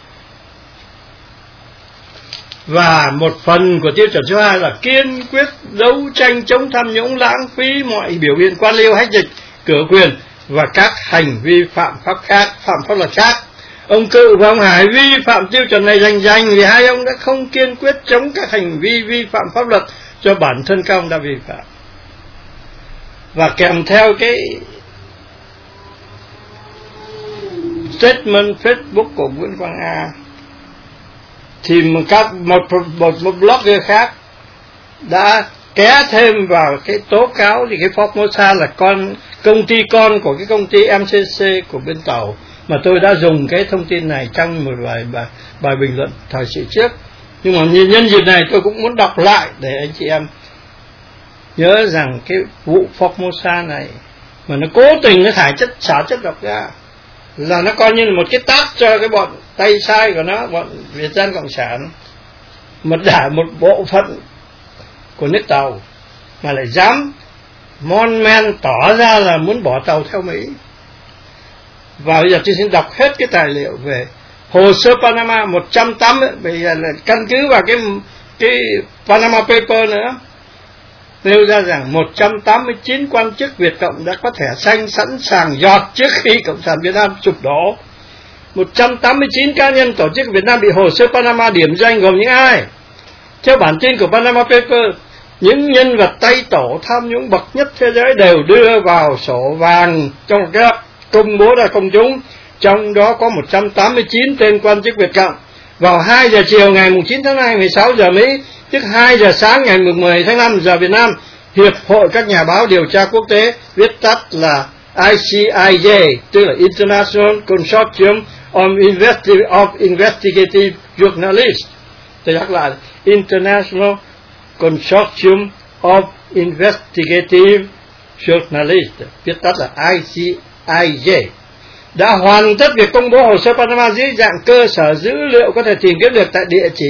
Và một phần của tiêu chuẩn số 2 là kiên quyết đấu tranh chống tham nhũng, lãng phí, mọi biểu hiện quan liêu, hách dịch, cửa quyền và các hành vi phạm pháp luật khác. Ông Cự và ông Hải vi phạm tiêu chuẩn này rành vì hai ông đã không kiên quyết chống các hành vi vi phạm pháp luật cho bản thân các ông đã vi phạm. Và kèm theo cái statement Facebook của Nguyễn Quang A thì một blogger khác đã ké thêm vào cái tố cáo thì cái Formosa là công ty con của cái công ty MCC của bên Tàu, mà tôi đã dùng cái thông tin này trong một bài bình luận thời sự trước. Nhưng mà nhân dịp này tôi cũng muốn đọc lại để anh chị em nhớ rằng cái vụ Formosa này mà nó cố tình nó xả chất độc ra là nó coi như là một cái tát cho cái bọn tay sai của nó, bọn Việt Dân Cộng sản, một bộ phận của nước Tàu mà lại dám mon men tỏ ra là muốn bỏ Tàu theo Mỹ. Và bây giờ tôi xin đọc hết cái tài liệu về hồ sơ Panama 180, bây giờ là căn cứ vào cái Panama Paper nữa, nêu ra rằng 189 quan chức Việt Cộng đã có thẻ xanh sẵn sàng giọt trước khi Cộng sản Việt Nam sụp đổ. 189 cá nhân tổ chức Việt Nam bị hồ sơ Panama điểm danh gồm những ai? Theo bản tin của Panama Paper, những nhân vật tay tổ tham nhũng bậc nhất thế giới đều đưa vào sổ vàng trong một cái công bố ra công chúng, trong đó có 189 tên quan chức Việt Cộng. Vào 2 giờ chiều ngày 9 tháng 2, 16 giờ Mỹ, tức 2 giờ sáng ngày 10 tháng 5 giờ Việt Nam, Hiệp hội các nhà báo điều tra quốc tế, viết tắt là ICIJ, tức là International Consortium of Investigative Journalists. Tôi nhắc lại, International Consortium of Investigative Journalists, viết tắt là ICIJ, đã hoàn tất việc công bố hồ sơ Panama dưới dạng cơ sở dữ liệu có thể tìm kiếm được tại địa chỉ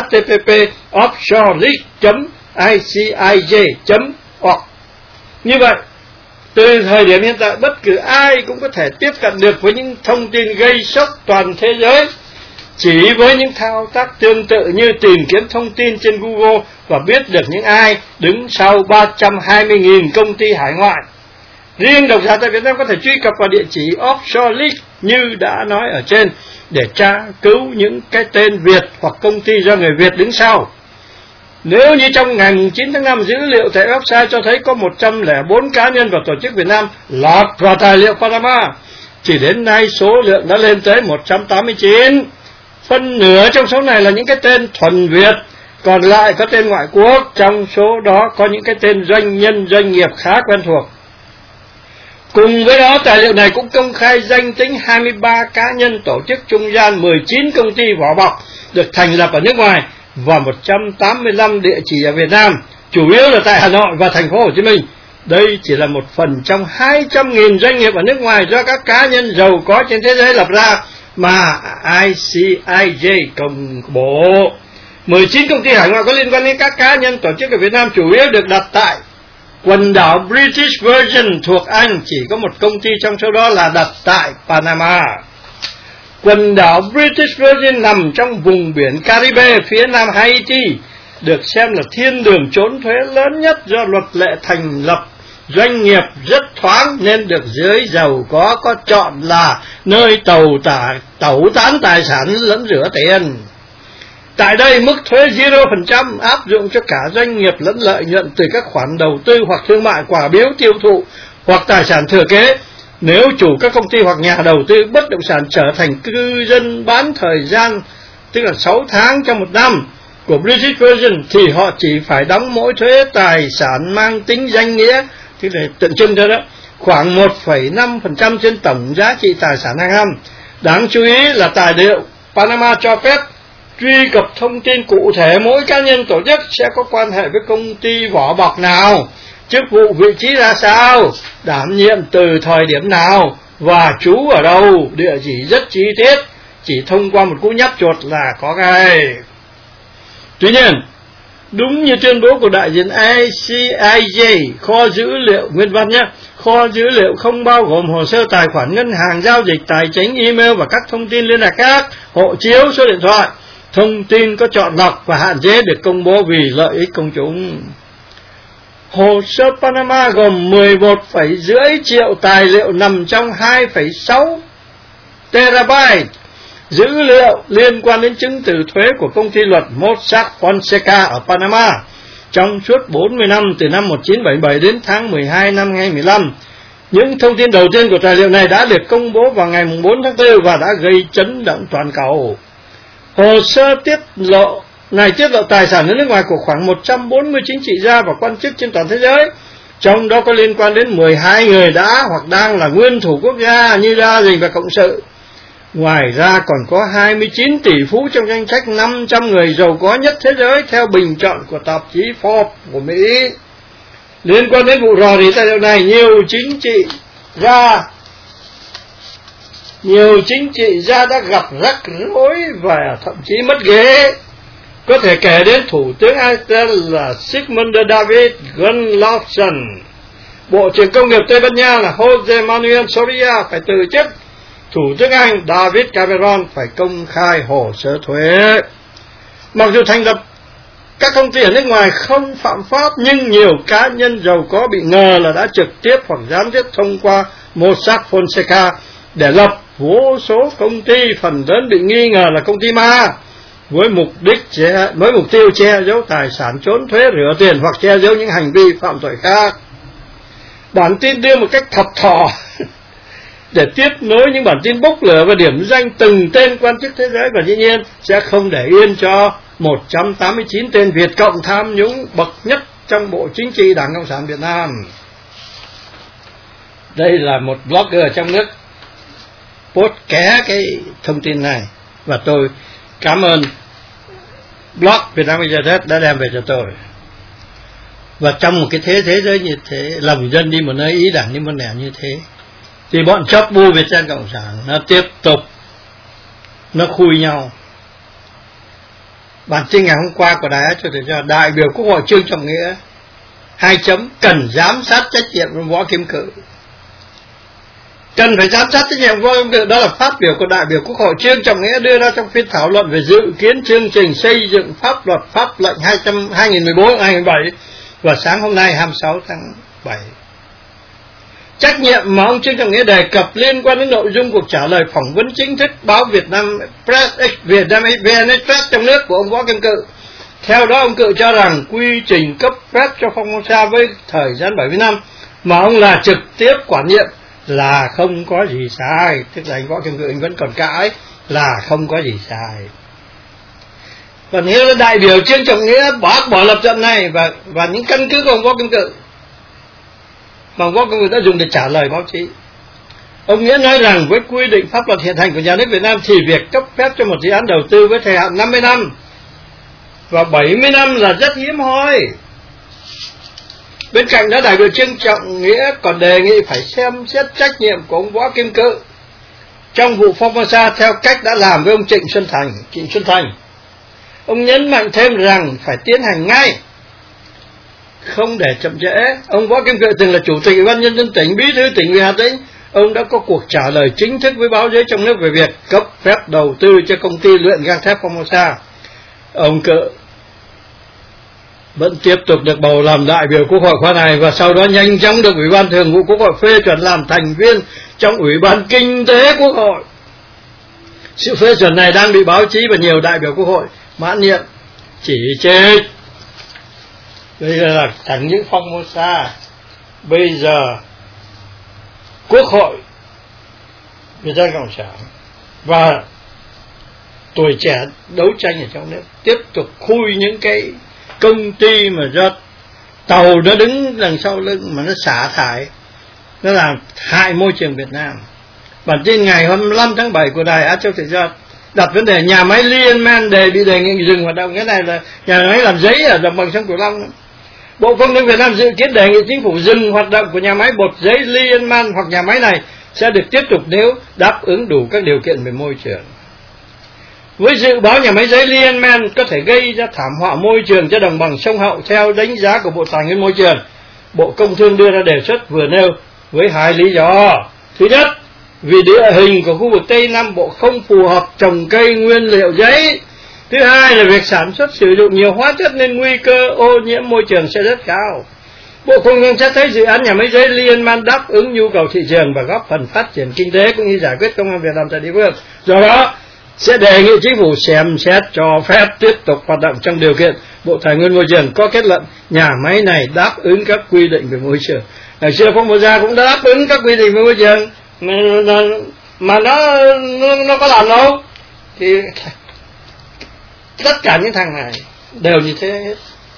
http://offshorelist.icij.org. Như vậy, từ thời điểm hiện tại, bất cứ ai cũng có thể tiếp cận được với những thông tin gây sốc toàn thế giới chỉ với những thao tác tương tự như tìm kiếm thông tin trên Google và biết được những ai đứng sau 320.000 công ty hải ngoại. Riêng độc giả tại Việt Nam có thể truy cập vào địa chỉ Offshore Leaks như đã nói ở trên để tra cứu những cái tên Việt hoặc công ty do người Việt đứng sau. Nếu như trong ngày 9 tháng 5 dữ liệu tại website cho thấy có 104 cá nhân và tổ chức Việt Nam lọt vào tài liệu Panama, chỉ đến nay số lượng đã lên tới 189. Phân nửa trong số này là những cái tên thuần Việt, còn lại có tên ngoại quốc, trong số đó có những cái tên doanh nhân, doanh nghiệp khá quen thuộc. Cùng với đó, tài liệu này cũng công khai danh tính 23 cá nhân, tổ chức trung gian, 19 công ty vỏ bọc được thành lập ở nước ngoài và 185 địa chỉ ở Việt Nam, chủ yếu là tại Hà Nội và thành phố Hồ Chí Minh. Đây chỉ là một phần trong 200.000 doanh nghiệp ở nước ngoài do các cá nhân giàu có trên thế giới lập ra mà ICIJ công bố. 19 công ty hải ngoại có liên quan đến các cá nhân tổ chức ở Việt Nam chủ yếu được đặt tại quần đảo British Virgin thuộc Anh, chỉ có một công ty trong số đó là đặt tại Panama. Quần đảo British Virgin nằm trong vùng biển Caribe phía nam Haiti, được xem là thiên đường trốn thuế lớn nhất do luật lệ thành lập doanh nghiệp rất thoáng nên được giới giàu có chọn là nơi tẩu tán tài sản lẫn rửa tiền. Tại đây, mức thuế 0% áp dụng cho cả doanh nghiệp lẫn lợi nhuận từ các khoản đầu tư hoặc thương mại, quả biếu tiêu thụ hoặc tài sản thừa kế. Nếu chủ các công ty hoặc nhà đầu tư bất động sản trở thành cư dân bán thời gian, tức là 6 tháng trong một năm của British Virgin, thì họ chỉ phải đóng mỗi thuế tài sản mang tính danh nghĩa, tức là tượng trưng cho đó, khoảng 1,5% trên tổng giá trị tài sản hàng năm. Đáng chú ý là tài liệu Panama cho phép truy cập thông tin cụ thể mỗi cá nhân tổ chức sẽ có quan hệ với công ty vỏ bọc nào, chức vụ vị trí ra sao, đảm nhiệm từ thời điểm nào và trú ở đâu, địa chỉ rất chi tiết, chỉ thông qua một cú nhấp chuột là có ngay. Tuy nhiên, đúng như tuyên bố của đại diện ICIJ, kho dữ liệu nguyên văn nhé, kho dữ liệu không bao gồm hồ sơ tài khoản ngân hàng, giao dịch tài chính, email và các thông tin liên lạc khác, hộ chiếu, số điện thoại. Thông tin có chọn lọc và hạn chế được công bố vì lợi ích công chúng. Hồ sơ Panama gồm 11,5 triệu tài liệu nằm trong 2,6 terabyte dữ liệu liên quan đến chứng từ thuế của công ty luật Mossack Fonseca ở Panama trong suốt 40 năm từ năm 1977 đến tháng 12 năm 2015. Những thông tin đầu tiên của tài liệu này đã được công bố vào ngày 4 tháng 4 và đã gây chấn động toàn cầu. Hồ sơ tiết lộ tài sản ở nước ngoài của khoảng 140 chính trị gia và quan chức trên toàn thế giới, trong đó có liên quan đến 12 người đã hoặc đang là nguyên thủ quốc gia như gia đình và cộng sự. Ngoài ra còn có 29 tỷ phú trong danh sách 500 người giàu có nhất thế giới theo bình chọn của tạp chí Forbes của Mỹ. Liên quan đến vụ rò rỉ tài liệu này, nhiều chính trị gia đã gặp rắc rối và thậm chí mất ghế. Có thể kể đến Thủ tướng Iceland là Sigmundur David Gunnlaugsson, Bộ trưởng Công nghiệp Tây Ban Nha là José Manuel Soria phải từ chức, Thủ tướng Anh David Cameron phải công khai hồ sơ thuế. Mặc dù thành lập các công ty ở nước ngoài không phạm pháp, nhưng nhiều cá nhân giàu có bị ngờ là đã trực tiếp hoặc gián tiếp thông qua Mossack Fonseca để lập vô số công ty, phần lớn bị nghi ngờ là công ty ma, với mục tiêu che giấu tài sản, trốn thuế, rửa tiền hoặc che giấu những hành vi phạm tội khác. Bản tin đưa một cách thật thò để tiếp nối những bản tin bốc lửa và điểm danh từng tên quan chức thế giới, và dĩ nhiên sẽ không để yên cho 189 tên Việt Cộng tham nhũng bậc nhất trong Bộ Chính trị Đảng Cộng sản Việt Nam. Đây là một blogger ở trong nước post ké cái thông tin này, và tôi cảm ơn blog Việt Nam Bây Giờ đã đem về cho tôi. Và trong một cái thế giới như thế, lòng dân đi một nơi, ý đảng đi một nẻo như thế, thì bọn chóp bu Việt Nam Cộng sản nó tiếp tục nó khui nhau. Bản tin ngày hôm qua của Đài Á Châu Tự Do, đại biểu Quốc hội Trương Trọng Nghĩa 2 cần giám sát trách nhiệm của Võ Kim Cự. cần phải giám sát trách nhiệm của công cự. Đó là phát biểu của đại biểu Quốc hội Trương Trọng Nghĩa đưa ra trong phiên thảo luận về dự kiến chương trình xây dựng pháp luật pháp lệnh 2014-2017 vào sáng hôm nay 26 tháng 7. Trách nhiệm mà ông Trương Trọng Nghĩa đề cập liên quan đến nội dung cuộc trả lời phỏng vấn chính thức báo Việt Nam VN Express trong nước của ông Võ Kim Cự. Theo đó, ông Cự cho rằng quy trình cấp phép cho Formosa với thời gian 70 năm mà ông là trực tiếp quản nhiệm là không có gì sai. Tức là anh Võ Kim Cự anh vẫn còn cãi là không có gì sai. Còn nếu là đại biểu Trương Trọng Nghĩa bác bỏ lập trận này và những căn cứ của ông Võ Kim Cự mà ông Võ Kim Cự đã dùng để trả lời báo chí. Ông Nghĩa nói rằng với quy định pháp luật hiện hành của nhà nước Việt Nam thì việc cấp phép cho một dự án đầu tư với thời hạn 50 năm và 70 năm là rất hiếm hoi. Bên cạnh đó, đại biểu Trương Trọng Nghĩa còn đề nghị phải xem xét trách nhiệm của ông Võ Kim Cự trong vụ Formosa theo cách đã làm với ông Trịnh Xuân Thành. Ông nhấn mạnh thêm rằng phải tiến hành ngay, không để chậm trễ. Ông Võ Kim Cự từng là chủ tịch Ủy ban nhân dân tỉnh, bí thư tỉnh ủy Hà Tĩnh. Ông đã có cuộc trả lời chính thức với báo giới trong nước về việc cấp phép đầu tư cho công ty luyện gang thép Formosa. Ông Cự vẫn tiếp tục được bầu làm đại biểu Quốc hội khóa này và sau đó nhanh chóng được Ủy ban Thường vụ Quốc hội phê chuẩn làm thành viên trong Ủy ban Kinh tế Quốc hội. Sự phê chuẩn này đang bị báo chí và nhiều đại biểu Quốc hội mãn nhiệm chỉ trích. Bây giờ là chẳng những Formosa, bây giờ Quốc hội Việt Nam Cộng sản và tuổi trẻ đấu tranh ở trong nước tiếp tục khui những cái công ty mà do tàu nó đứng đằng sau lưng mà nó xả thải, nó làm hại môi trường Việt Nam. Bản tin ngày 25 tháng 7 của Đài Á Châu Tự Do đặt vấn đề nhà máy Lienman bị đề nghị dừng hoạt động. Cái này là nhà máy làm giấy ở đồng bằng sông Cửu Long. Bộ Công thương Việt Nam dự kiến đề nghị chính phủ dừng hoạt động của nhà máy bột giấy Lienman hoặc nhà máy này sẽ được tiếp tục nếu đáp ứng đủ các điều kiện về môi trường. Với dự báo nhà máy giấy Lienman có thể gây ra thảm họa môi trường cho đồng bằng sông Hậu theo đánh giá của Bộ Tài nguyên Môi trường, Bộ Công Thương đưa ra đề xuất vừa nêu với hai lý do. Thứ nhất, vì địa hình của khu vực Tây Nam Bộ không phù hợp trồng cây nguyên liệu giấy. Thứ hai là việc sản xuất sử dụng nhiều hóa chất nên nguy cơ ô nhiễm môi trường sẽ rất cao. Bộ Công Thương sẽ thấy dự án nhà máy giấy Lienman đáp ứng nhu cầu thị trường và góp phần phát triển kinh tế cũng như giải quyết công an việc làm tại địa phương. Do đó, sẽ đề nghị chính phủ xem xét cho phép tiếp tục hoạt động trong điều kiện Bộ Tài nguyên Môi trường có kết luận nhà máy này đáp ứng các quy định về môi trường. Ngày xưa Formosa cũng đã đáp ứng các quy định về môi trường mà nó có làm đâu. Thì tất cả những thằng này đều như thế hết.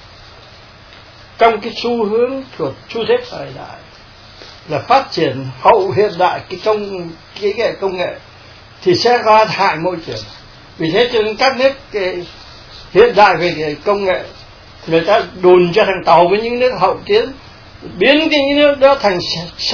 Trong cái xu hướng của xu thế thời đại là phát triển hậu hiện đại cái công nghệ thì sẽ có hại môi trường. Vì thế cho nên các nước hiện đại về công nghệ người ta đùn cho thằng tàu với những nước hậu tiến, biến cái những nước đó thành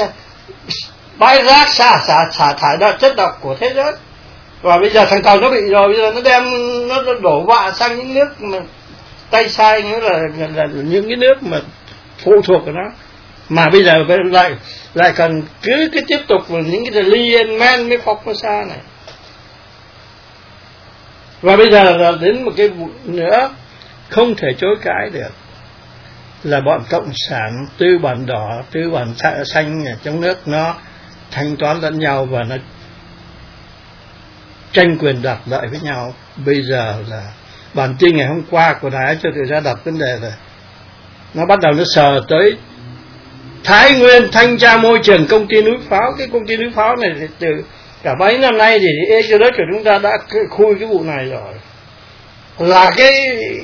bãi rác xả thải chất độc của thế giới. Và bây giờ thằng tàu nó bị rồi, bây giờ nó đem nó đổ vạ sang những nước mà tay sai, nghĩa là những cái nước mà phụ thuộc của nó. Mà bây giờ lại còn cứ tiếp tục vào những cái Lienman với Formosa này. Và bây giờ là đến một cái vụ nữa không thể chối cãi được, là bọn cộng sản tư bản đỏ, tư bản xanh ở trong nước nó thanh toán lẫn nhau và nó tranh quyền đoạt lợi với nhau. Bây giờ là bản tin ngày hôm qua của Đài Á Châu Tự Do đặt vấn đề là nó bắt đầu nó sờ tới Thái Nguyên thanh tra môi trường công ty núi pháo. Cái công ty núi pháo này thì từ cả mấy năm nay thì Exodus của chúng ta đã khui cái vụ này rồi, là cái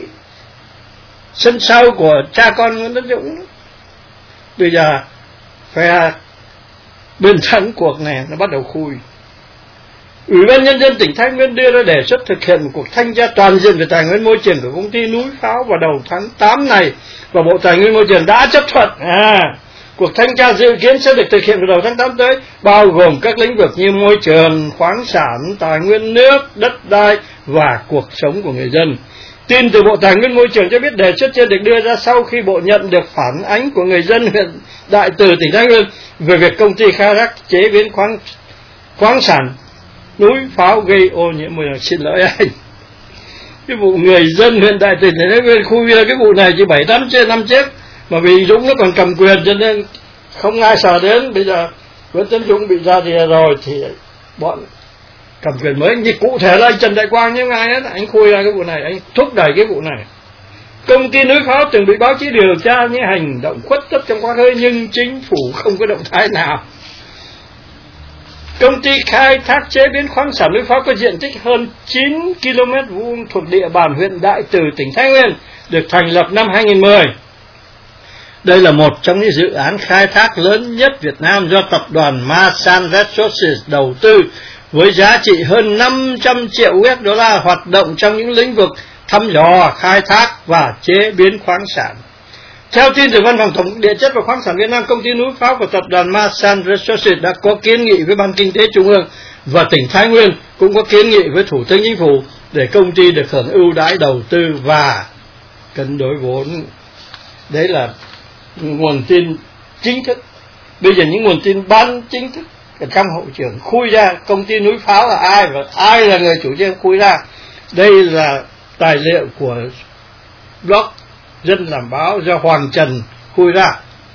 sân sau của cha con Nguyễn Tấn Dũng. Bây giờ phe bên thắng cuộc này nó bắt đầu khui. Ủy ban nhân dân tỉnh Thái Nguyên đưa ra đề xuất thực hiện một cuộc thanh tra toàn diện về tài nguyên môi trường của công ty núi pháo vào đầu tháng 8 này và Bộ Tài nguyên Môi trường đã chấp thuận. Cuộc thanh tra dự kiến sẽ được thực hiện vào đầu tháng 8 tới, bao gồm các lĩnh vực như môi trường, khoáng sản, tài nguyên nước, đất đai và cuộc sống của người dân. Tin từ Bộ Tài nguyên Môi trường cho biết đề xuất trên được đưa ra sau khi Bộ nhận được phản ánh của người dân huyện Đại Từ, tỉnh Thái Nguyên về việc công ty khai thác chế biến khoáng sản núi Pháo gây ô nhiễm môi trường. Xin lỗi anh, cái vụ người dân huyện Đại Từ, tỉnh Thái Nguyên khui ra cái vụ này chỉ 7-8 năm trước, mà vì Dũng nó còn cầm quyền cho nên không ai sờ đến. Bây giờ Nguyễn Tấn Dũng bị ra thì rồi thì bọn cầm quyền mới, như cụ thể là anh Trần Đại Quang như ai hết, anh khui ra cái vụ này, anh thúc đẩy cái vụ này. Công ty núi Pháo từng bị báo chí điều tra những hành động khuất tất trong quá khứ, nhưng chính phủ không có động thái nào. Công ty khai thác chế biến khoáng sản núi Pháo có diện tích hơn 9 km² thuộc địa bàn huyện Đại Từ, tỉnh Thái Nguyên, được thành lập năm 2010. Đây là một trong những dự án khai thác lớn nhất Việt Nam do tập đoàn Masan Resources đầu tư, với giá trị hơn 500 triệu USD, hoạt động trong những lĩnh vực thăm dò, khai thác và chế biến khoáng sản. Theo tin từ Văn phòng Tổng cục Địa chất và Khoáng sản Việt Nam, công ty núi Pháo của tập đoàn Masan Resources đã có kiến nghị với Ban Kinh tế Trung ương, và tỉnh Thái Nguyên cũng có kiến nghị với Thủ tướng Chính phủ để công ty được hưởng ưu đãi đầu tư và cân đối vốn. Đấy là nguồn tin chính thức. Bây giờ những nguồn tin ban chính thức ở trong hậu trường khui ra công ty núi Pháo là ai và ai là người chủ trương khui ra. Đây là tài liệu của blog Dân Làm Báo do Hoàng Trần khui ra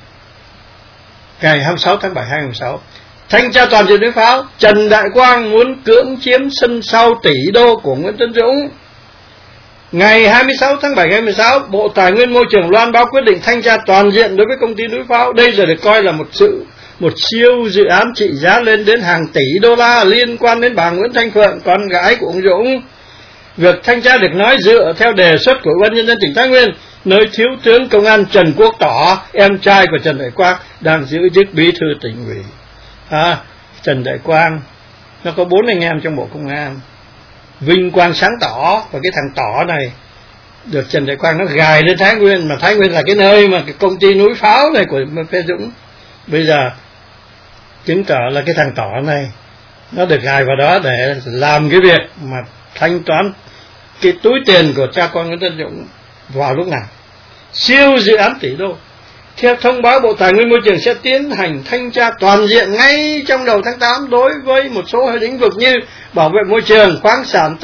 ngày 26 tháng 7 2016. Thanh tra toàn diện núi Pháo, Trần Đại Quang muốn cưỡng chiếm sân sau tỷ đô của Nguyễn Tấn Dũng. Ngày 26 tháng 7 2016, Bộ Tài nguyên Môi trường loan báo quyết định thanh tra toàn diện đối với công ty núi Pháo. Đây là được coi là một siêu dự án trị giá lên đến hàng tỷ đô la liên quan đến bà Nguyễn Thanh Phượng, con gái của ông Dũng. Việc thanh tra được nói dựa theo đề xuất của Ủy ban Nhân dân tỉnh Thái Nguyên, nơi thiếu tướng công an Trần Quốc Tỏ, em trai của Trần Đại Quang, đang giữ chức bí thư tỉnh ủy. Trần Đại Quang nó có 4 anh em trong Bộ Công an. Vinh Quang Sáng Tỏ, và cái thằng Tỏ này được Trần Đại Quang nó gài lên Thái Nguyên, mà Thái Nguyên là cái nơi mà cái công ty núi Pháo này của Phê Dũng. Bây giờ chứng tỏ là cái thằng Tỏ này nó được gài vào đó để làm cái việc mà thanh toán cái túi tiền của cha con Nguyễn Tấn Dũng vào lúc nào. Siêu dự án tỷ đô. Theo thông báo, Bộ Tài nguyên Môi trường sẽ tiến hành thanh tra toàn diện ngay trong đầu tháng 8 đối với một số lĩnh vực như bảo vệ môi trường, khoáng sản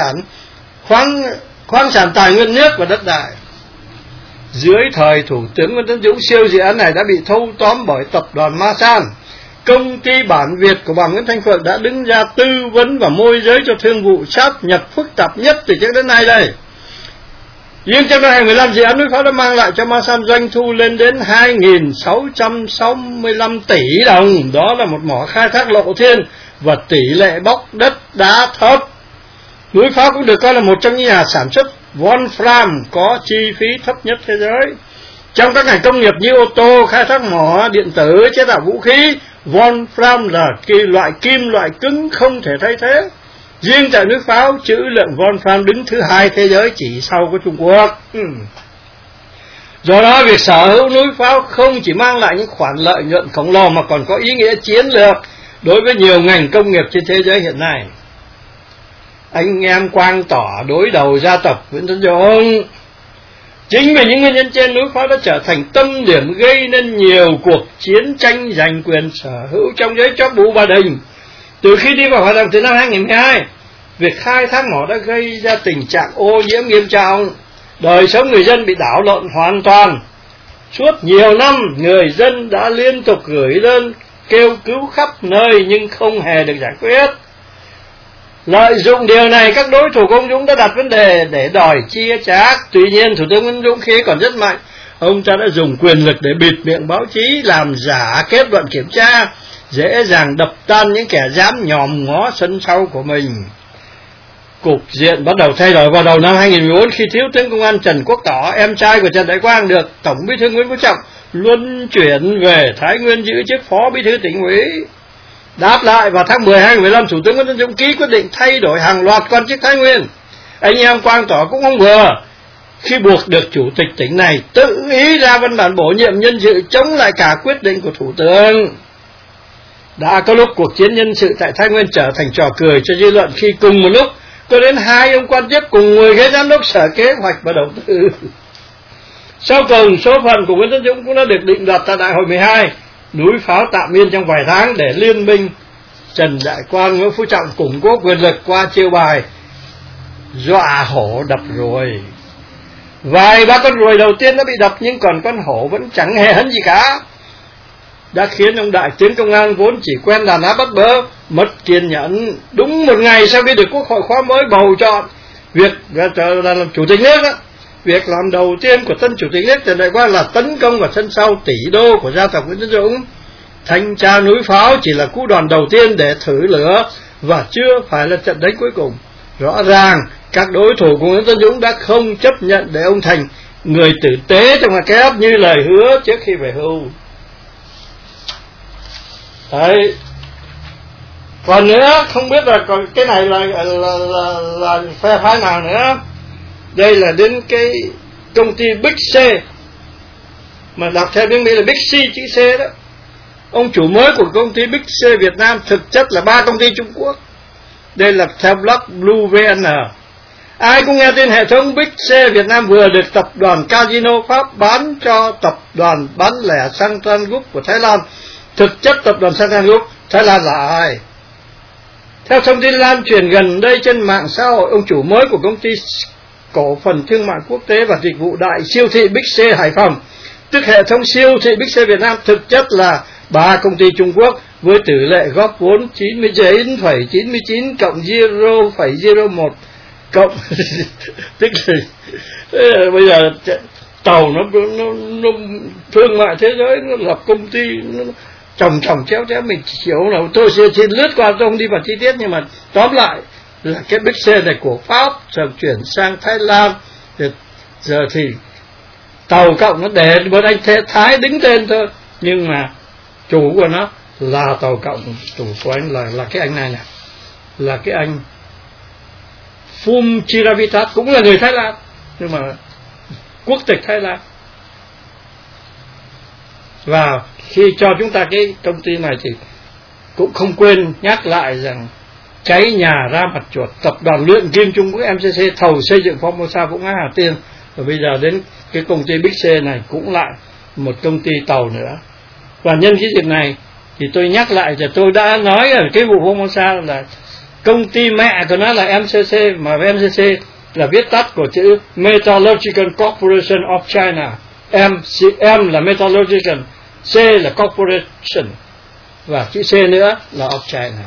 tài nguyên nước và đất đai. Dưới thời Thủ tướng Nguyễn Tấn Dũng, siêu dự án này đã bị thâu tóm bởi tập đoàn Masan. Công ty bản Việt của bà Nguyễn Thanh Phượng đã đứng ra tư vấn và môi giới cho thương vụ sáp nhập phức tạp nhất từ trước đến nay đây. Riêng trong năm 2015, dự án núi Pháo đã mang lại cho Masan doanh thu lên đến 2.665 tỷ đồng. Đó là một mỏ khai thác lộ thiên và tỷ lệ bóc đất đá thấp. Núi Pháo cũng được coi là một trong những nhà sản xuất Wolfram có chi phí thấp nhất thế giới. Trong các ngành công nghiệp như ô tô, khai thác mỏ, điện tử, chế tạo vũ khí, Wolfram là loại kim loại cứng không thể thay thế. Riêng tại núi Pháo, trữ lượng Wolfram đứng thứ 2 thế giới, chỉ sau của Trung Quốc. Do đó, việc sở hữu núi Pháo không chỉ mang lại những khoản lợi nhuận khổng lồ mà còn có ý nghĩa chiến lược đối với nhiều ngành công nghiệp trên thế giới hiện nay. Anh em Quang Tỏ đối đầu gia tộc Nguyễn Tấn Dũng. Chính vì những nguyên nhân trên, núi Pháo đã trở thành tâm điểm gây nên nhiều cuộc chiến tranh giành quyền sở hữu trong giới chóp bu Ba Đình. Từ khi đi vào hoạt động từ năm 2012, việc khai thác mỏ đã gây ra tình trạng ô nhiễm nghiêm trọng, đời sống người dân bị đảo lộn hoàn toàn. Suốt nhiều năm, người dân đã liên tục gửi đơn kêu cứu khắp nơi nhưng không hề được giải quyết. Lợi dụng điều này, các đối thủ của ông Dũng đã đặt vấn đề để đòi chia chác. Tuy nhiên, Thủ tướng Nguyễn Dũng khi còn rất mạnh, ông ta đã dùng quyền lực để bịt miệng báo chí, làm giả kết luận kiểm tra, dễ dàng đập tan những kẻ dám nhòm ngó sân sau của mình. Cục diện bắt đầu thay đổi vào đầu năm 2014 khi thiếu tướng công an Trần Quốc Tỏ, em trai của Trần Đại Quang, được Tổng Bí thư Nguyễn Phú Trọng luân chuyển về Thái Nguyên giữ chức Phó Bí thư tỉnh ủy. Đáp lại, vào tháng 10 2015, Thủ tướng Nguyễn Tấn Dũng ký quyết định thay đổi hàng loạt quan chức Thái Nguyên. Anh em Quang Tỏ cũng không vừa khi buộc được Chủ tịch tỉnh này tự ý ra văn bản bổ nhiệm nhân sự chống lại cả quyết định của Thủ tướng. Đã có lúc cuộc chiến nhân sự tại Thái Nguyên trở thành trò cười cho dư luận khi cùng một lúc có đến 2 ông quan chức cùng 10 cái giám đốc sở kế hoạch và đầu tư. Sau cùng, số phận của Nguyễn Tấn Dũng cũng đã được định đoạt tại Đại hội 12, núi pháo tạm yên trong vài tháng để liên minh Trần Đại Quang, Nguyễn Phú Trọng củng cố quyền lực qua chiêu bài dọa hổ đập ruồi. Vài ba con ruồi đầu tiên đã bị đập, nhưng còn con hổ vẫn chẳng hề hấn gì cả, đã khiến ông đại tướng công an vốn chỉ quen đàn áp bắt bớ mất kiên nhẫn. Đúng một ngày sau khi được Quốc hội khóa mới bầu chọn việc làm chủ tịch nước đó, việc làm đầu tiên của tân chủ tịch nước Trần Đại Quang là tấn công vào sân sau tỷ đô của gia tộc Nguyễn Tấn Dũng. Thanh tra núi pháo chỉ là cú đòn đầu tiên để thử lửa và chưa phải là trận đánh cuối cùng. Rõ ràng các đối thủ của Nguyễn Tấn Dũng đã không chấp nhận để ông thành người tử tế trong cái ấp như lời hứa trước khi về hưu. Đấy. Còn nữa, không biết là còn cái này là phe phái nào nữa. Đây là đến cái công ty Big C, mà đọc theo tiếng Mỹ là Big C, chữ C đó. Ông chủ mới của công ty Big C Việt Nam thực chất là 3 công ty Trung Quốc. Đây là theo blog Blue VN. Ai cũng nghe tên hệ thống Big C Việt Nam vừa được tập đoàn Casino Pháp bán cho tập đoàn bán lẻ Sangtan Group của Thái Lan. Thực chất tập đoàn Sangtan Group Thái Lan là ai? Theo thông tin lan truyền gần đây trên mạng xã hội, ông chủ mới của công ty cổ phần thương mại quốc tế và dịch vụ đại siêu thị Big C Hải Phòng, tức hệ thống siêu thị Big C Việt Nam, thực chất là 3 công ty Trung Quốc với tỷ lệ góp vốn 99,99 cộng 0,01 cộng tức là bây giờ tàu nó thương mại thế giới nó lập công ty nó chồng chéo mình hiểu là tôi sẽ lướt qua, tôi không đi vào chi tiết, nhưng mà tóm lại là cái Big C này của Pháp rồi chuyển sang Thái Lan, giờ thì tàu cộng nó để một anh Thái đứng tên thôi, nhưng mà chủ của nó là tàu cộng, chủ của anh là cái anh này nè, là cái anh Phum Chiravitat, cũng là người Thái Lan nhưng mà quốc tịch Thái Lan. Và khi cho chúng ta cái công ty này thì cũng không quên nhắc lại rằng cháy nhà ra mặt chuột, tập đoàn luyện kim Trung Quốc MCC thầu xây dựng Formosa Vũng Áng Hà Tiên, và bây giờ đến cái công ty Big C này cũng lại một công ty tàu nữa. Và nhân cái dịp này thì tôi nhắc lại là tôi đã nói ở cái vụ Formosa là công ty mẹ của nó là MCC, mà MCC là viết tắt của chữ Metallurgical Corporation of China. M là Metallurgical, C là Corporation, và chữ C nữa là of China.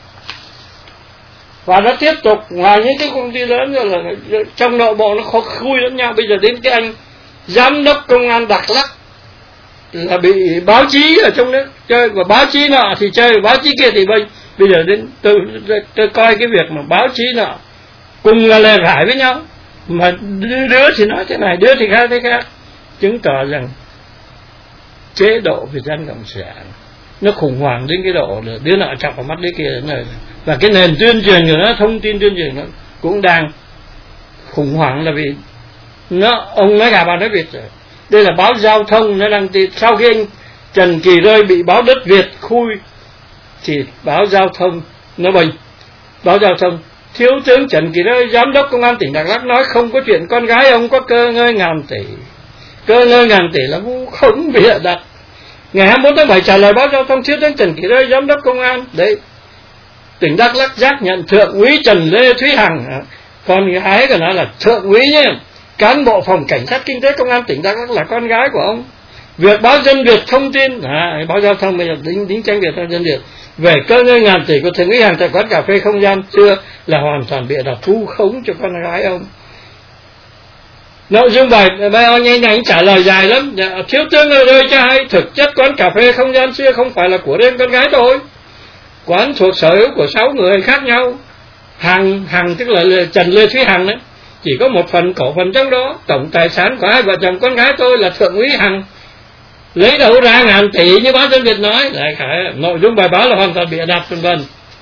Và nó tiếp tục ngoài những cái công ty lớn rồi là trong nội bộ nó khó khui lẫn nhau. Bây giờ đến cái anh giám đốc công an Đắk Lắk là bị báo chí ở trong nước chơi, và báo chí nọ thì chơi, báo chí kia thì bây giờ đến tôi coi cái việc mà báo chí nọ cùng là lề rải với nhau, mà đứa thì nói thế này, đứa thì khác thế khác, chứng tỏ rằng chế độ Việt Nam Cộng sản nó khủng hoảng đến cái độ là đứa nọ chọc vào mắt đứa kia đến nơi. Và cái nền tuyên truyền của nó, thông tin tuyên truyền nó cũng đang khủng hoảng, là vì ông nói gà bà nói Việt rồi. Đây là báo Giao thông nó đăng tin sau khi anh Trần Kỳ Rơi bị báo Đất Việt khui thì báo Giao thông nó bình. Báo Giao thông, thiếu tướng Trần Kỳ Rơi, giám đốc công an tỉnh Đắk Lắk nói không có chuyện con gái ông có cơ ngơi ngàn tỷ. Cơ ngơi ngàn tỷ là vu khống bịa đặt. Ngày 24 tháng 7 trả lời báo Giao thông, thiếu tướng Trần Kỳ Rơi, giám đốc công an đấy tỉnh Đắk Lắk xác nhận thượng úy Trần Lê Thúy Hằng, con gái của nó là thượng úy nhé, cán bộ phòng cảnh sát kinh tế công an tỉnh Đắk Lắk, là con gái của ông. Việc báo Dân Việt thông tin, báo Giao thông bây giờ đính tranh Việt Dân Việt về cơ ngơi ngàn tỷ của thượng úy Hằng tại quán cà phê Không Gian xưa là hoàn toàn bịa đặt, vu khống cho con gái ông. Nội dung bài nhanh nhanh trả lời dài lắm. Thiếu tướng ơi cho hay, thực chất quán cà phê Không Gian xưa không phải là của riêng con gái tôi, quán thuộc sở hữu của 6 người khác nhau. Hằng tức là Trần Lê Thúy Hằng đấy, chỉ có một phần cổ phần trong đó. Tổng tài sản của hai vợ chồng con gái tôi là thượng úy Hằng lấy đâu ra ngàn tỷ như báo Dân Việt nói. Lại nội dung bài báo là hoàn toàn bịa đặt, vân vân.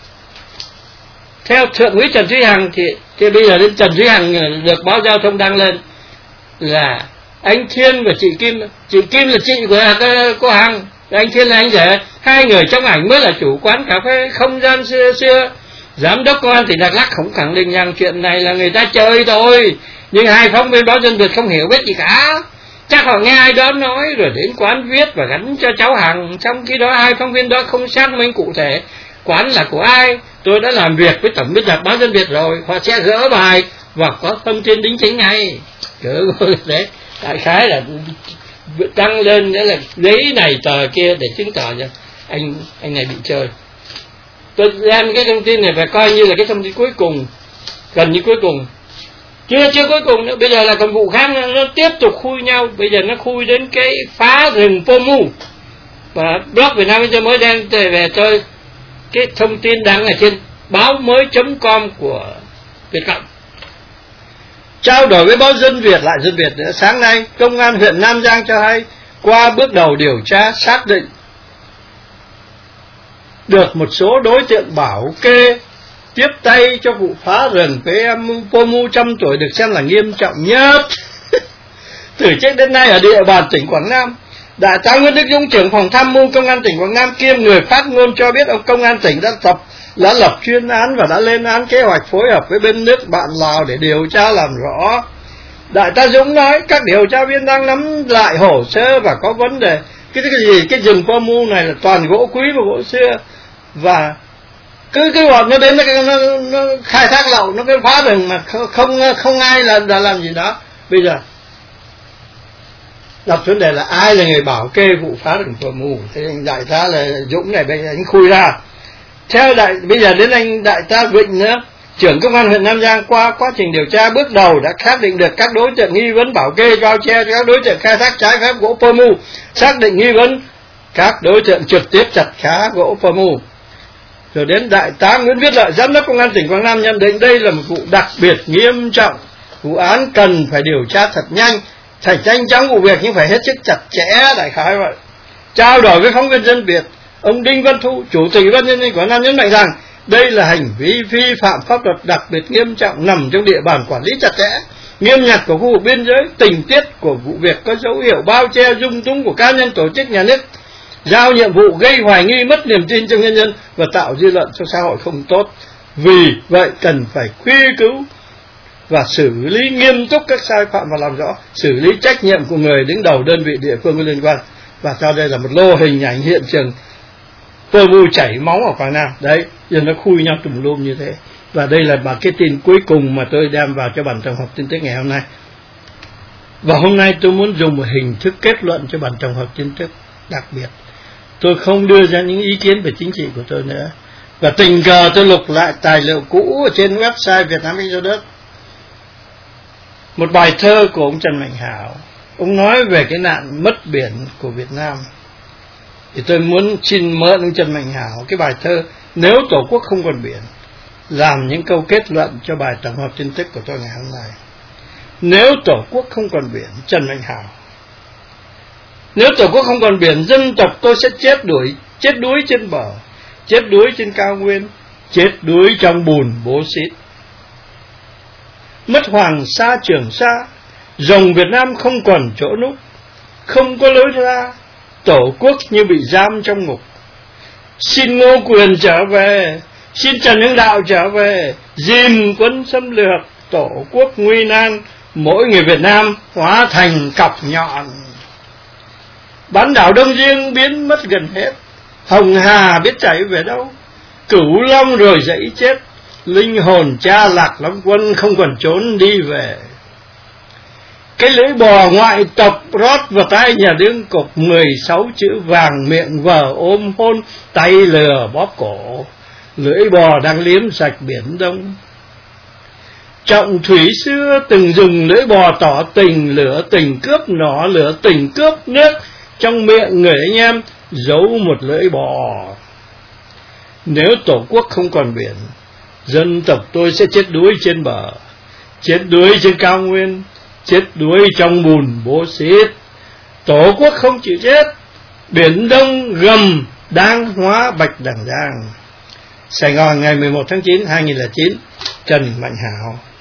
Theo thượng úy Trần Thúy Hằng thì bây giờ đến Trần Thúy Hằng được báo Giao thông đăng lên là anh Thiên và chị Kim là chị của cô Hằng, anh Thiên là anh rể, hai người trong ảnh mới là chủ quán cà phê Không Gian xưa Giám đốc Công an tỉnh Đắk Lắk cũng khẳng định rằng chuyện này là người ta chơi thôi, nhưng hai phóng viên báo Dân Việt không hiểu biết gì cả. Chắc họ nghe ai đó nói rồi đến quán viết và gắn cho cháu Hằng, trong khi đó hai phóng viên đó không xác minh cụ thể quán là của ai. Tôi đã làm việc với tổng biên tập báo Dân Việt rồi, họ sẽ gỡ bài và có thông tin đính chính ngay. Đấy, đại khái là tăng lên nghĩa là lấy này tờ kia để chứng tỏ rằng anh này bị chơi. Tôi đem cái thông tin này phải coi như là cái thông tin cuối cùng, gần như cuối cùng, chưa cuối cùng nữa. Bây giờ là còn vụ khác nó tiếp tục khui nhau. Bây giờ nó khui đến cái phá rừng Pomu, và blog Việt Nam bây giờ mới đem về tôi cái thông tin đăng ở trên báo mới.com của Việt Cộng. Trao đổi với báo Dân Việt, lại Dân Việt nữa, sáng nay Công an huyện Nam Giang cho hay qua bước đầu điều tra xác định được một số đối tượng bảo kê tiếp tay cho vụ phá rừng Pomu 100 tuổi được xem là nghiêm trọng nhất từ trước đến nay ở địa bàn tỉnh Quảng Nam. Đại tá Nguyễn Đức Dũng, trưởng phòng tham mưu Công an tỉnh Quảng Nam kiêm người phát ngôn cho biết ông Công an tỉnh đã lập chuyên án và đã lên án kế hoạch phối hợp với bên nước bạn Lào để điều tra làm rõ. Đại tá Dũng nói các điều tra viên đang nắm lại hồ sơ và có vấn đề. Cái rừng Pomu này là toàn gỗ quý và gỗ xưa, và cứ bọn nó đến nó khai thác lậu, nó cứ phá rừng mà không ai là làm gì đó. Bây giờ đặt vấn đề là ai là người bảo kê vụ phá rừng Pomu. Thế anh đại tá là Dũng này, bây giờ anh khui ra. Bây giờ đến anh đại tá Vịnh nữa, trưởng Công an huyện Nam Giang, qua quá trình điều tra bước đầu đã xác định được các đối tượng nghi vấn bảo kê bao che cho các đối tượng khai thác trái phép gỗ Pomu, xác định nghi vấn các đối tượng trực tiếp chặt phá gỗ Pomu. Rồi đến đại tá Nguyễn Viết Lợi, giám đốc Công an tỉnh Quảng Nam nhận định đây là một vụ đặc biệt nghiêm trọng, vụ án cần phải điều tra thật nhanh, phải nhanh chóng vụ việc nhưng phải hết sức chặt chẽ, đại khái vậy. Trao đổi với phóng viên Dân Việt, ông Đinh Văn Thu, chủ tịch Ủy ban nhân dân Quảng Nam nhấn mạnh rằng đây là hành vi vi phạm pháp luật đặc biệt nghiêm trọng nằm trong địa bàn quản lý chặt chẽ, nghiêm ngặt của khu vực biên giới. Tình tiết của vụ việc có dấu hiệu bao che dung túng của cá nhân, tổ chức, nhà nước, giao nhiệm vụ gây hoài nghi, mất niềm tin trong nhân dân và tạo dư luận trong xã hội không tốt. Vì vậy cần phải truy cứu và xử lý nghiêm túc các sai phạm và làm rõ, xử lý trách nhiệm của người đứng đầu đơn vị địa phương có liên quan. Và cho đây là một lô hình ảnh hiện trường Pomu chảy máu ở Quảng Nam. Đấy, giờ nó khui nhau tùm lum như thế. Và đây là cái tin cuối cùng mà tôi đem vào cho bản tổng hợp tin tức ngày hôm nay. Và hôm nay tôi muốn dùng một hình thức kết luận cho bản tổng hợp tin tức đặc biệt. Tôi không đưa ra những ý kiến về chính trị của tôi nữa. Và tình cờ tôi lục lại tài liệu cũ ở trên website Việt Nam Exodus. Một bài thơ của ông Trần Mạnh Hảo. Ông nói về cái nạn mất biển của Việt Nam. Thì tôi muốn xin mượn ông Trần Mạnh Hảo cái bài thơ Nếu Tổ quốc không còn biển, làm những câu kết luận cho bài tổng hợp tin tức của tôi ngày hôm nay. Nếu Tổ quốc không còn biển, Trần Mạnh Hảo. Nếu Tổ quốc không còn biển, dân tộc tôi sẽ chết đuối trên bờ, chết đuối trên cao nguyên, chết đuối trong bùn bố xít. Mất Hoàng Sa Trường Sa, rồng Việt Nam không còn chỗ núp, không có lối ra, Tổ quốc như bị giam trong ngục. Xin Ngô Quyền trở về, xin Trần Hưng Đạo trở về, dìm quân xâm lược, Tổ quốc nguy nan, mỗi người Việt Nam hóa thành cọc nhọn. Bán đảo Đông Dương biến mất gần hết, Hồng Hà biết chảy về đâu, Cửu Long rồi dẫy chết, linh hồn cha Lạc Long Quân không còn trốn đi về. Cái lưỡi bò ngoại tộc rót vào tai nhà đương cục 16 chữ vàng, miệng vờ ôm hôn, tay lừa bóp cổ. Lưỡi bò đang liếm sạch biển Đông. Trọng thủy xưa từng dùng lưỡi bò tỏ tình, lửa tình cướp nỏ, lửa tình cướp nước, trong miệng người anh em giấu một lưỡi bò. Nếu Tổ quốc không còn biển, dân tộc tôi sẽ chết đuối trên bờ, chết đuối trên cao nguyên, chết đuối trong bùn bố xít. Tổ quốc không chịu chết, biển Đông gầm đang hóa bạch đằng giang. Sài Gòn ngày 11 tháng 9, 2009, Trần Mạnh Hảo.